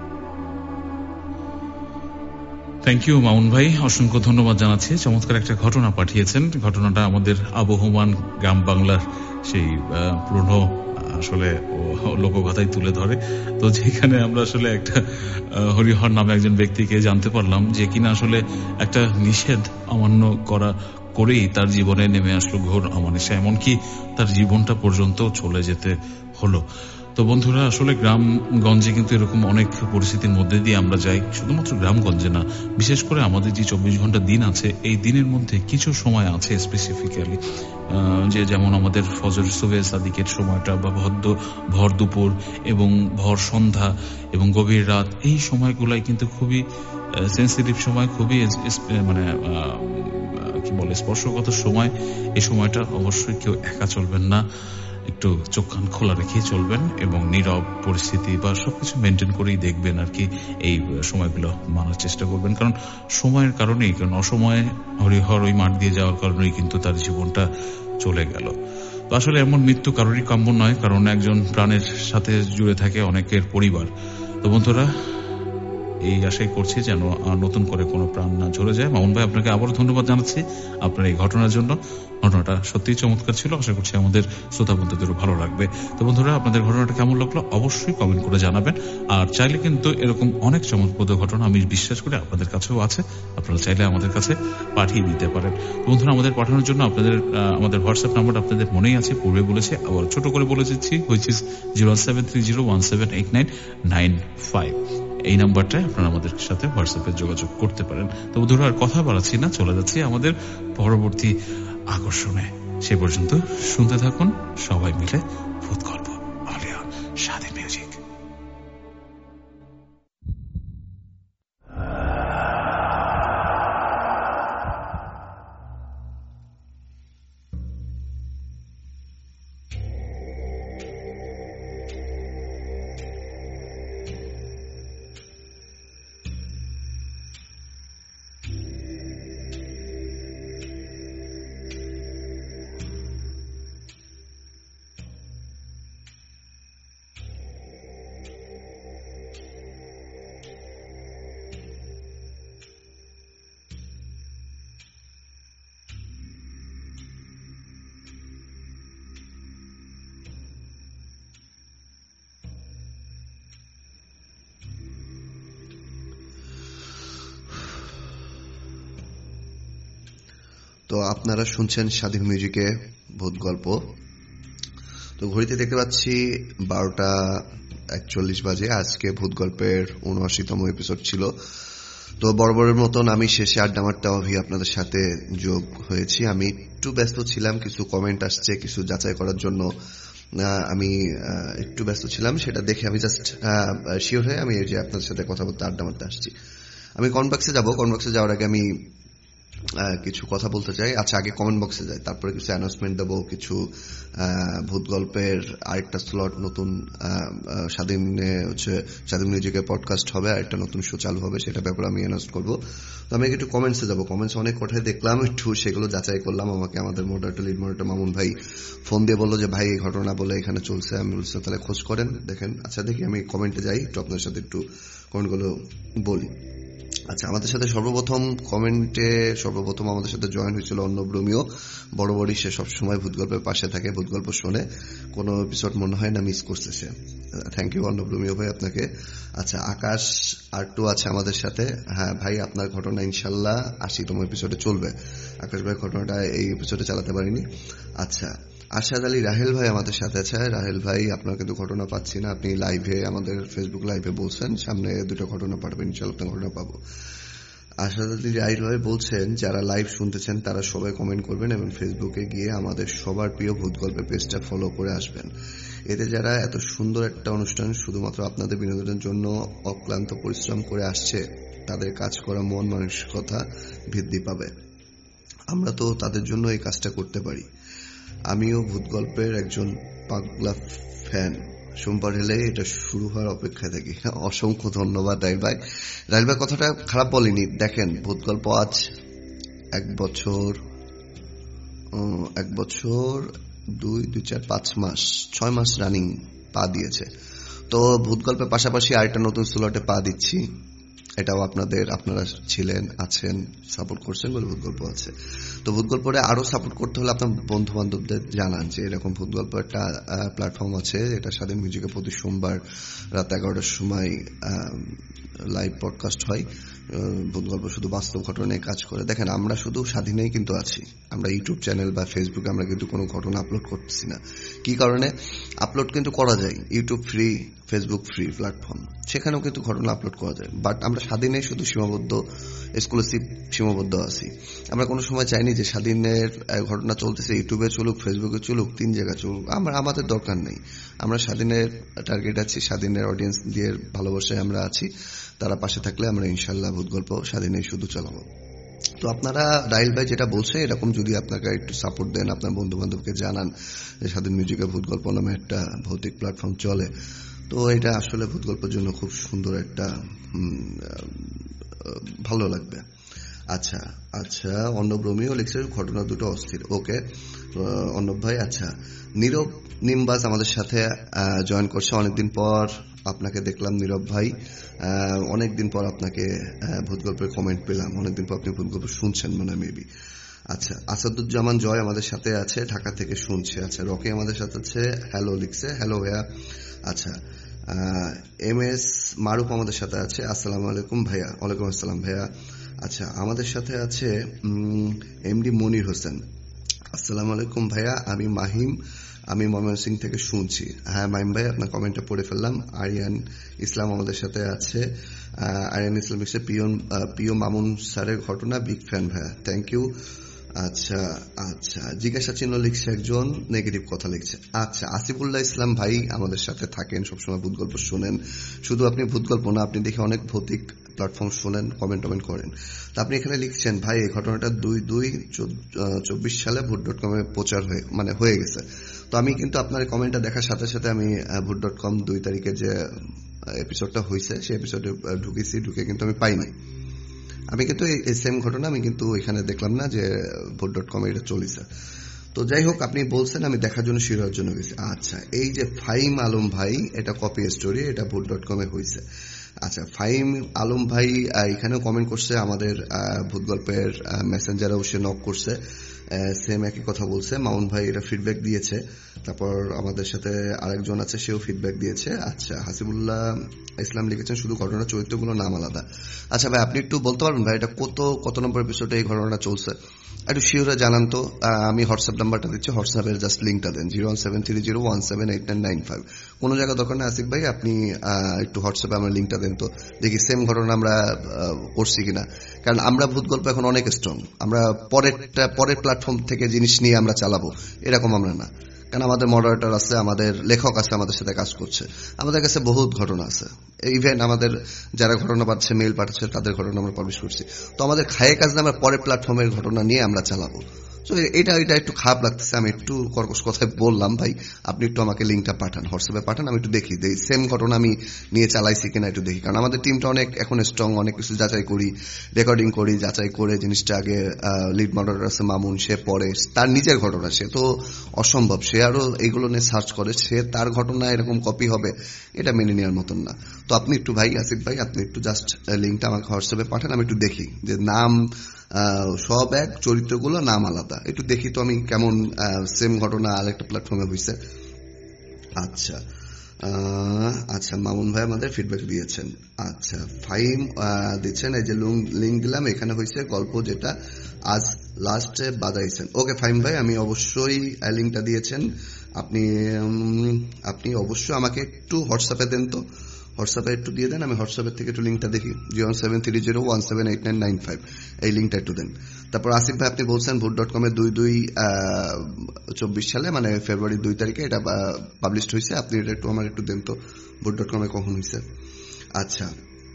থ্যাংক ইউ মামুন ভাই, অসংখ্য ধন্যবাদ জানাচ্ছি। চমৎকার একটা ঘটনা পাঠিয়েছেন। ঘটনাটা আমাদের আবহমান গ্রাম বাংলার সেই পুরনো আসলে লোকগাথায় তুলে ধরে। তো যেখানে আমরা আসলে একটা হরিহর নামে একজন ব্যক্তিকে জানতে পারলাম যে কিনা আসলে একটা নিষেধ অমান্য করেই তার জীবনে নেমে আসলো ঘোর অমানিশা, এমনকি তার জীবনটা পর্যন্ত চলে যেতে হলো। তো বন্ধুরা, আসলে গ্রামগঞ্জে কিন্তু এরকম অনেক পরিস্থিতির মধ্যে দিয়ে আমরা যাই। শুধুমাত্র গ্রামগঞ্জে না, বিশেষ করে আমাদের যে 24 ঘন্টা দিন আছে, এই দিনের মধ্যে কিছু সময় আছে স্পেসিফিক্যালি, যে যেমন আমাদের ফজর সুবে সাদিকের সময়টা বা ভর দুপুর এবং ভর সন্ধ্যা এবং গভীর রাত, এই সময়গুলাই কিন্তু খুবই সেন্সিটিভ সময়, খুবই মানে কি বলে স্পর্শগত সময়। এই সময়টা অবশ্যই কেউ একা চলবেন না, একটু চোখ কান খোলা রেখেই চলবেন এবং নীরব পরিস্থিতি বা সবকিছু মেনটেন করেই দেখবেন আর কি এই সময়গুলো মানার চেষ্টা করবেন। কারণ সময়ের কারণেই, কারণ অসময়ে হরিহর ওই মাঠ দিয়ে যাওয়ার কারণেই কিন্তু তার জীবনটা চলে গেল। তো আসলে এমন মৃত্যু কারোরই কাম্য নয়, কারণ একজন প্রাণের সাথে জুড়ে থাকে অনেকের পরিবার। তো বন্ধুরা, এই আশাই করছি যেন নতুন করে কোনো প্রাণ না ঝরে যায়। মামুন ভাই, আপনাকে আবারও ধন্যবাদ জানাচ্ছি আপনার এই ঘটনার জন্য। ঘটনাটা সত্যিই চমৎকার ছিল। আশা করছি আমাদের শ্রোতা বন্ধুদেরও ভালো লাগবে। তো বন্ধুরা, আপনাদের ঘটনাটা কেমন লাগলো অবশ্যই কমেন্ট করে জানাবেন। আর চাইলে কিন্তু এরকম অনেক চমৎপ্রদ ঘটনা আমি বিশ্বাস করি আপনাদের কাছেও আছে, আপনারা চাইলে আমাদের কাছে পাঠিয়ে দিতে পারেন। তো বন্ধুরা, আমাদের পাঠানোর জন্য আমাদের হোয়াটসঅ্যাপ নাম্বার আপনাদের মনেই আছে, পূর্বে বলেছি, আবার ছোট করে বলে দিচ্ছি, হুইচ ইজ 07301788995। এই নাম্বারটায় আপনারা আমাদের সাথে হোয়াটসঅ্যাপে যোগাযোগ করতে পারেন। তো বন্ধুরা, আর কথা বাড়াচ্ছি না, চলে যাচ্ছি আমাদের পরবর্তী আকর্ষণে। সে পর্যন্ত শুনতে থাকুন সবাই মিলে ভূত গল্প, অলিয়ন স্বাধীন মিউজিক। তো আপনারা শুনছেন স্বাধীন মিউজিকে ভূত গল্প। তো ঘড়িতে দেখতে পাচ্ছি 12:41 বাজে। আজকে ভূত গল্পের 79তম এপিসোড ছিল। তো বরাবরের মতন আমি শেষে আড্ডা মারতে আপনাদের সাথে যোগ হয়েছি। আমি একটু ব্যস্ত ছিলাম, কিছু কমেন্ট আসছে, কিছু যাচাই করার জন্য আমি একটু ব্যস্ত ছিলাম। সেটা দেখে আমি জাস্ট শিওর হয়ে আমি এই যে আপনাদের সাথে কথা বলতে আড্ডা মারতে আসছি। আমি কমেন্ট বক্সে যাবো। কমেন্ট বক্সে যাওয়ার আগে আমি কিছু কথা বলতে চাই। আচ্ছা, আগে কমেন্ট বক্সে যাই, তারপরে কিছু অ্যানাউন্সমেন্ট দেবো। কিছু ভূত গল্পের আরেকটা স্লট নতুন স্বাধীন মিউজিকের পডকাস্ট হবে, আরেকটা নতুন শো চালু হবে, সেটা ব্যাপারে আমি অ্যানাউন্স করবো। তো আমি একটু কমেন্টসে যাবো। কমেন্টস অনেক কথাই দেখলাম, একটু সেগুলো যাচাই করলাম। আমাকে আমাদের লিড মডারেটর মামুন ভাই ফোন দিয়ে বললো যে ভাই এই ঘটনা বলে এখানে চলছে। আমি বলছি তাহলে খোঁজ করেন, দেখেন। আচ্ছা, দেখি আমি কমেন্টে যাই, একটু আপনার সাথে একটু কমেন্টগুলো বলি। আচ্ছা, আমাদের সাথে সর্বপ্রথম আমাদের সাথে জয়েন হয়েছিল অর্ণব রোমিও। বরাবরই সে সবসময় ভূতগল্পের পাশে থাকে, ভূতগল্প শোনে, কোনো এপিসোড মনে হয় না মিস করছে সে। থ্যাংক ইউ অর্ণব রোমিও ভাই আপনাকে। আচ্ছা, আকাশ R2 আছে আমাদের সাথে। হ্যাঁ ভাই, আপনার ঘটনা ইনশাল্লাহ 80তম এপিসোডে চলবে। আকাশ ভাই ঘটনাটা এই এপিসোডে চালাতে পারিনি। আচ্ছা, আরশাদ আলী রাহেল ভাই আমাদের সাথে আছে। রাহেল ভাই, আপনার কিন্তু ঘটনা পাচ্ছি না, আপনি লাইভে, আমাদের ফেসবুক লাইভে বলছেন সামনে 2টা ঘটনা পাঠাবেন, ইনশাল্লাহ আপনার ঘটনা পাবো। আরশাদ আলী রাহেল ভাই বলছেন যারা লাইভ শুনতেছেন তারা সবাই কমেন্ট করবেন এবং ফেসবুকে গিয়ে আমাদের সবার প্রিয় ভূত গল্পের পেজটা ফলো করে আসবেন। এতে যারা এত সুন্দর একটা অনুষ্ঠান শুধুমাত্র আপনাদের বিনোদনের জন্য অক্লান্ত পরিশ্রম করে আসছে, তাদের কাজ করা মন মানসিকতা বৃদ্ধি পাবে। আমরা তো তাদের জন্য এই কাজটা করতে পারি। আমিও ভূত গল্পের একজন পাগলা ফ্যান। সোমবার হলে এটা শুরু হওয়ার অপেক্ষায় থাকি। অসংখ্য ধন্যবাদ রাইল ভাই। রাইল ভাই কথাটা খারাপ বলিনি। দেখেন, ভূত গল্প আজ 1 বছর 2, 4, 5 মাস, 6 মাস রানিং পা দিয়েছে। তো ভূত গল্পের পাশাপাশি আরেকটা নতুন স্লটে পা দিচ্ছি। এটাও আপনারা ছিলেন, আছেন, সাপোর্ট করছেন বলে ভূতগল্প আছে। তো ভূতগল্পে আরো সাপোর্ট করতে হলে আপনার বন্ধু বান্ধবদের জানান যে এরকম ভূতগল্প একটা প্ল্যাটফর্ম আছে। এটা স্বাধীন মিউজিকে প্রতি সোমবার রাত 11টার সময় লাইভ পডকাস্ট হয়। ভূতগল্প শুধু বাস্তব ঘটনা নিয়ে কাজ করে। দেখেন, আমরা শুধু স্বাধীনেই কিন্তু আছি। আমরা ইউটিউব চ্যানেল বা ফেসবুকে আমরা কিন্তু কোনো ঘটনা আপলোড করতেছি না। কি কারণে? আপলোড কিন্তু করা যায়, YouTube free, Facebook free platform, সেখানেও কিন্তু ঘটনা আপলোড করা যায়। বাট আমরা স্বাধীনে শুধু এক্সক্লুসিভ সীমাবদ্ধ আছি। আমরা কোনো সময় চাইনি যে স্বাধীনের ঘটনা চলতেছে ইউটিউবে চলুক, ফেসবুকে চলুক, 3 জায়গায় চলুক, আমাদের দরকার নেই। আমরা স্বাধীনের টার্গেট আছি, স্বাধীনের অডিয়েন্স দিয়ে ভালোবাসায় আমরা আছি। তারা পাশে থাকলে আমরা ইনশাল্লাহ ভূতগল্প স্বাধীনেই শুধু চালাবো। তো আপনারা রাইল ভাই যেটা বলছে এরকম যদি আপনাকে একটু সাপোর্ট দেন, আপনার বন্ধু বান্ধবকে জানান যে স্বাধীন মিউজিকে ভূতগল্প নামে একটা ভৌতিক প্ল্যাটফর্ম চলে, তো এটা আসলে ভূতগল্পের জন্য খুব সুন্দর একটা ভালো লাগবে। আচ্ছা, অর্ণব রোমিও লিখছে ঘটনা দুটো অস্থির। ওকে অর্ণব ভাই। আচ্ছা, নীরব নিম্বাস আমাদের সাথে জয়েন করছে। অনেকদিন পর আপনাকে দেখলাম নীরব ভাই, অনেকদিন পর আপনাকে ভূতগল্পের কমেন্ট পেলাম, অনেকদিন পর আপনি ভূতগল্প শুনছেন মনে মেবি। আচ্ছা, আসাদুজ্জামান জয় আমাদের সাথে আছে, ঢাকা থেকে শুনছে। আচ্ছা, রকি আমাদের সাথে আছে, হ্যালো লিখছে। হ্যালো ভাইয়া। আচ্ছা, MS মারুফ আমাদের সাথে আছে। আসসালামু আলাইকুম ভাইয়া। ওয়ালাইকুম আসসালাম ভাইয়া। আচ্ছা, আমাদের সাথে আছে MD মনির হোসেন। আসসালামু আলাইকুম ভাইয়া, আমি মাহিম, আমি ময়মনসিংহ থেকে শুনছি। হ্যাঁ মাহিম ভাই, আপনার কমেন্টটা পড়ে ফেললাম। আরিয়ান ইসলাম আমাদের সাথে আছে। আরিয়ান ইসলাম লিখছে প্রিয় মামুন স্যারের ঘটনা, বিগ ফ্যান ভাইয়া, থ্যাংক ইউ। আচ্ছা, জিজ্ঞাসা চিহ্ন লিখছে একজন, নেগেটিভ কথা লিখছে। আচ্ছা, আসিফুল্লাহ ইসলাম ভাই আমাদের সাথে থাকেন, সবসময় ভূতগল্প শোনেন। শুধু আপনি ভূতগল্প না, আপনি দেখে অনেক ভৌতিক প্ল্যাটফর্ম শোনেন, কমেন্ট করেন। তা আপনি এখানে লিখছেন ভাই এই ঘটনাটা 2/2/24 সালে ভূত.com প্রচার হয়ে গেছে। তো আমি কিন্তু আপনার কমেন্টটা দেখার সাথে সাথে আমি ভূত.com 2 তারিখে যে এপিসোডটা হয়েছে সেই এপিসোডে ঢুকে কিন্তু আমি পাইনি। আমি কিন্তু এই সেম ঘটনা আমি কিন্তু এখানে দেখলাম না যে ভূত.com এটা চলেছে। তো যাই হোক, আপনি বলছেন, আমি দেখার জন্য শিওর হওয়ার জন্য গেছি। আচ্ছা, এই যে ফাহিম আলম ভাই, এটা কপি স্টোরি, এটা ভূত.com হয়েছে। আচ্ছা, ফাহিম আলম ভাই এখানেও কমেন্ট করছে, আমাদের ভূতগল্পের মেসেঞ্জারেও সে নক করছে, সেম একই কথা বলছে। মামুন ভাই এটা ফিডব্যাক দিয়েছে। তারপর আমাদের সাথে আরেকজন আছে, সেও ফিডব্যাক দিয়েছে। আচ্ছা, হাসিবুল্লাহ ইসলাম লিখেছেন শুধু ঘটনা চরিত্রগুলো নাম আলাদা। আচ্ছা ভাই, আপনি একটু বলতে পারবেন ভাই এটা কত নম্বর এপিসোডে এই ঘটনাটা চলছে? একটু শিওরে জানান তো। আমি হোয়াটসঅ্যাপ নাম্বারটা দিচ্ছি, হোয়াটসঅ্যাপের জাস্ট লিঙ্কটা দেন 01730178995। কোনো জায়গা দরকার না আসিফ ভাই, আপনি একটু হোয়াটসঅ্যাপে আমার লিঙ্কটা দেন তো, দেখি সেম ঘটনা আমরা করছি কিনা। কারণ আমরা ভূত গল্প এখন অনেক স্ট্রং, আমরা পরের প্ল্যাটফর্ম থেকে জিনিস নিয়ে আমরা চালাবো এরকম আমরা না। কারণ আমাদের মডারেটর আছে, আমাদের লেখক আছে, আমাদের সাথে কাজ করছে, আমাদের কাছে বহুত ঘটনা আছে। ইভেন আমাদের যারা ঘটনা পাচ্ছে, মেইল পাঠাচ্ছে, তাদের ঘটনা আমরা পাবলিশ করছি। তো আমাদের খায়ে কাজ না, আমরা পরের প্ল্যাটফর্মের ঘটনা নিয়ে আমরা চালাবো। তো এটা একটু খারাপ লাগতেছে, আমি একটু কর্কশ কথায় বললাম। ভাই আপনি একটু আমাকে লিঙ্কটা পাঠান, হোয়াটসঅ্যাপে পাঠান, আমি একটু দেখি সেম ঘটনা আমি নিয়ে চালাইছি কিনা একটু দেখি। কারণ আমাদের টিমটা অনেক এখন স্ট্রং, অনেক কিছু যাচাই করি, রেকর্ডিং করি, যাচাই করে জিনিসটা আগে লিড মডারেটর আছে মামুন, সে পড়ে তার নিজের ঘটনা, সে তো অসম্ভব, সে আরো এইগুলো নিয়ে সার্চ করে, সে তার ঘটনা এরকম কপি হবে এটা মেনে নেওয়ার মতন না। তো আপনি একটু ভাই আসিফ ভাই, আপনি একটু জাস্ট লিঙ্কটা আমাকে হোয়াটসঅ্যাপে পাঠান, আমি একটু দেখি যে নাম সব এক, চরিত্রগুলো নাম আলাদা, একটু দেখি তো আমি কেমন সেম ঘটনা আরেকটা প্ল্যাটফর্মে হয়েছে। আচ্ছা আচ্ছা, মামুন ভাই আমাদের ফিডব্যাক দিয়েছেন। আচ্ছা, ফাইম দিচ্ছেন, এই যে লিঙ্ক দিলাম, এখানে হয়েছে গল্প যেটা আজ লাস্টে বাজাইছেন। ওকে ফাইম ভাই, আমি অবশ্যই লিঙ্কটা দিয়েছেন, আপনি অবশ্যই আমাকে একটু হোয়াটসঅ্যাপে দেন, তো হোয়াটসঅ্যাপে একটু দিয়ে দেন, আমি হোয়াটসঅ্যাপের থেকে একটু লিঙ্কটা দেখি, 07301789995 এই লিঙ্কটা একটু দেন। তারপর আসিফ ভাই আপনি বলছেন voot.com-এ 2/2/24 সালে মানে ফেব্রুয়ারি 2 তারিখে এটা পাবলিশ হয়েছে, আপনি এটা একটু আমার একটু দেন তো voot.com-এ কখন হয়েছে। আচ্ছা,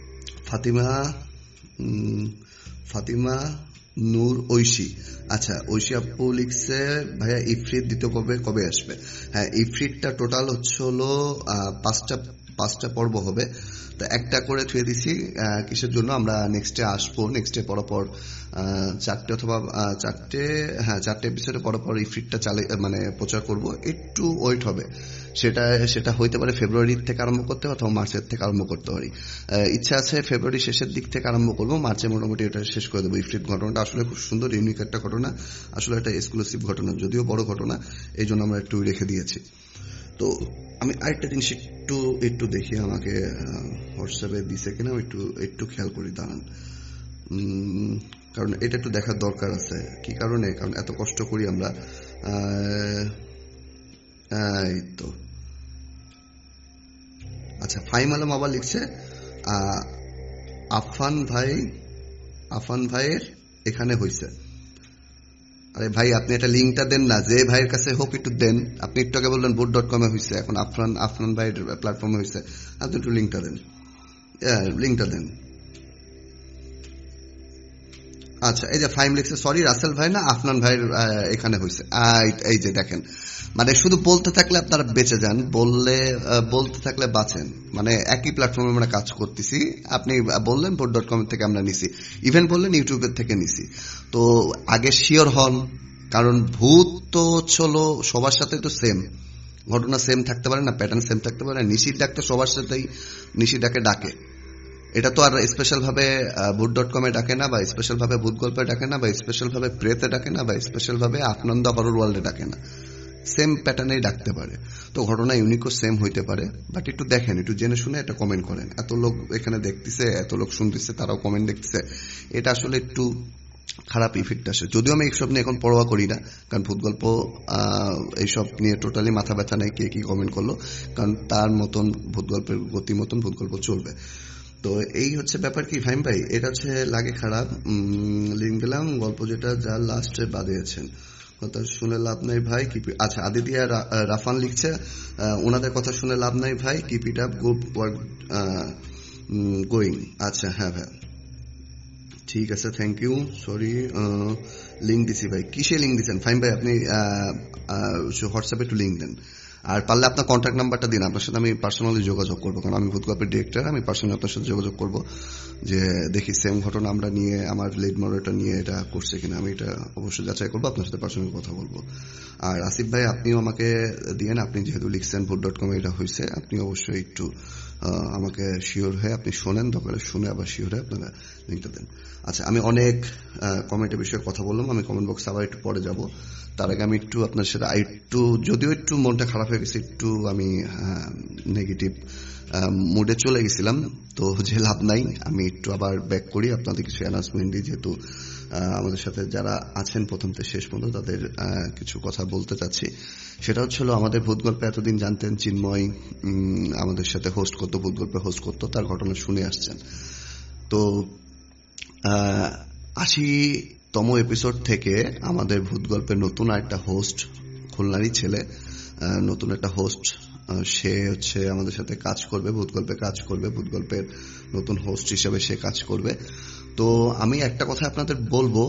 ফাতিমা নূর ঐশী, আচ্ছা ঐশী আপু লিখছে ভাইয়া ইফরিত দ্বিতীয় পর্বে কবে আসবে? হ্যাঁ, ইফরিতটা টোটাল হলো 5টা পর্ব হবে, তো একটা করে থুয়ে দিছি। কিসের জন্য? আমরা নেক্সটে আসবো, নেক্সটে পরপর 4টে এপিসোডে পরপর ইফরিটটা মানে প্রচার করব, একটু ওয়েট হবে, সেটা হইতে পারে ফেব্রুয়ারির থেকে আরম্ভ করতে অথবা মার্চের থেকে আরম্ভ করতে পারি। ইচ্ছা আছে ফেব্রুয়ারি শেষের দিক থেকে আরম্ভ করবো, মার্চে মোটামুটি এটা শেষ করে দেবো। ইফরিট ঘটনাটা আসলে খুব সুন্দর, ইউনিক একটা ঘটনা, আসলে একটা এক্সক্লুসিভ ঘটনা, যদিও বড় ঘটনা, এই জন্য আমরা একটু রেখে দিয়েছি। তো আমি আরেকটা জিনিস একটু দেখি আমাকে হোয়াটসঅ্যাপে দিছে কিনা, একটু খেয়াল করি, দাঁড়ান, কারণ এটা একটু দেখার দরকার আছে। কি কারণে? কারণ এত কষ্ট করি আমরা। এই তো আচ্ছা, ফাইম আলম আবার লিখছে আফান ভাইয়ের এখানে হয়েছে। আরে ভাই আপনি একটা লিঙ্কটা দেন না, যে ভাইয়ের কাছে হোক একটু দেন। আপনি একটু আগে বললেন voot.com-এ হয়েছে, এখন আফরান ভাইয়ের প্ল্যাটফর্মে হয়েছে, আপনি একটু লিঙ্কটা দেন। আচ্ছা, এই যে ফাইম লিখছে, সরি রাসেল ভাই না, আফনান ভাইয়ের এখানে হয়েছে। এই যে দেখেন, মানে শুধু বলতে থাকলে আপনারা বেঁচে যান, বলতে থাকলে বাঁচেন। মানে একই প্ল্যাটফর্মে আমরা কাজ করতেছি, আপনি বললেন voot.com থেকে আমরা নিছি, ইভেন বললেন ইউটিউবের থেকে নিছি। তো আগে শিওর হন, কারণ ভূত তো হলো সবার সাথে তো সেম ঘটনা, সেম থাকতে পারে না, প্যাটার্ন সেম থাকতে পারে না। নিশির ডাক তো সবার সাথেই নিশির ডাকে, এটা তো আর স্পেশাল ভাবে voot.com-এ ডাকে না, বা স্পেশাল ভাবে ভূত গল্পে ডাকে না, বা স্পেশাল ভাবে প্রেতে ডাকে না, বা স্পেশাল ভাবে আনন্দ হরর ওয়ার্ল্ডে ডাকে না, সেম প্যাটার্নেই ডাকতে পারে। তো ঘটনা ইউনিকও সেম হইতে পারে, বাট একটু দেখেন, একটু জেনে শুনে এটা কমেন্ট করেন। এত লোক এখানে দেখতেছে, এত লোক শুনতেছে, তারাও কমেন্ট দেখতেছে, এটা আসলে একটু খারাপ ইফেক্ট আসে। যদিও আমি এইসব নিয়ে এখন পরোয়া করি না, কারণ ভূত গল্প এইসব নিয়ে টোটালি মাথা ব্যথা নেই কে কি কমেন্ট করলো, কারণ তার মতন ভূত গল্পের গতি মতন ভূত গল্প চলবে। তো এই হচ্ছে ব্যাপার। কি ফাইম ভাই, এটা হচ্ছে লাগে খারাপ, লিঙ্ক দিলাম, গল্প যেটা যা লাস্টে বাদিয়েছেন, কথা শুনে লাভ নাই ভাই। আচ্ছা, আদিতিয়া রাফান লিখছে, ওনাদের কথা শুনে লাভ নাই ভাই, keep it up, good work going. আচ্ছা হ্যাঁ ভাই, ঠিক আছে, থ্যাংক ইউ। সরি, লিঙ্ক দিছি ভাই। কিসে লিঙ্ক দিচ্ছেন ফাইম ভাই? আপনি হোয়াটসঅ্যাপে একটু লিঙ্ক দেন, আর পারলে আপনার কন্ট্যাক্ট নাম্বারটা দিন, আপনার সাথে আমি পার্সোনালি যোগাযোগ করবো, কারণ আমি ভূত গল্পের ডিরেক্টর, আমি পার্সোনালি আপনার সাথে যোগাযোগ করবো যে দেখি সেম ঘটনা আমরা নিয়ে, আমার লিড মডারেটর নিয়ে এটা করছে কিনা, আমি এটা অবশ্যই যাচাই করবো, আপনার সাথে পার্সোনালি কথা বলবো। আর আসিফ ভাই আপনিও আমাকে দিয়েন, আপনি যেহেতু লিখছেন voot.com-এ এটা হয়েছে, আপনি অবশ্যই একটু আমাকে শিওর হয়ে আপনি শোনেন, দরকারে শুনে আবার শিওর হয়ে আপনারা লিঙ্কটা দেন। আচ্ছা, আমি অনেক কমেন্টের বিষয়ে কথা বললাম, আমি কমেন্ট বক্সে আবার একটু পরে যাব, তার আগে আমি একটু আপনার সাথে যদিও একটু মনটা খারাপ হয়ে গেছে, একটু আমি নেগেটিভ মুডে চলে গেছিলাম, তো যে লাভ নাই, আমি একটু আবার ব্যাক করি, আপনাদের কিছু অ্যানাউন্সমেন্ট দিই, যেহেতু আমাদের সাথে যারা আছেন প্রথম থেকে শেষ পর্যন্ত, তাদের কিছু কথা বলতে চাচ্ছি। সেটা হচ্ছিল, আমাদের ভূত গল্পে এতদিন জানতেন চিন্ময় আমাদের সাথে হোস্ট করতো, ভূত গল্পে হোস্ট করতো, তার ঘটনা শুনে আসছেন। তো 80তম এপিসোড থেকে আমাদের ভূত গল্পের নতুন আরেকটা হোস্ট খুলনারই ছেলে, নতুন একটা হোস্ট। সে হচ্ছে আমাদের সাথে কাজ করবে, ভূত গল্পে কাজ করবে, ভূত গল্পের নতুন হোস্ট হিসেবে সে কাজ করবে। তো আমি একটা কথা আপনাদের বলবো,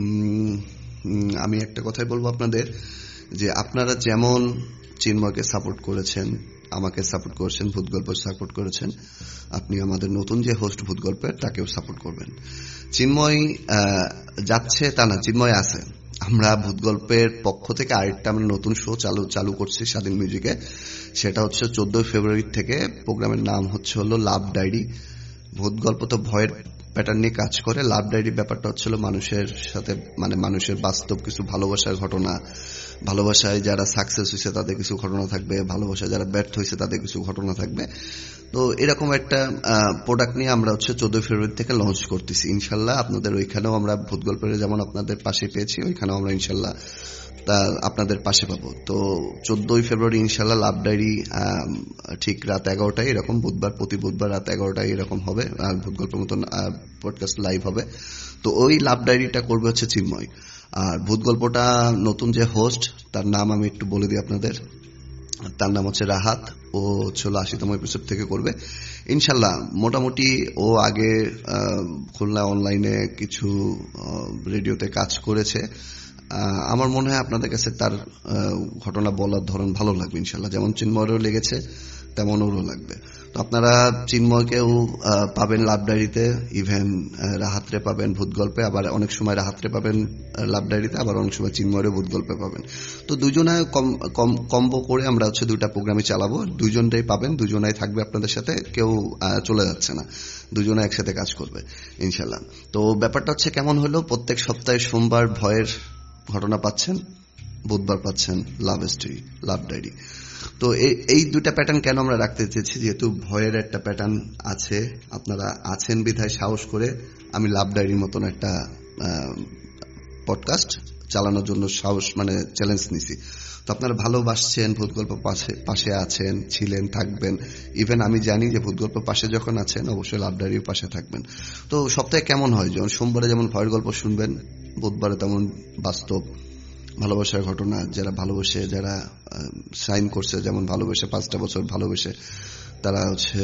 আপনাদের যে আপনারা যেমন চিন্ময়কে সাপোর্ট করেছেন, আমাকে সাপোর্ট করেছেন, ভূত গল্প সাপোর্ট করেছেন, আপনি আমাদের নতুন যে হোস্ট ভূত গল্পের তাকেও সাপোর্ট করবেন। চিন্ময় যাচ্ছে তা না, চিন্ময় আছে। আমরা ভূত গল্পের পক্ষ থেকে আরেকটা আমরা নতুন শো চালু করছি স্বাধীন মিউজিকে। সেটা হচ্ছে 14 ফেব্রুয়ারি থেকে। প্রোগ্রামের নাম হলো লাভ ডায়েরি। ভূত গল্প তো ভয়ের প্যাটার্ন নিয়ে কাজ করে। লাভ ডায়েরি ব্যাপারটা হচ্ছিল মানুষের সাথে, মানে মানুষের বাস্তব কিছু ভালোবাসার ঘটনা, ভালোবাসায় যারা সাকসেস হয়েছে তাদের কিছু ঘটনা থাকবে, ভালোবাসায় যারা ব্যর্থ হয়েছে তাদের কিছু ঘটনা থাকবে। তো এরকম একটা প্রোডাক্ট নিয়ে আমরা 14 ফেব্রুয়ারি থেকে লঞ্চ করতেছি। ইনশাল্লাহ আপনাদের ওইখানেও আমরা ভূত গল্পের যেমন আপনাদের পাশে পেয়েছি, ওইখানেও আমরা ইনশাল্লাহ আপনাদের পাশে পাবো। তো 14 ফেব্রুয়ারি ইনশাল্লাহ লাভ ডায়েরি ঠিক রাত 11টায় এরকম, প্রতি বুধবার রাত 11টায় এরকম হবে, ভূত গল্পের মতন পডকাস্ট লাইভ হবে। তো ওই লাভ ডায়েরিটা করবে হচ্ছে চিন্ময়। আর ভূত গল্পটা নতুন যে হোস্ট তার নাম আমি একটু বলে দিই আপনাদের। তার নাম হচ্ছে রাহাত। ও 80তম এপিসোড থেকে করবে ইনশাল্লাহ। মোটামুটি ও আগে খুলনা অনলাইনে কিছু রেডিওতে কাজ করেছে। আমার মনে হয় আপনাদের কাছে তার ঘটনা বলার ধরন ভালো লাগবে ইনশাল্লাহ। যেমন চিন্ময়েরও লেগেছে তেমন ওরও লাগবে। তো আপনারা চিন্ময়কেও পাবেন লাভ ডায়েরিতে, ইভেন রাহাতরে পাবেন ভূত গল্পে, আবার অনেক সময় রাহাতরে পাবেন লাভ ডায়েরিতে, আবার অনেক সময় চিন্ময়েরও ভূত গল্পে পাবেন। তো দুজনে কম্বো করে আমরা দুটা প্রোগ্রামই চালাবো। দুজনটাই পাবেন, দুজনাই থাকবে আপনাদের সাথে, কেউ চলে যাচ্ছে না, দুজনে একসাথে কাজ করবে ইনশাল্লাহ। তো ব্যাপারটা হচ্ছে কেমন হলো, প্রত্যেক সপ্তাহে সোমবার ভয়ের ঘটনা পাচ্ছেন, বুধবার পাচ্ছেন লাভ স্টোরি, লাভ ডায়েরি। তো এই দুটা প্যাটার্ন কেন আমরা রাখতে চেয়েছি, যেহেতু ভয়ের একটা প্যাটার্ন আছে, আপনারা আছেন বিধায় সাহস করে আমি লাভ ডায়েরির মতন একটা পডকাস্ট চালানোর জন্য সাহস, মানে চ্যালেঞ্জ নিছি। তো আপনারা ভালোবাসছেন, ভূত গল্প পাশে আছেন, ছিলেন, থাকবেন। ইভেন আমি জানি যে ভূত গল্প পাশে যখন আছেন অবশ্যই লাভ ডায়েরির পাশে থাকবেন। তো সপ্তাহে কেমন হয়, যেমন সোমবারে যেমন ভয়ের গল্প শুনবেন, বুধবারে তেমন বাস্তব ভালোবাসার ঘটনা, যারা ভালোবেসে, যারা সাইন করছে, যেমন ভালোবেসে 5টা বছর ভালোবেসে তারা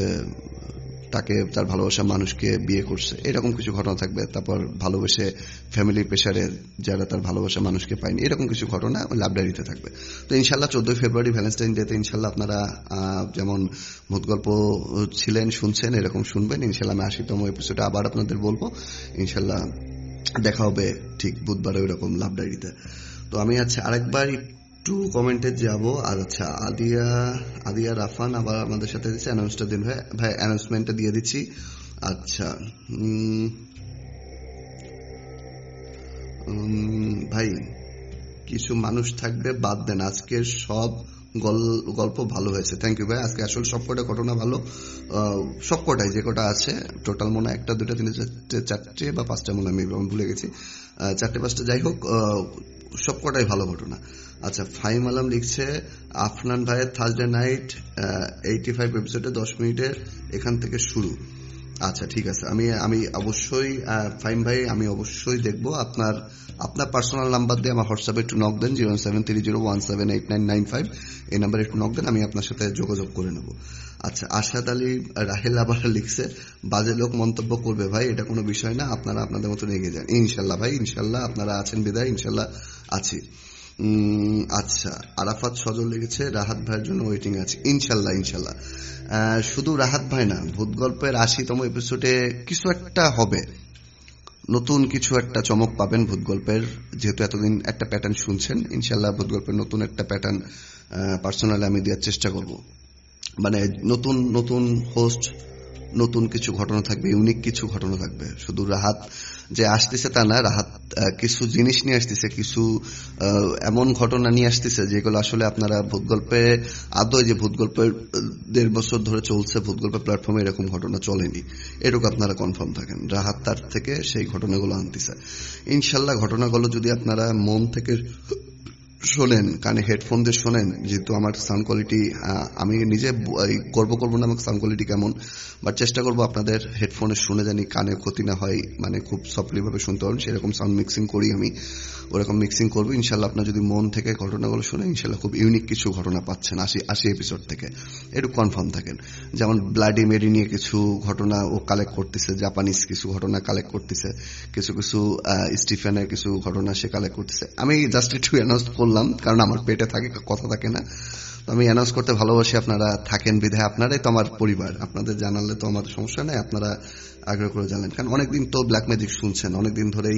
তাকে, তার ভালোবাসা মানুষকে বিয়ে করছে, এরকম কিছু ঘটনা থাকবে। তারপর ভালোবেসে ফ্যামিলি প্রেসারে যারা তার ভালোবাসা মানুষকে পায়নি, এরকম কিছু ঘটনা লাভ ডায়েরিতে থাকবে। তো ইনশাল্লাহ 14 ফেব্রুয়ারি ভ্যালেন্টাইন ডেতে ইনশাল্লাহ আপনারা যেমন ভূত গল্প ছিলেন, শুনছেন, এরকম শুনবেন ইনশাল্লাহ। আমি 80তম এপিসোডে আবার আপনাদের বলবো ইনশাল্লাহ। দেখা হবে ঠিক বুধবারে ওইরকম লাভ ডায়েরিতে। তো আমি আরেকবার একটু কমেন্টে যাব। আর আদিয়া রাফান আবার আমাদের সাথে দিচ্ছে, অ্যানাউন্সটা দিন ভাই, অ্যানাউন্সমেন্টটা দিয়ে দিচ্ছি। আচ্ছা ভাই, কিছু মানুষ থাকবে, বাদ দেন, আজকের সব গল্প ভালো হয়েছে। থ্যাংক ইউ ভাই। আজকে আসলে সবকটা ঘটনা ভালো, সবকটাই যে কটা আছে টোটাল মনে হয় 1, 2, 3, 4 বা 5টা মনে আমি ভুলে গেছি, 4, 5টা, যাই হোক সবকটাই ভালো ঘটনা। আচ্ছা, ফাইম আলম লিখছে, আফনান ভাইয়ের থার্সডে নাইট 85 এপিসোডে 10 মিনিটের এখান থেকে শুরু। আচ্ছা ঠিক আছে, আমি অবশ্যই ফাইম ভাই, আমি অবশ্যই দেখবো। আপনার পার্সোনাল নাম্বার দিয়ে আমার হোয়াটসঅ্যাপে একটু নক দেন, 07301789995, এই নাম্বারে একটু নক দেন, আমি আপনার সাথে যোগাযোগ করে নেব। আচ্ছা, আশাদ আলী রাহেল আবার লিখছে, বাজে লোক মন্তব্য করবে ভাই, এটা কোনো বিষয় না, আপনারা আপনাদের মতন এগিয়ে যান। ইনশাল্লাহ ভাই, ইনশাল্লাহ আপনারা আছেন বিদায়, ইনশাল্লাহ আছি। আচ্ছা, আরাফাত সজল লিখেছে, রাহাত ভাইয়ের জন্য ওয়েটিং আছে। ইনশাল্লাহ ইনশাল্লাহ। শুধু রাহাত ভাই না, ভূত গল্পের 80তম এপিসোডে কিছু একটা হবে, নতুন কিছু একটা চমক পাবেন ভূত গল্পের। যেহেতু এতদিন একটা প্যাটার্ন শুনছেন, ইনশাল্লাহ ভূত গল্পের নতুন একটা প্যাটার্ন পার্সোনালি আমি দেওয়ার চেষ্টা করব। মানে নতুন নতুন হোস্ট, নতুন কিছু ঘটনা থাকবে, ইউনিক কিছু ঘটনা থাকবে। শুধু রাহাত যে আসতেছে তা না, রাহাত কিছু জিনিস নিয়ে আসতেছে, কিছু এমন ঘটনা নিয়ে আসতেছে যেগুলো আসলে আপনারা ভূত গল্পে আদৌ, যে ভূত গল্পের 1.5 বছর ধরে চলছে ভূত গল্পের প্ল্যাটফর্মে এরকম ঘটনা চলেনি, এটুকু আপনারা কনফার্ম থাকেন। রাহাত তার থেকে সেই ঘটনাগুলো আনতেছে ইনশাল্লাহ। ঘটনাগুলো যদি আপনারা মন থেকে শোনেন, কানে হেডফোন দিয়ে শোনেন, যেহেতু আমার সাউন্ড কোয়ালিটি, আমি নিজে গর্ব করবো না আমার সাউন্ড কোয়ালিটি কেমন, বাট চেষ্টা করবো আপনাদের হেডফোনে শুনে জানি কানে ক্ষতি না হয়, মানে খুব সফটলি ভাবে শুনতে পারেন, সেরকম সাউন্ড মিক্সিং করি আমি, ওরকম মিক্সিং করবো ইনশাল্লাহ। আপনার যদি মন থেকে ঘটনাগুলো শুনে ইনশাল্লাহ খুব ইউনিক কিছু ঘটনা পাচ্ছেন 80 এপিসোড থেকে, একটু কনফার্ম থাকেন। যেমন ব্লাডি মেরি নিয়ে কিছু ঘটনা ও কালেক্ট করতেছে, জাপানিজ কিছু ঘটনা কালেক্ট করতেছে, কিছু স্টিফেনের কিছু ঘটনা সে কালেক্ট করতেছে। আমি জাস্ট একটু অ্যানাউন্স করলাম, কারণ আমার পেটে থাকে কথা থাকে না, আমি অ্যানাউন্স করতে ভালোবাসি। আপনারা থাকেন বিধায়, আপনারাই তো আমার পরিবার, আপনাদের জানালে তো আমার সমস্যা নেই, আপনারা আগ্রহ করে জানেন। কারণ অনেকদিন তো ব্ল্যাক ম্যাজিক শুনছেন, অনেকদিন ধরেই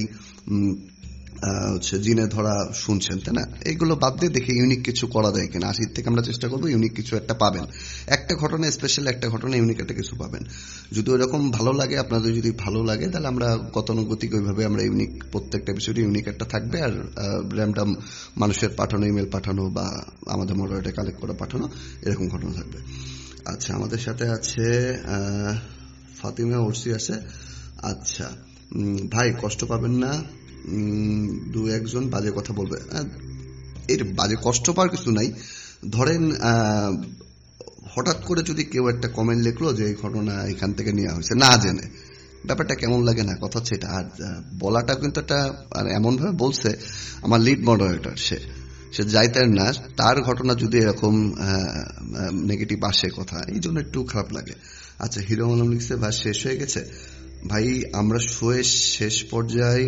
জিনে ধরা শুনছেন, তাই না? এইগুলো বাদ দিয়ে দেখি ইউনিক কিছু করা যায় কিনা। 80 থেকে আমরা চেষ্টা করবো ইউনিক কিছু একটা পাবেন, একটা ঘটনা স্পেশাল, একটা ঘটনা ইউনিক একটা কিছু পাবেন। যদি ওইরকম ভালো লাগে, আপনাদের যদি ভালো লাগে, তাহলে আমরা গতানুগতিক ওইভাবে আমরা ইউনিক, প্রত্যেকটা এপিসোডে ইউনিক একটা থাকবে, আর র্যান্ডম মানুষের পাঠানো, ইমেল পাঠানো বা আমাদের মডারেটর কালেক্ট করে পাঠানো, এরকম ঘটনা থাকবে। আচ্ছা, আমাদের সাথে আছে ফাতিমা ওরসি আছে। আচ্ছা ভাই, কষ্ট পাবেন না, দু একজন বাজে কথা বলবে, এর বাজে কষ্ট পাওয়ার কিছু নাই। ধরেন হঠাৎ করে যদি কেউ একটা কমেন্ট লিখলো যে এই ঘটনা এখান থেকে নেওয়া হয়েছে না জেনে, ব্যাপারটা কেমন লাগে না? কথা হচ্ছে এটা। আর বলাটা কিন্তু একটা এমন ভাবে বলছে, আমার লিড মডারেটর, সে যাইতেন না, তার ঘটনা যদি এরকম নেগেটিভ আসে কথা, এই জন্য একটু খারাপ লাগে। আচ্ছা, হিরো আলম লিখছে ভাই শেষ হয়ে গেছে। ভাই আমরা শোয়ের শেষ পর্যায়ে।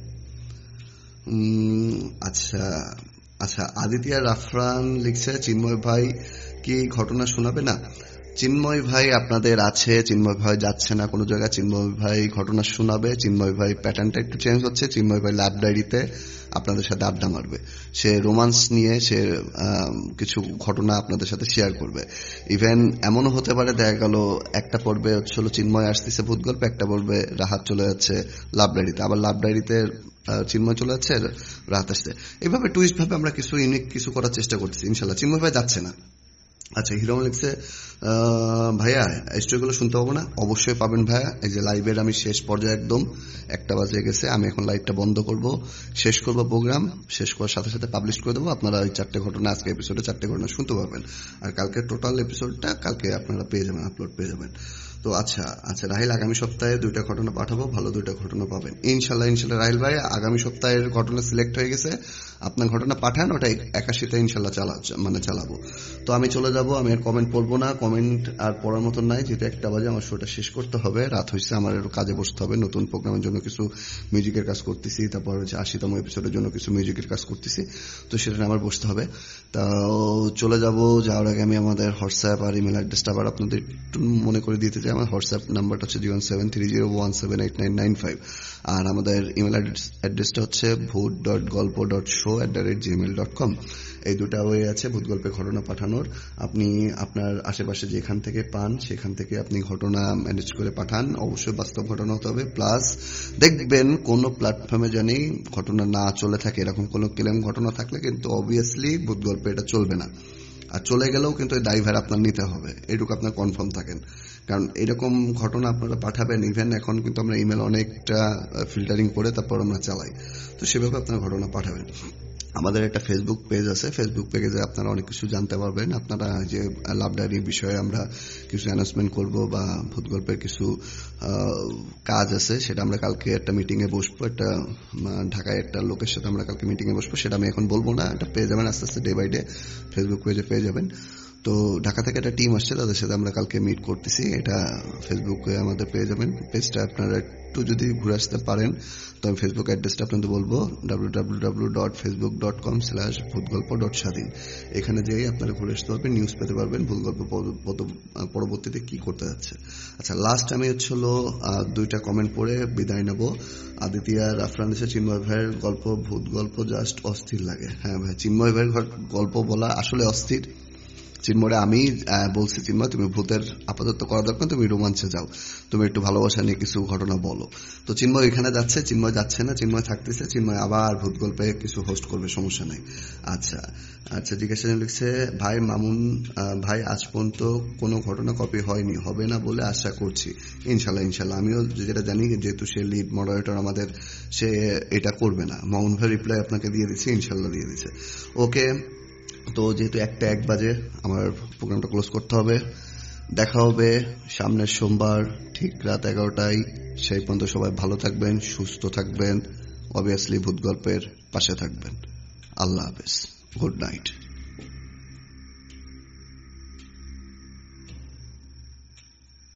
আচ্ছা, আদিতিয়া রাফরান লিখছে চিন্ময় ভাই কি ঘটনা শোনাবে না? চিন্ময় ভাই আপনাদের আছে, চিন্ময় ভাই যাচ্ছে না কোনো জায়গায়, চিন্ময় ভাই ঘটনা শোনাবে। চিন্ময় ভাই প্যাটার্নটা একটু চেঞ্জ হচ্ছে, চিন্ময় ভাই ল্যাব ডায়েরিতে আপনাদের সাথে আড্ডা মারবে, সে রোমান্স নিয়ে সে কিছু ঘটনা আপনাদের সাথে শেয়ার করবে। ইভেন এমনও হতে পারে, দেখা গেল একটা পর্বে হচ্ছিল চিন্ময় আসতেছে ভূত গল্পে, একটা পর্বে রাহাত চলে যাচ্ছে লাভ ডায়েরিতে, আবার লাভ ডায়েরিতে চিন্ময় চলে যাচ্ছে, রাহাত আসছে। এইভাবে টুইস্ট ভাবে আমরা কিছু ইউনিক কিছু করার চেষ্টা করতেছি। ইনশাল্লাহ চিন্ময় ভাই যাচ্ছে না। আচ্ছা, হিরো লিখছে ভাইয়া স্টোরিগুলো শুনতে পাবো না? অবশ্যই পাবেন ভাইয়া। এই যে লাইভের আমি শেষ পর্যায়ে একদম 1টা বাজে গেছে, আমি এখন লাইভটা বন্ধ করব, শেষ করব, প্রোগ্রাম শেষ করার সাথে সাথে পাবলিশ করে দেবো। আপনারা ওই 4টে ঘটনা, আজকে এপিসোডে 4টে ঘটনা শুনতে পাবেন, আর কালকে টোটাল এপিসোডটা কালকে আপনারা পেয়ে যাবেন, আপলোড পেয়ে যাবেন। তো আচ্ছা রাহিল, আগামী সপ্তাহে 2টা ঘটনা পাঠাবো, ভালো 2টা ঘটনা পাবেন ইনশাল্লাহ। রাহিল ভাই, আগামী সপ্তাহের ঘটনা সিলেক্ট হয়ে গেছে, আপনার ঘটনা পাঠান, ওটা 81তে ইনশাল্লাহ চালাবো। তো আমি চলে যাব, আমি আর কমেন্ট পড়বো না, কমেন্ট আর পড়ার মতন নাই, যেহেতু 1টা বাজে আমার শোটা শেষ করতে হবে, রাত হয়েছে, আমার একটু কাজে বসতে হবে, নতুন প্রোগ্রামের জন্য কিছু মিউজিকের কাজ করতেছি, তারপর হচ্ছে 80তম এপিসোডের জন্য কিছু মিউজিকের কাজ করতেছি, তো সেটা আমার বসতে হবে। তা চলে যাব, যাওয়ার আগে আমি আমাদের হোয়াটসঅ্যাপ আর ইমেল অ্যাড্রেসটা আবার আপনাদের একটু মনে করে দিতে চাই। আমার হোয়াটসঅ্যাপ নাম্বারটা হচ্ছে 01730178995, আর আমাদের ইমেল অ্যাড্রেসটা হচ্ছে bhoot.golpo.show@gmail.com। এই 2টা ওয়ে আছে ভূত গল্পে ঘটনা পাঠানোর। আপনি আপনার আশেপাশে যেখান থেকে পান সেখান থেকে আপনি ঘটনা ম্যানেজ করে পাঠান, অবশ্যই বাস্তব ঘটনা হতে হবে। প্লাস দেখবেন কোন প্ল্যাটফর্মে জানি ঘটনা না চলে থাকে, এরকম কোন ক্লেম ঘটনা থাকলে কিন্তু অবভিয়াসলি ভূত গল্পে এটা চলবে না, আর চলে গেলেও কিন্তু এই দায়ভার আপনার নিতে হবে, এটুকু আপনার কনফার্ম থাকেন। কারণ এরকম ঘটনা আপনারা পাঠাবেন, ইভেন এখন কিন্তু আমরা ইমেল অনেকটা ফিল্টারিং করে তারপর আমরা চালাই, তো সেভাবে আপনারা ঘটনা পাঠাবেন। আমাদের একটা ফেসবুক পেজ আছে, ফেসবুক পেজে আপনারা অনেক কিছু জানতে পারবেন। আপনারা যে লাভ ডায়েরির বিষয়ে আমরা কিছু অ্যানাউন্সমেন্ট করব বা ভূত গল্পের কিছু কাজ আছে, সেটা আমরা কালকে একটা মিটিং এ বসবো, একটা ঢাকায় একটা লোকের সাথে আমরা কালকে মিটিং এ বসবো, সেটা আমি এখন বলবো না, এটা পেয়ে যাবেন আস্তে আস্তে, ডে বাই ডে ফেসবুক পেজে পেয়ে যাবেন। তো ঢাকা থেকে একটা টিম আসছে, তাদের সাথে আমরা কালকে মিট করতেছি, এটা ফেসবুকে আমাদের পেয়ে যাবেন। পেজটা আপনারা একটু যদি ঘুরে আসতে পারেন, তো আমি ফেসবুক অ্যাড্রেসটা আপনাদের বলবো, www.facebook.com/ভূতগল্প.স্বাধীন। এখানে যেয়ে আপনারা ঘুরে আসতে পারবেন, নিউজ পেতে পারবেন ভূত গল্প পরবর্তীতে কি করতে যাচ্ছে। আচ্ছা, লাস্ট আমি হচ্ছিল 2টা কমেন্ট পড়ে বিদায় নেব। আদিতিয়া রাফরান দেশে চিন্ময় ভাইয়ের গল্প, ভূত গল্প জাস্ট অস্থির লাগে। হ্যাঁ ভাই, চিন্ময় ভাইয়ের গল্প বলা আসলে অস্থির, চিন্ময়রে আমি বলছি, চিন্ময় তুমি ভূতের আপাতত করা দরকার, তুমি রোমাঞ্চে যাও, তুমি একটু ভালোবাসা নিয়ে কিছু ঘটনা বলো। তো চিন্ময় এখানে যাচ্ছে, চিন্ময় যাচ্ছে না, চিন্ময় থাকতেছে, চিন্ময় আবার ভূত গল্পে কিছু হোস্ট করবে, সমস্যা নাই। আচ্ছা আচ্ছা, জিজ্ঞাসা লিখছে ভাই মামুন ভাই আজ পর্যন্ত কোনো ঘটনা কপি হয়নি, হবে না বলে আশা করছি। ইনশাল্লাহ ইনশাল্লাহ, আমিও যেটা জানি যেহেতু সে লিড মডারেটর আমাদের, সে এটা করবে না। মামুন ভাই রিপ্লাই আপনাকে দিয়ে দিচ্ছে, ইনশাল্লাহ দিয়ে দিচ্ছে। ওকে, তো যেহেতু 1 বাজে আমার প্রোগ্রামটা ক্লোজ করতে হবে। দেখা হবে সামনের সোমবার ঠিক রাত 11টায়। সেই পর্যন্ত সবাই ভালো থাকবেন, সুস্থ থাকবেন, অবভিয়াসলি ভূত গল্পের পাশে থাকবেন। আল্লাহ হাফেজ, গুড নাইট।